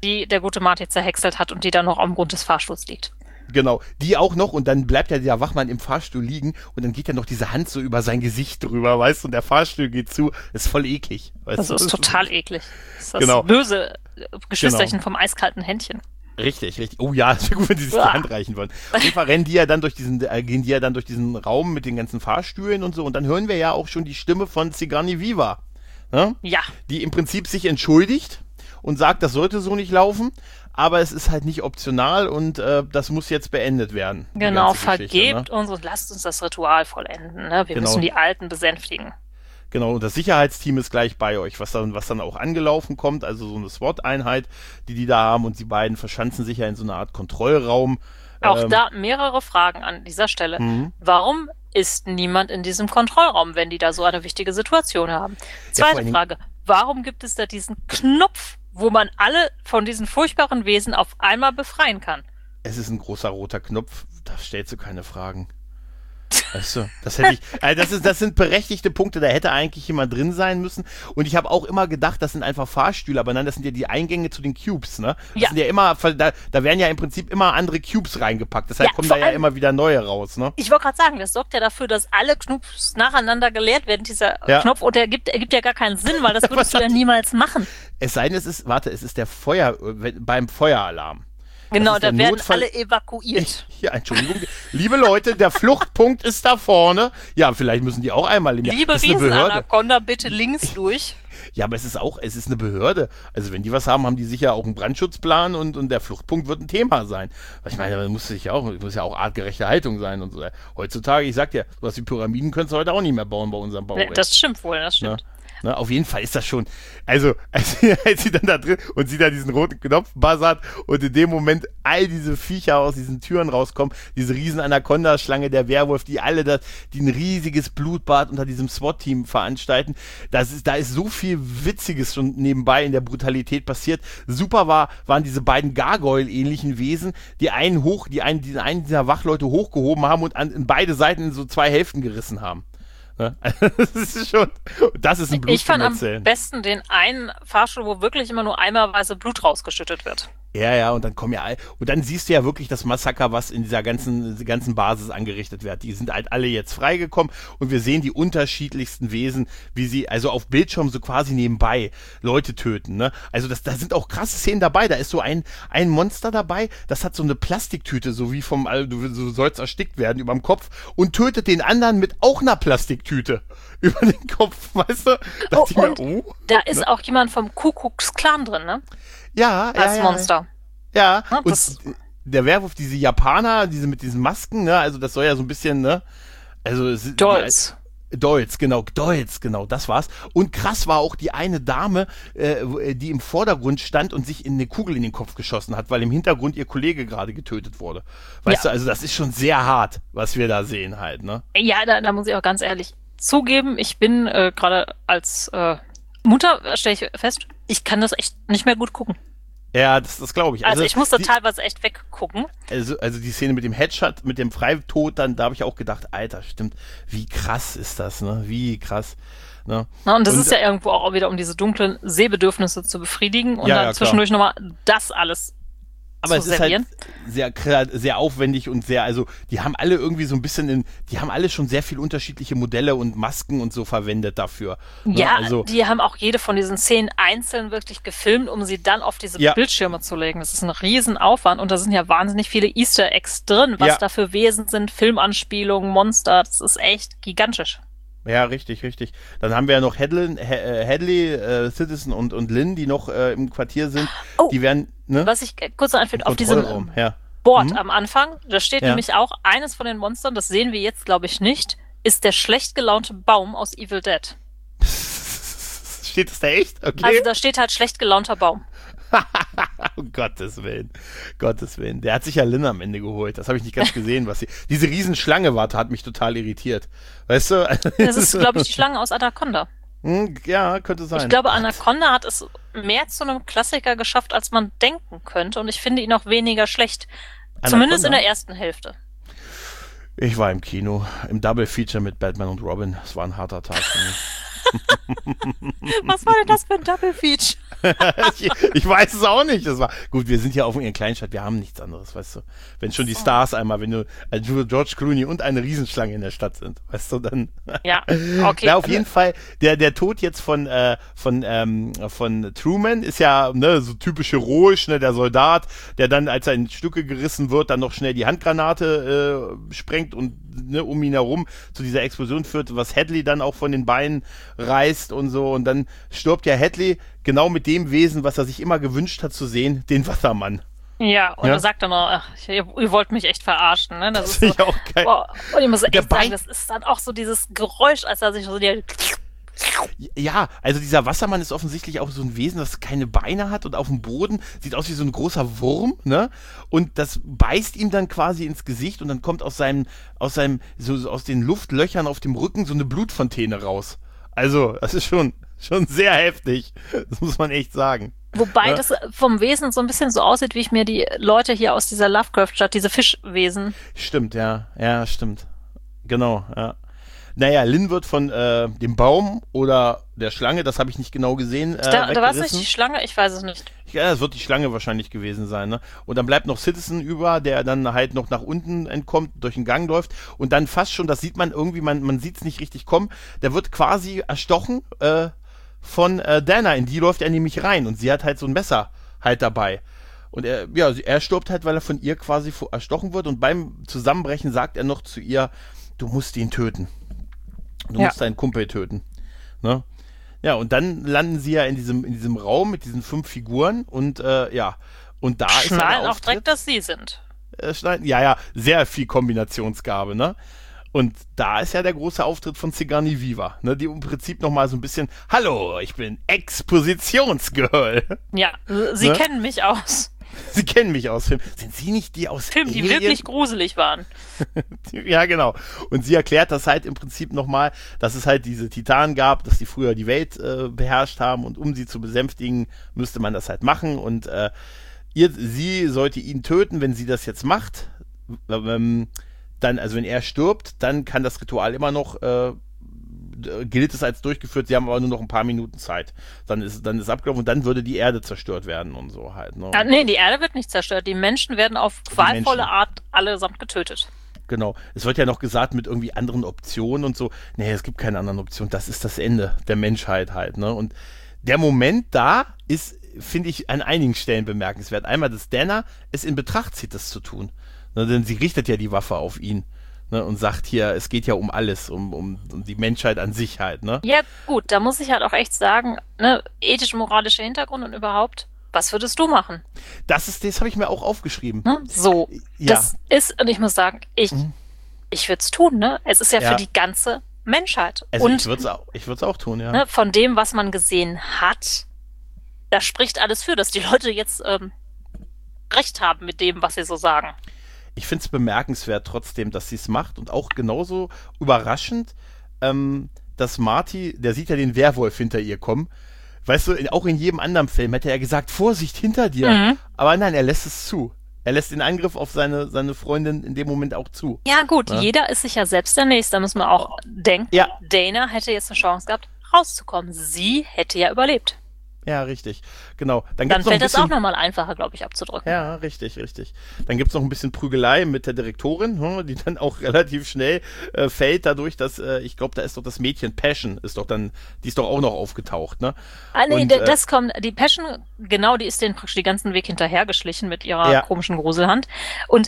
die der gute Marty zerhäckselt hat und die dann noch am Grund des Fahrstuhls liegt. Genau, die auch noch und dann bleibt ja der Wachmann im Fahrstuhl liegen und dann geht ja noch diese Hand so über sein Gesicht drüber, weißt du, und der Fahrstuhl geht zu, ist voll eklig. Weißt das du? ist total eklig. Das ist das Genau. böse Geschwisterchen Genau. vom eiskalten Händchen. Richtig, richtig. Oh ja, es wäre gut, wenn sie sich Uah. die Hand reichen wollen. Auf jeden Fall rennen die ja dann durch diesen, äh, gehen die ja dann durch diesen Raum mit den ganzen Fahrstühlen und so und dann hören wir ja auch schon die Stimme von Sigourney Weaver, ne? Ja. Die im Prinzip sich entschuldigt und sagt, das sollte so nicht laufen, aber es ist halt nicht optional und äh, das muss jetzt beendet werden. Genau, Geschichte, vergebt ne? uns und lasst uns das Ritual vollenden. Ne? Wir Genau. müssen die Alten besänftigen. Genau, und das Sicherheitsteam ist gleich bei euch, was dann, was dann auch angelaufen kommt, also so eine SWAT-Einheit, die die da haben und die beiden verschanzen sich ja in so einer Art Kontrollraum. Auch ähm, da mehrere Fragen an dieser Stelle. Mhm. Warum ist niemand in diesem Kontrollraum, wenn die da so eine wichtige Situation haben? Zweite allen Dingen- Frage, warum gibt es da diesen Knopf, wo man alle von diesen furchtbaren Wesen auf einmal befreien kann? Es ist ein großer roter Knopf, da stellst du keine Fragen. Weißt du, das hätte ich, also das ist, das sind berechtigte Punkte, da hätte eigentlich jemand drin sein müssen. Und ich habe auch immer gedacht, das sind einfach Fahrstühle, aber nein, das sind ja die Eingänge zu den Cubes, ne? Das Ja. sind ja immer, da, da werden ja im Prinzip immer andere Cubes reingepackt, deshalb Ja, kommen vor da ja allem- immer wieder neue raus, ne? Ich wollte gerade sagen, das sorgt ja dafür, dass alle Knopfs nacheinander geleert werden, dieser Ja. Knopf, und der gibt, ergibt ja gar keinen Sinn, weil das würdest du ja niemals machen. Es sei denn, es ist, warte, es ist der Feuer, wenn- beim Feueralarm. Genau, ist da der werden Notfall- alle evakuiert. Ja, Entschuldigung. Liebe Leute, der Fluchtpunkt ist da vorne. Ja, vielleicht müssen die auch einmal im Jahr. Liebe Das ist eine Behörde. Riesenanaconda, bitte links durch. Ja, aber es ist auch, es ist eine Behörde. Also wenn die was haben, haben die sicher auch einen Brandschutzplan und, und der Fluchtpunkt wird ein Thema sein. Weil ich meine, da muss sich ja auch, muss ja auch artgerechte Haltung sein und so. Heutzutage, ich sag dir, was die Pyramiden könntest du heute auch nicht mehr bauen bei unserem Baurecht. Das stimmt wohl, das stimmt. Ne, auf jeden Fall ist das schon, also als sie, als sie dann da drin und sie da diesen roten Knopf buzzert und in dem Moment all diese Viecher aus diesen Türen rauskommen, diese riesen Anaconda-Schlange, der Werwolf, die alle das, die ein riesiges Blutbad unter diesem SWAT-Team veranstalten, das ist, da ist so viel Witziges schon nebenbei in der Brutalität passiert. Super war, waren diese beiden Gargoyle-ähnlichen Wesen, die einen hoch, die einen, die einen dieser Wachleute hochgehoben haben und an in beide Seiten in so zwei Hälften gerissen haben. Ne? Das ist schon, das ist ein Blut Ich fand zum am Erzählen. besten den einen Fahrstuhl, wo wirklich immer nur eimerweise Blut rausgeschüttet wird. Ja, ja, und dann kommen ja all, und dann siehst du ja wirklich das Massaker, was in dieser ganzen, dieser ganzen Basis angerichtet wird. Die sind halt alle jetzt freigekommen und wir sehen die unterschiedlichsten Wesen, wie sie, also auf Bildschirm so quasi nebenbei Leute töten, ne? Also das, da sind auch krasse Szenen dabei. Da ist so ein, ein Monster dabei, das hat so eine Plastiktüte, so wie vom, also du, du sollst erstickt werden überm Kopf und tötet den anderen mit auch einer Plastiktüte über den Kopf, weißt du? Da Oh, dachte ich mir, und oh, Da ist auch jemand vom Ku Klux Klan drin, ne? ja, ja, Als ja, Monster. Ja, Ja, und das- der Werwolf, diese Japaner, diese mit diesen Masken, ne, also das soll ja so ein bisschen, ne, also es- Dolls. Dolls, genau, Dolls, genau, das war's. Und krass war auch die eine Dame, äh, die im Vordergrund stand und sich in eine Kugel in den Kopf geschossen hat, weil im Hintergrund ihr Kollege gerade getötet wurde. Weißt Ja. du, also das ist schon sehr hart, was wir da sehen halt, ne? Ja, da, da muss ich auch ganz ehrlich zugeben, ich bin äh, gerade als äh, Mutter, stelle ich fest, ich kann das echt nicht mehr gut gucken. Ja, das, das glaube ich. Also, ich musste die, teilweise echt weggucken. Also, also die Szene mit dem Headshot, mit dem Freitod, dann, da habe ich auch gedacht, Alter, stimmt, wie krass ist das, ne? Wie krass. Ne? Na, und das Und- ist ja irgendwo auch wieder, um diese dunklen Sehbedürfnisse zu befriedigen und Ja, dann ja, zwischendurch nochmal das alles Aber zu es ist servieren. halt sehr, kra- sehr aufwendig und sehr, also die haben alle irgendwie so ein bisschen, in, die haben alle schon sehr viel unterschiedliche Modelle und Masken und so verwendet dafür. Ne? Ja, also, die haben auch jede von diesen Szenen einzeln wirklich gefilmt, um sie dann auf diese Ja. Bildschirme zu legen. Das ist ein Riesenaufwand und da sind ja wahnsinnig viele Easter Eggs drin, was Ja. da für Wesen sind, Filmanspielungen, Monster. Das ist echt gigantisch. ja, richtig, richtig. Dann haben wir ja noch Hadley, äh, Hadley äh, Citizen und, und Lynn, die noch äh, im Quartier sind. Oh, Die werden, ne? Was ich äh, kurz noch anführe, auf diesem Kontrollraum, ja. Board Mhm. am Anfang, da steht Ja. nämlich auch, eines von den Monstern, das sehen wir jetzt, glaube ich, nicht, ist der schlecht gelaunte Baum aus Evil Dead. Steht das da echt? Okay. Also da steht halt schlecht gelaunter Baum. Um Gottes Willen. Gottes Willen. Der hat sich ja Lynn am Ende geholt. Das habe ich nicht ganz gesehen, was sie. Diese Riesenschlange war, hat mich total irritiert. Weißt du? Das ist, glaube ich, die Schlange aus Anaconda. Hm, ja, könnte sein. Ich glaube, Anaconda hat es mehr zu einem Klassiker geschafft, als man denken könnte. Und ich finde ihn auch weniger schlecht. Zumindest in Anaconda? der ersten Hälfte. Ich war im Kino, im Double Feature mit Batman und Robin. Es war ein harter Tag für mich. Was war denn das für ein Double Feature? ich, ich weiß es auch nicht. Das war gut, wir sind ja auf einer Kleinstadt, wir haben nichts anderes, weißt du. Wenn schon die Stars einmal, wenn du also George Clooney und eine Riesenschlange in der Stadt sind, weißt du, dann. Ja, okay. Ja, auf jeden Fall, der, der Tod jetzt von, äh, von, ähm, von Truman ist ja, ne, so typisch heroisch, ne, der Soldat, der dann, als er in Stücke gerissen wird, dann noch schnell die Handgranate äh, sprengt und ne, um ihn herum zu dieser Explosion führt, was Hadley dann auch von den Beinen reißt und so. Und dann stirbt ja Hadley genau mit dem Wesen, was er sich immer gewünscht hat zu sehen, den Wassermann. Ja, und Ja. er sagt dann noch, ach, ihr, ihr wollt mich echt verarschen, ne? Das, Das ist finde so, ich auch geil. boah. Und ich muss echt Der sagen, Bein- das ist dann auch so dieses Geräusch, als er sich so die, Ja, also dieser Wassermann ist offensichtlich auch so ein Wesen, das keine Beine hat und auf dem Boden sieht aus wie so ein großer Wurm, ne? Und das beißt ihm dann quasi ins Gesicht und dann kommt aus seinem, aus seinem, so, so aus den Luftlöchern auf dem Rücken so eine Blutfontäne raus. Also, das ist schon, schon sehr heftig. Das muss man echt sagen. wobei Ja. das vom Wesen so ein bisschen so aussieht, wie ich mir die Leute hier aus dieser Lovecraft-Stadt, diese Fischwesen. Stimmt, ja. Ja, stimmt. Genau, ja. Naja, Lynn wird von äh, dem Baum oder der Schlange, das habe ich nicht genau gesehen, äh, Da, da war es nicht weggerissen. die Schlange, ich weiß es nicht. Ja, das wird die Schlange wahrscheinlich gewesen sein, ne? Und dann bleibt noch Citizen über, der dann halt noch nach unten entkommt, durch den Gang läuft und dann fast schon, das sieht man irgendwie, man, man sieht es nicht richtig kommen, der wird quasi erstochen äh, von äh, Dana, in die läuft er nämlich rein und sie hat halt so ein Messer halt dabei. Und er, ja, sie- er stirbt halt, weil er von ihr quasi vo- erstochen wird und beim Zusammenbrechen sagt er noch zu ihr, du musst ihn töten. Du Ja. musst deinen Kumpel töten. Ne? Ja, und dann landen sie ja in diesem, in diesem Raum mit diesen fünf Figuren und äh, ja, und da ist ja Schnallen der auch direkt, Auftritt. dass sie sind. Äh, schneiden, ja, ja, sehr viel Kombinationsgabe, ne? Und da ist ja der große Auftritt von Sigourney Weaver, ne? Die im Prinzip nochmal so ein bisschen, hallo, ich bin Expositionsgirl. Ja, sie Ne? kennen mich aus Sie kennen mich aus Filmen. Sind Sie nicht die aus Filmen, die Alien? wirklich gruselig waren. Ja, genau. Und sie erklärt das halt im Prinzip nochmal, dass es halt diese Titanen gab, dass die früher die Welt äh, beherrscht haben und um sie zu besänftigen, müsste man das halt machen und äh, ihr, sie sollte ihn töten, wenn sie das jetzt macht. Ähm, dann, also wenn er stirbt, dann kann das Ritual immer noch, äh, gilt es als durchgeführt, sie haben aber nur noch ein paar Minuten Zeit. Dann ist dann ist abgelaufen und dann würde die Erde zerstört werden und so halt. Ne? Ah, nee, die Erde wird nicht zerstört. Die Menschen werden auf qualvolle Menschen. Art allesamt getötet. Genau. Es wird ja noch gesagt mit irgendwie anderen Optionen und so. Nee, es gibt keine anderen Optionen. Das ist das Ende der Menschheit halt, ne? Und der Moment da ist, finde ich, an einigen Stellen bemerkenswert. Einmal, dass Dana es in Betracht zieht, das zu tun. Ne, denn sie richtet ja die Waffe auf ihn. Ne, und sagt hier, es geht ja um alles, um, um, um die Menschheit an sich halt, ne? Ja, gut, da muss ich halt auch echt sagen, ne, ethisch-moralischer Hintergrund und überhaupt, was würdest du machen? Das ist, das habe ich mir auch aufgeschrieben. Ne? So, Ja. das ist, und ich muss sagen, ich, Mhm. ich würde es tun, ne? Es ist ja, Ja. für die ganze Menschheit. Also und ich würde es auch, ich würd's auch tun, ja. ne, von dem, was man gesehen hat, da spricht alles für, dass die Leute jetzt ähm, recht haben mit dem, was sie so sagen. Ich finde es bemerkenswert trotzdem, dass sie es macht und auch genauso überraschend, ähm, dass Marty, der sieht ja den Werwolf hinter ihr kommen. Weißt du, in, auch in jedem anderen Film hätte er gesagt, Vorsicht, hinter dir. Mhm. Aber nein, er lässt es zu. Er lässt den Angriff auf seine, seine Freundin in dem Moment auch zu. Ja, gut, Ja. jeder ist sich ja selbst der Nächste. Da muss man auch denken, Ja. Dana hätte jetzt eine Chance gehabt, rauszukommen. Sie hätte ja überlebt. Ja, richtig. Genau. Dann, Dann gibt's noch ein fällt es bisschen, auch nochmal einfacher, glaube ich, abzudrücken. Ja, richtig, richtig. Dann gibt's noch ein bisschen Prügelei mit der Direktorin, hm, die dann auch relativ schnell äh, fällt, dadurch, dass, äh, ich glaube, da ist doch das Mädchen Passion, ist doch dann, die ist doch auch noch aufgetaucht, ne? Ah, nee, Und, d- äh, das kommt, die Passion, genau, die ist denen praktisch den ganzen Weg hinterhergeschlichen mit ihrer Ja. komischen Gruselhand. Und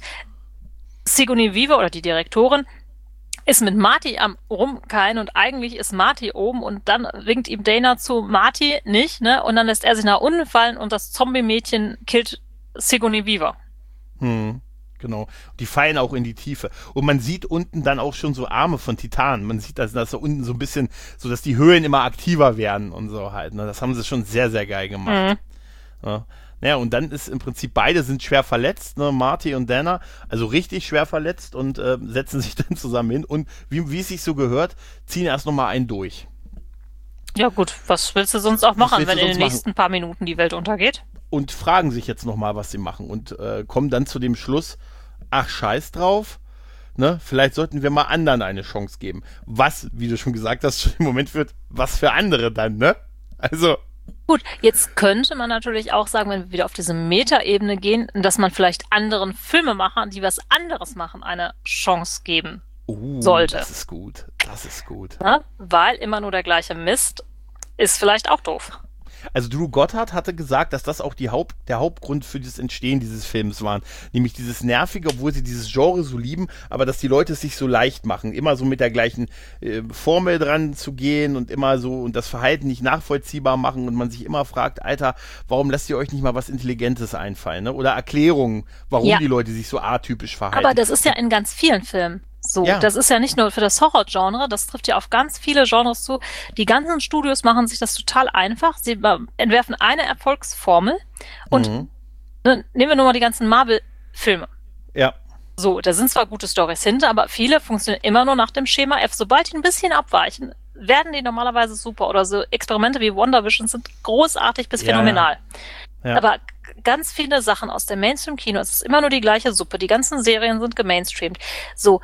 Sigourney Weaver oder die Direktorin ist mit Marty am Rumkeilen und eigentlich ist Marty oben und dann winkt ihm Dana zu, Marty nicht, ne? Und dann lässt er sich nach unten fallen und das Zombie-Mädchen killt Sigourney Weaver. Hm, genau. Die fallen auch in die Tiefe. Und man sieht unten dann auch schon so Arme von Titanen. Man sieht, dass das da unten so ein bisschen, so dass die Höhlen immer aktiver werden und so halt. Ne? Das haben sie schon sehr, sehr geil gemacht. Mhm. Ja. Naja, und dann ist im Prinzip, beide sind schwer verletzt, ne? Marty und Dana, also richtig schwer verletzt und äh, setzen sich dann zusammen hin und wie, wie es sich so gehört, ziehen erst nochmal einen durch. Ja gut, was willst du sonst auch machen, willst wenn du in den sonst nächsten paar Minuten die Welt untergeht? Und fragen sich jetzt nochmal, was sie machen und äh, kommen dann zu dem Schluss, ach scheiß drauf, ne, vielleicht sollten wir mal anderen eine Chance geben. Was, wie du schon gesagt hast, im Moment wird, was für andere dann, ne? Also. Gut, jetzt könnte man natürlich auch sagen, wenn wir wieder auf diese Metaebene gehen, dass man vielleicht anderen Filmemachern, die was anderes machen, eine Chance geben uh, sollte. Das ist gut, das ist gut. Ja, weil immer nur der gleiche Mist ist vielleicht auch doof. Also Drew Goddard hatte gesagt, dass das auch die Haupt, der Hauptgrund für das Entstehen dieses Films war. Nämlich dieses Nervige, obwohl sie dieses Genre so lieben, aber dass die Leute es sich so leicht machen, immer so mit der gleichen äh, Formel dran zu gehen und immer so und das Verhalten nicht nachvollziehbar machen und man sich immer fragt, Alter, warum lasst ihr euch nicht mal was Intelligentes einfallen? Ne? Oder Erklärungen, warum ja. die Leute sich so atypisch verhalten. Aber das ist ja in ganz vielen Filmen. So, ja. Das ist ja nicht nur für das Horror-Genre, das trifft ja auf ganz viele Genres zu. Die ganzen Studios machen sich das total einfach. Sie entwerfen eine Erfolgsformel und mhm. ne, nehmen wir nur mal die ganzen Marvel-Filme. Ja. So, da sind zwar gute Storys hinter, aber viele funktionieren immer nur nach dem Schema F. Sobald die ein bisschen abweichen, werden die normalerweise super. Oder so Experimente wie WandaVision sind großartig bis ja. phänomenal. Ja. Aber ganz viele Sachen aus dem Mainstream-Kino, es ist immer nur die gleiche Suppe. Die ganzen Serien sind gemainstreamt. So,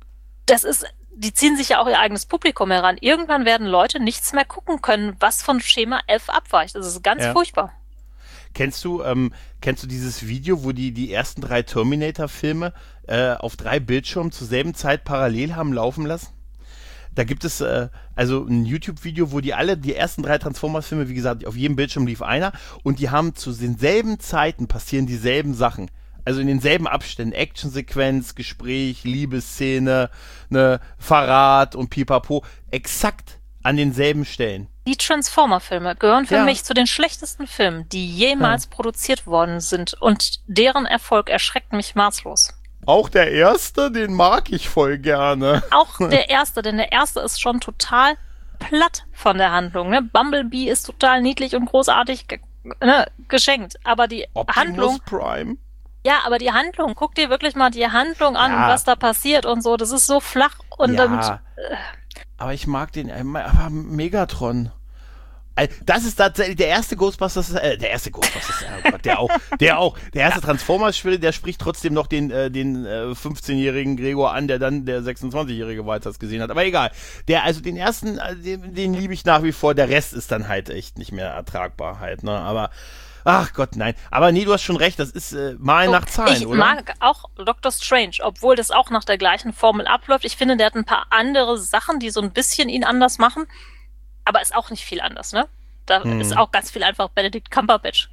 das ist, die ziehen sich ja auch ihr eigenes Publikum heran. Irgendwann werden Leute nichts mehr gucken können, was von Schema F abweicht. Das ist ganz ja. furchtbar. Kennst du, ähm, kennst du dieses Video, wo die die ersten drei Terminator-Filme äh, auf drei Bildschirmen zur selben Zeit parallel haben laufen lassen? Da gibt es äh, also ein YouTube-Video, wo die alle, die ersten drei Transformers-Filme, wie gesagt, auf jedem Bildschirm lief einer und die haben zu denselben Zeiten passieren dieselben Sachen. Also in denselben Abständen, Actionsequenz, Gespräch, Liebesszene, ne, Verrat und Pipapo, exakt an denselben Stellen. Die Transformer-Filme gehören für ja. mich zu den schlechtesten Filmen, die jemals ja. produziert worden sind und deren Erfolg erschreckt mich maßlos. Auch der erste, den mag ich voll gerne. Auch der erste, denn der erste ist schon total platt von der Handlung. Ne? Bumblebee ist total niedlich und großartig ge- ne, geschenkt, aber die Optimus Handlung... Prime. Ja, aber die Handlung, guck dir wirklich mal die Handlung an ja. und was da passiert und so, das ist so flach und ja, damit... Äh, aber ich mag den, aber Megatron. Das ist tatsächlich der erste Ghostbusters, äh, der erste Ghostbusters, oh Gott, der auch, der auch, der erste Transformers-Spiel, der spricht trotzdem noch den, äh, den äh, fünfzehnjährigen Gregor an, der dann der sechsundzwanzigjährige weiter gesehen hat. Aber egal. Der, also den ersten, äh, den, den liebe ich nach wie vor, der Rest ist dann halt echt nicht mehr ertragbar halt, ne, aber, ach Gott, nein. Aber nee, du hast schon recht, das ist äh, mal so, nach Zahlen, ich oder? Ich mag auch Doctor Strange, obwohl das auch nach der gleichen Formel abläuft. Ich finde, der hat ein paar andere Sachen, die so ein bisschen ihn anders machen. Aber ist auch nicht viel anders, ne? Da hm. ist auch ganz viel einfach Benedict Cumberbatch.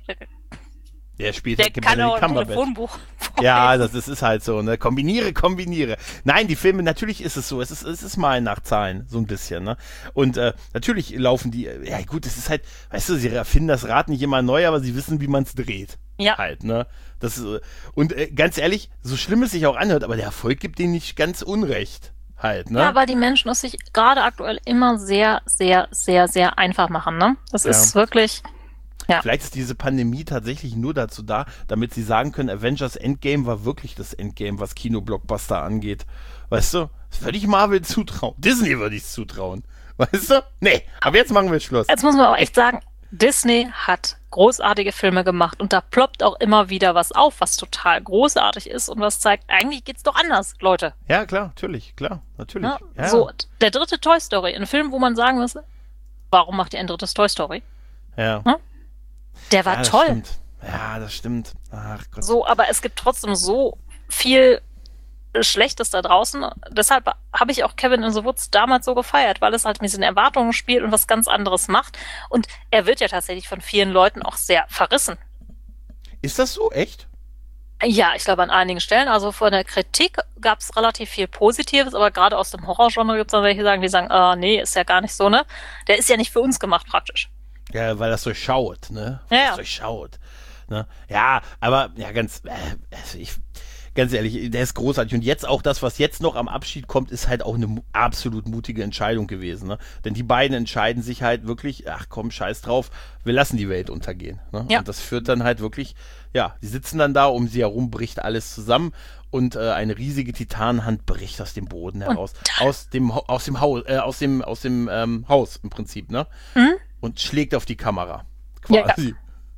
Der spielt der kann auch ein Telefonbuch. Ja, das ist, ist halt so, ne? Kombiniere, kombiniere. Nein, die Filme, natürlich ist es so. Es ist, es ist mal nach Zahlen, so ein bisschen, ne? Und äh, natürlich laufen die, ja gut, es ist halt, weißt du, sie erfinden das Rad nicht immer neu, aber sie wissen, wie man es dreht. Ja. Halt, ne? Das ist, und äh, ganz ehrlich, so schlimm es sich auch anhört, aber der Erfolg gibt denen nicht ganz unrecht. Halt, ne? Ja, weil die Menschen es sich gerade aktuell immer sehr, sehr, sehr, sehr einfach machen, ne? Das ja. ist wirklich... Ja. Vielleicht ist diese Pandemie tatsächlich nur dazu da, damit sie sagen können, Avengers Endgame war wirklich das Endgame, was Kino-Blockbuster angeht. Weißt du? Das würde ich Marvel zutrauen. Disney würde ich es zutrauen. Weißt du? Nee, aber jetzt machen wir Schluss. Jetzt muss man aber echt sagen, Disney hat großartige Filme gemacht und da ploppt auch immer wieder was auf, was total großartig ist und was zeigt, eigentlich geht's doch anders, Leute. Ja, klar, natürlich, klar, natürlich. Ja, ja. So, der dritte Toy Story, ein Film, wo man sagen muss, warum macht ihr ein drittes Toy Story? Ja. Hm? Der war ja, das toll. Stimmt. Ja, das stimmt. Ach Gott. So, aber es gibt trotzdem so viel Schlechtes da draußen. Deshalb habe ich auch Cabin in the Woods damals so gefeiert, weil es halt mit diesen Erwartungen spielt und was ganz anderes macht. Und er wird ja tatsächlich von vielen Leuten auch sehr verrissen. Ist das so? Echt? Ja, ich glaube an einigen Stellen. Also von der Kritik gab es relativ viel Positives, aber gerade aus dem Horrorgenre gibt es dann welche, die sagen, die sagen, ah, nee, ist ja gar nicht so, ne? Der ist ja nicht für uns gemacht praktisch. Ja, weil das durchschaut, ne? Weil ja, das ja. durchschaut. Ne? Ja, aber ja, ganz, äh, also ich, ganz ehrlich, der ist großartig. Und jetzt auch das, was jetzt noch am Abschied kommt, ist halt auch eine mu- absolut mutige Entscheidung gewesen. Ne? Denn die beiden entscheiden sich halt wirklich, ach komm, scheiß drauf, wir lassen die Welt untergehen. Ne? Ja. Und das führt dann halt wirklich, ja, die sitzen dann da, um sie herum bricht alles zusammen und äh, eine riesige Titanenhand bricht aus dem Boden heraus. Aus dem, aus dem Haus, äh, aus dem, aus dem ähm, Haus im Prinzip, ne? Mhm. Und schlägt auf die Kamera. Quasi. Ja.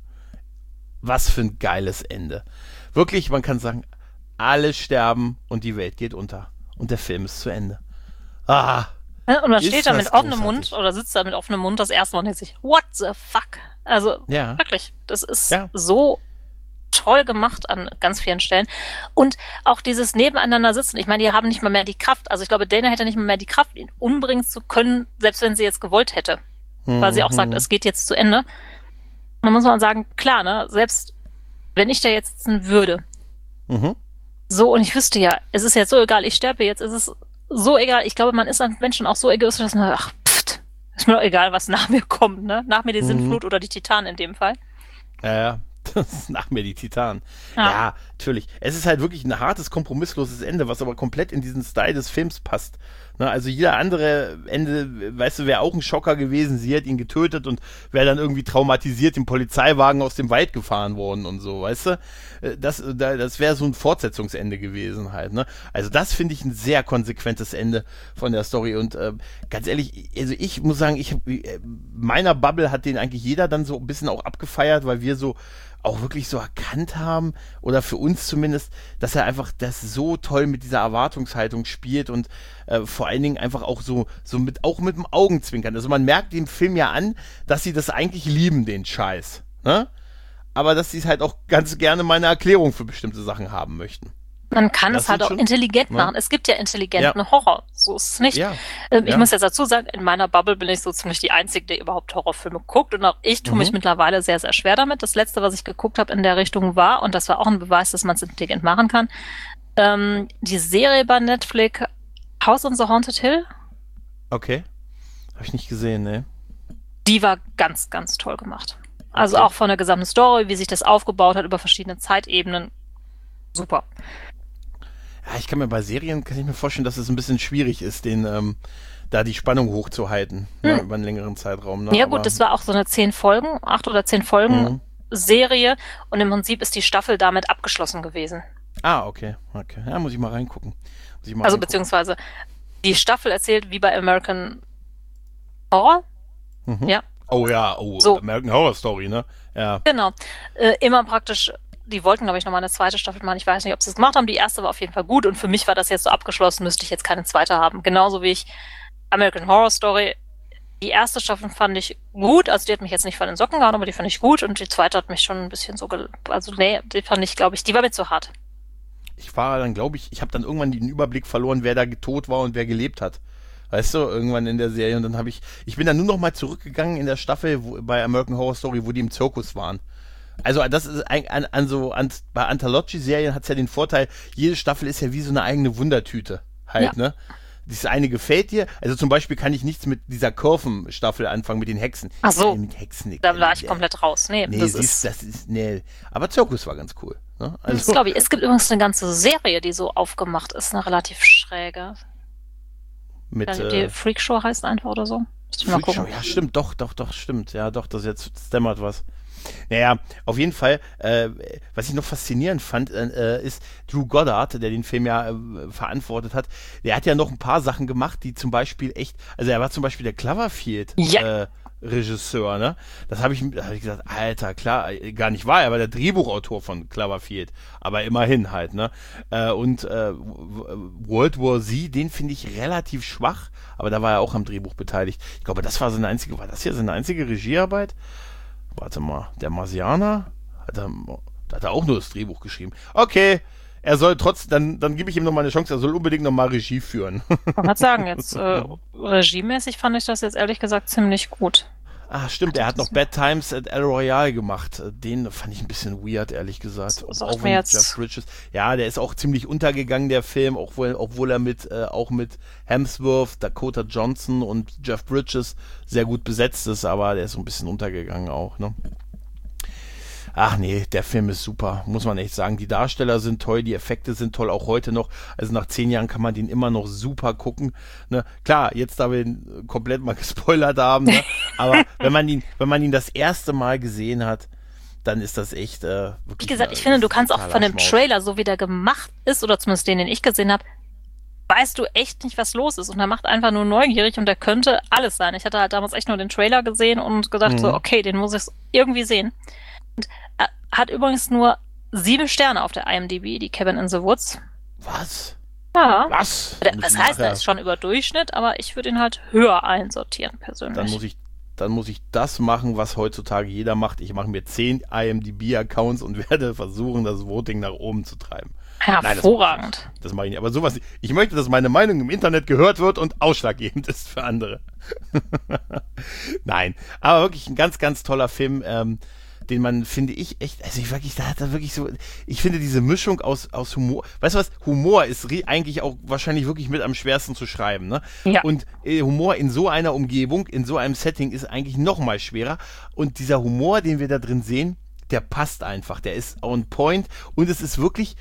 Was für ein geiles Ende. Wirklich, man kann sagen, alle sterben und die Welt geht unter. und der Film ist zu Ende. Ah. Und man steht da mit offenem Mund oder sitzt da mit offenem Mund das erste Mal und denkt sich, what the fuck? Also ja. wirklich, das ist ja. so toll gemacht an ganz vielen Stellen. Und auch dieses Nebeneinander sitzen, ich meine, die haben nicht mal mehr die Kraft, also ich glaube, Dana hätte nicht mal mehr die Kraft, ihn umbringen zu können, selbst wenn sie jetzt gewollt hätte. Mhm. Weil sie auch sagt, es geht jetzt zu Ende. Und dann muss man sagen, klar, ne, selbst wenn ich da jetzt sitzen würde, mhm. so, und ich wüsste ja, es ist jetzt so egal, ich sterbe jetzt, es ist so egal, ich glaube, man ist an Menschen auch so egoistisch, dass man, ach, pft, ist mir doch egal, was nach mir kommt, ne? Nach mir die mhm. Sintflut oder die Titanen in dem Fall. Ja, ja. Das ist nach mir die Titanen. Ja. ja, natürlich. Es ist halt wirklich ein hartes, kompromissloses Ende, was aber komplett in diesen Style des Films passt. Ne, also jeder andere Ende, weißt du, wäre auch ein Schocker gewesen. Sie hat ihn getötet und wäre dann irgendwie traumatisiert im Polizeiwagen aus dem Wald gefahren worden und so, weißt du? Das, das wäre so ein Fortsetzungsende gewesen halt. Ne? Also das finde ich ein sehr konsequentes Ende von der Story und äh, ganz ehrlich, also ich muss sagen, ich meiner Bubble hat den eigentlich jeder dann so ein bisschen auch abgefeiert, weil wir so auch wirklich so erkannt haben, oder für uns zumindest, dass er einfach das so toll mit dieser Erwartungshaltung spielt und äh, vor allen Dingen einfach auch so, so mit, auch mit dem Augenzwinkern. Also man merkt dem Film ja an, dass sie das eigentlich lieben, den Scheiß. Ne? Aber dass sie es halt auch ganz gerne mal eine Erklärung für bestimmte Sachen haben möchten. Man kann das es halt auch schon intelligent machen. Ja. Es gibt ja intelligenten ja. Horror. So ist es nicht. Ja. Ähm, ich ja. muss jetzt dazu sagen, in meiner Bubble bin ich so ziemlich die Einzige, die überhaupt Horrorfilme guckt. Und auch ich tue mhm. mich mittlerweile sehr, sehr schwer damit. Das letzte, was ich geguckt habe in der Richtung war, und das war auch ein Beweis, dass man es intelligent machen kann, ähm, die Serie bei Netflix House on the Haunted Hill. Okay. Habe ich nicht gesehen, ne? Die war ganz, ganz toll gemacht. Also okay. auch von der gesamten Story, wie sich das aufgebaut hat über verschiedene Zeitebenen. Super. Ja, ich kann mir bei Serien, kann ich mir vorstellen, dass es ein bisschen schwierig ist, den, ähm, da die Spannung hochzuhalten, hm. ne, über einen längeren Zeitraum. Ne? Ja gut, Aber, das war auch so eine zehn Folgen, acht oder zehn Folgen mhm. Serie, und im Prinzip ist die Staffel damit abgeschlossen gewesen. Ah, okay, okay. Ja, muss ich mal reingucken. Muss ich mal also reingucken. beziehungsweise die Staffel erzählt wie bei American Horror. Mhm. Ja. Oh ja, oh, so. American Horror Story, ne? Ja. Genau. Äh, immer praktisch. Die wollten, glaube ich, nochmal eine zweite Staffel machen. Ich weiß nicht, ob sie es gemacht haben. Die erste war auf jeden Fall gut. Und für mich war das jetzt so abgeschlossen, müsste ich jetzt keine zweite haben. Genauso wie ich American Horror Story. Die erste Staffel fand ich gut. Also die hat mich jetzt nicht von den Socken gehauen, aber die fand ich gut. Und die zweite hat mich schon ein bisschen so... Ge- also nee, die fand ich, glaube ich, die war mir zu hart. Ich war dann, glaube ich, ich habe dann irgendwann den Überblick verloren, wer da tot war und wer gelebt hat. Weißt du, irgendwann in der Serie. Und dann habe ich... Ich bin dann nur noch mal zurückgegangen in der Staffel wo, bei American Horror Story, wo die im Zirkus waren. Also das ist ein, an, an so an, bei Anthology-Serien hat es ja den Vorteil, jede Staffel ist ja wie so eine eigene Wundertüte halt, ja. ne? Das eine gefällt dir, also zum Beispiel kann ich nichts mit dieser Kurven-Staffel anfangen, mit den Hexen. Ach so, äh, mit Hexen, da war ich komplett raus. Nee, nee das, siehst, ist das ist, nee, aber Zirkus war ganz cool. Ne? Also, das glaube ich. Es gibt übrigens eine ganze Serie, die so aufgemacht ist, eine relativ schräge. Mit, die äh, Freakshow heißt einfach oder so. Freakshow, ja stimmt, doch, doch, doch, stimmt. Ja, doch, das jetzt das dämmert was. Naja, auf jeden Fall, äh, was ich noch faszinierend fand, äh, ist Drew Goddard, der den Film ja äh, verantwortet hat. Der hat ja noch ein paar Sachen gemacht, die zum Beispiel echt, also er war zum Beispiel der Cloverfield ja. äh, Regisseur, ne? Das habe ich, da habe ich gesagt, Alter, klar, gar nicht wahr, er war der Drehbuchautor von Cloverfield, aber immerhin halt, ne? Äh, und äh, World War Z, den finde ich relativ schwach, aber da war er auch am Drehbuch beteiligt. Ich glaube, das war seine einzige, war das hier seine einzige Regiearbeit? Warte mal, der Marsianer, hat er, da hat er auch nur das Drehbuch geschrieben. Okay, er soll trotzdem, dann, dann gebe ich ihm nochmal eine Chance, er soll unbedingt nochmal Regie führen. Ich kann sagen, jetzt äh, regiemäßig fand ich das jetzt ehrlich gesagt ziemlich gut. Ah, stimmt, er hat noch Bad Times at El Royale gemacht. Den fand ich ein bisschen weird, ehrlich gesagt. So, auch wenn Jeff Bridges. Ja, der ist auch ziemlich untergegangen, der Film, obwohl, obwohl er mit, äh, auch mit Hemsworth, Dakota Johnson und Jeff Bridges sehr gut besetzt ist, aber der ist so ein bisschen untergegangen auch, ne? Ach nee, der Film ist super, muss man echt sagen. Die Darsteller sind toll, die Effekte sind toll, auch heute noch. Also nach zehn Jahren kann man den immer noch super gucken. Ne? Klar, jetzt da wir ihn komplett mal gespoilert haben, ne? Aber wenn man ihn, wenn man ihn das erste Mal gesehen hat, dann ist das echt äh, wirklich... Wie gesagt, ich finde, du kannst auch von dem Trailer, so wie der gemacht ist, oder zumindest den, den ich gesehen habe, weißt du echt nicht, was los ist. Und er macht einfach nur neugierig und der könnte alles sein. Ich hatte halt damals echt nur den Trailer gesehen und gedacht mhm. so, okay, den muss ich irgendwie sehen. Und er hat übrigens nur sieben Sterne auf der I M D B, die Cabin in the Woods. Was? Ja. Was? Das heißt, er ist schon über Durchschnitt, aber ich würde ihn halt höher einsortieren, persönlich. Dann muss ich, dann muss ich das machen, was heutzutage jeder macht. Ich mache mir zehn I M D B-Accounts und werde versuchen, das Voting nach oben zu treiben. Hervorragend. Nein, das mache ich nicht. Aber sowas, ich möchte, dass meine Meinung im Internet gehört wird und ausschlaggebend ist für andere. Nein, aber wirklich ein ganz, ganz toller Film, ähm, den man, finde ich, echt, also ich wirklich, da hat er wirklich so, ich finde diese Mischung aus, aus Humor, weißt du was, Humor ist eigentlich auch wahrscheinlich wirklich mit am schwersten zu schreiben, ne? Ja. Und äh, Humor in so einer Umgebung, in so einem Setting ist eigentlich noch mal schwerer und dieser Humor, den wir da drin sehen, der passt einfach, der ist on point und es ist wirklich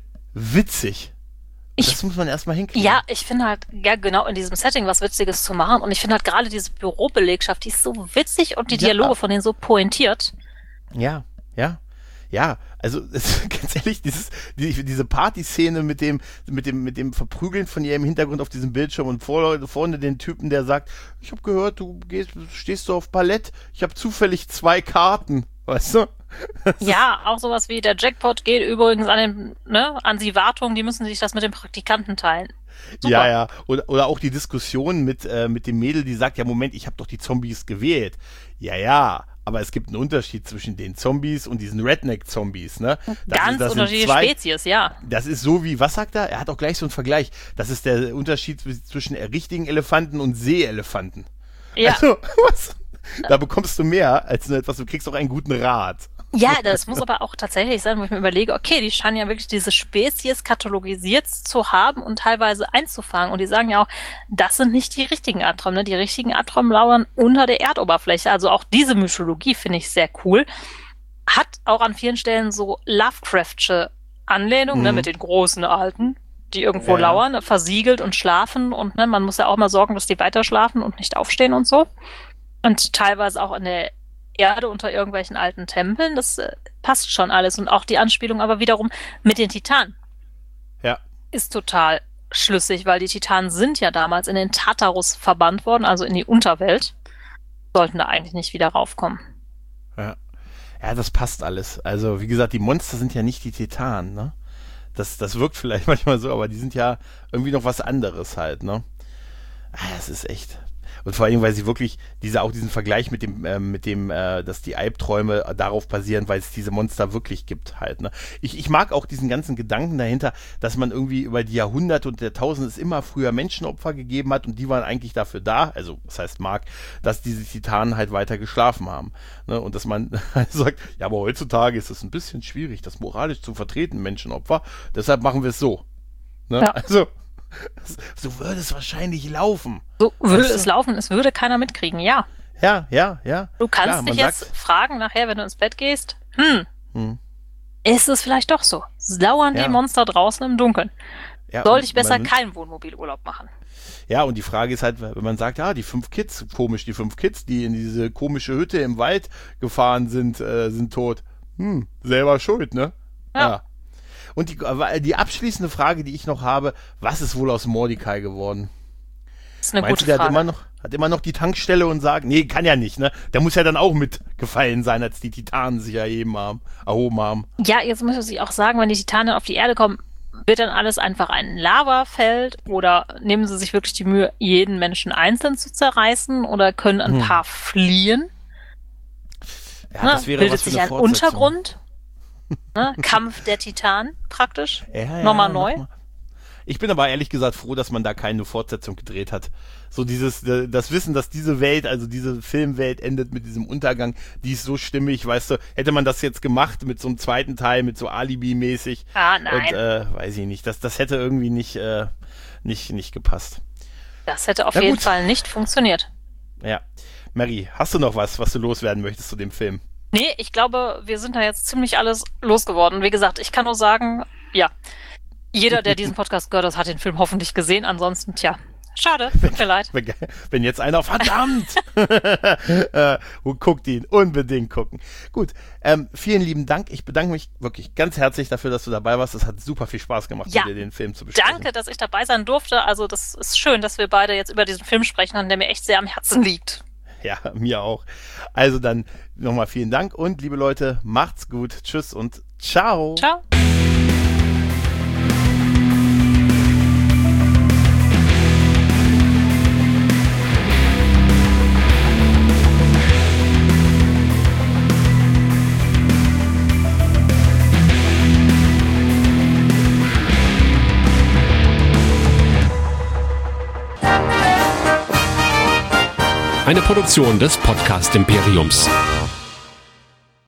witzig. Ich, das muss man erstmal hinkriegen. Ja, ich finde halt, ja, genau in diesem Setting was Witziges zu machen und ich finde halt gerade diese Bürobelegschaft, die ist so witzig und die Ja. Dialoge von denen so pointiert. Ja, ja, ja, also es, ganz ehrlich, dieses, die, diese Partyszene mit dem, mit dem, mit dem Verprügeln von ihr im Hintergrund auf diesem Bildschirm und vor, vorne den Typen, der sagt, ich habe gehört, du gehst, stehst du auf Ballett, ich habe zufällig zwei Karten, weißt du? Ja, auch sowas wie der Jackpot geht übrigens an den, ne, an die Wartung, die müssen sich das mit den Praktikanten teilen. Super. Ja, ja, oder, oder auch die Diskussion mit, äh, mit dem Mädel, die sagt, ja Moment, ich habe doch die Zombies gewählt. Ja, ja, aber es gibt einen Unterschied zwischen den Zombies und diesen Redneck-Zombies, ne? Das Ganz ist, das unterschiedliche zwei, Spezies, ja. Das ist so wie, was sagt er? Er hat auch gleich so einen Vergleich. Das ist der Unterschied zwischen richtigen Elefanten und Seeelefanten. Ja. Also, was? Da bekommst du mehr als nur etwas, du kriegst auch einen guten Rat. Ja, das muss aber auch tatsächlich sein, wo ich mir überlege, okay, die scheinen ja wirklich diese Spezies katalogisiert zu haben und teilweise einzufangen. Und die sagen ja auch, das sind nicht die richtigen Albträume. Ne? Die richtigen Albträume lauern unter der Erdoberfläche. Also auch diese Mythologie finde ich sehr cool. Hat auch an vielen Stellen so Lovecraftsche Anlehnungen, mhm. ne, mit den großen Alten, die irgendwo ja. lauern, versiegelt und schlafen. Und ne, man muss ja auch mal sorgen, dass die weiter schlafen und nicht aufstehen und so. Und teilweise auch in der Erde unter irgendwelchen alten Tempeln, das äh, passt schon alles. Und auch die Anspielung aber wiederum mit den Titanen. Ja. Ist total schlüssig, weil die Titanen sind ja damals in den Tartarus verbannt worden, also in die Unterwelt. Sollten da eigentlich nicht wieder raufkommen. Ja. Ja, das passt alles. Also, wie gesagt, die Monster sind ja nicht die Titanen, ne? Das, das wirkt vielleicht manchmal so, aber die sind ja irgendwie noch was anderes halt, ne? Ah, das ist echt... Und vor allem, weil sie wirklich diese auch diesen Vergleich mit dem, äh, mit dem, äh, dass die Albträume darauf basieren, weil es diese Monster wirklich gibt halt. Ne? Ich, ich mag auch diesen ganzen Gedanken dahinter, dass man irgendwie über die Jahrhunderte und Jahrtausende es immer früher Menschenopfer gegeben hat und die waren eigentlich dafür da, also das heißt mag, dass diese Titanen halt weiter geschlafen haben. Ne? Und dass man sagt, ja, aber heutzutage ist es ein bisschen schwierig, das moralisch zu vertreten, Menschenopfer, deshalb machen wir es so. Ne? Ja. Also so würde es wahrscheinlich laufen. So würde weißt du? es laufen, es würde keiner mitkriegen, ja. Ja, ja, ja. Du kannst Klar, dich jetzt sagt, fragen, nachher, wenn du ins Bett gehst, hm, hm. ist es vielleicht doch so? Lauern ja. die Monster draußen im Dunkeln? Ja, Soll ich besser man, keinen Wohnmobilurlaub machen? Ja, und die Frage ist halt, wenn man sagt, ja, die fünf Kids, komisch, die fünf Kids, die in diese komische Hütte im Wald gefahren sind, äh, sind tot. Hm, selber schuld, ne? Ja. ja. Und die, die abschließende Frage, die ich noch habe, was ist wohl aus Mordecai geworden? Das ist eine Meinst gute du, der Frage. Hat immer, noch, hat immer noch die Tankstelle und sagt, nee, kann ja nicht, ne? Der muss ja dann auch mitgefallen sein, als die Titanen sich erheben haben, erhoben haben. Ja, jetzt muss ich auch sagen, wenn die Titanen auf die Erde kommen, wird dann alles einfach ein Lavafeld oder nehmen sie sich wirklich die Mühe, jeden Menschen einzeln zu zerreißen oder können ein hm. paar fliehen? Ja, ne? das wäre Bildet was für sich eine ein Untergrund? Ne? Kampf der Titanen praktisch. Ja, ja, nochmal neu. Noch mal. Ich bin aber ehrlich gesagt froh, dass man da keine Fortsetzung gedreht hat. So dieses, das Wissen, dass diese Welt, also diese Filmwelt endet mit diesem Untergang, die ist so stimmig, weißt du, hätte man das jetzt gemacht mit so einem zweiten Teil, mit so Alibi-mäßig. Ah, nein. Und, äh, weiß ich nicht, das, das hätte irgendwie nicht, äh, nicht, nicht gepasst. Das hätte auf Na jeden gut. Fall nicht funktioniert. Ja. Mary, hast du noch was, was du loswerden möchtest zu dem Film? Nee, ich glaube, wir sind da jetzt ziemlich alles losgeworden. Wie gesagt, ich kann nur sagen, ja, jeder, der diesen Podcast gehört hat, hat den Film hoffentlich gesehen. Ansonsten, tja, schade, tut mir leid. Wenn, wenn jetzt einer, verdammt, äh, guckt ihn, unbedingt gucken. Gut, ähm, vielen lieben Dank. Ich bedanke mich wirklich ganz herzlich dafür, dass du dabei warst. Es hat super viel Spaß gemacht, ja, mit dir den Film zu besprechen. Danke, dass ich dabei sein durfte. Also das ist schön, dass wir beide jetzt über diesen Film sprechen, der mir echt sehr am Herzen liegt. Ja, mir auch. Also dann nochmal vielen Dank und liebe Leute, macht's gut. Tschüss und ciao. Ciao. eine Produktion des Podcast Imperiums.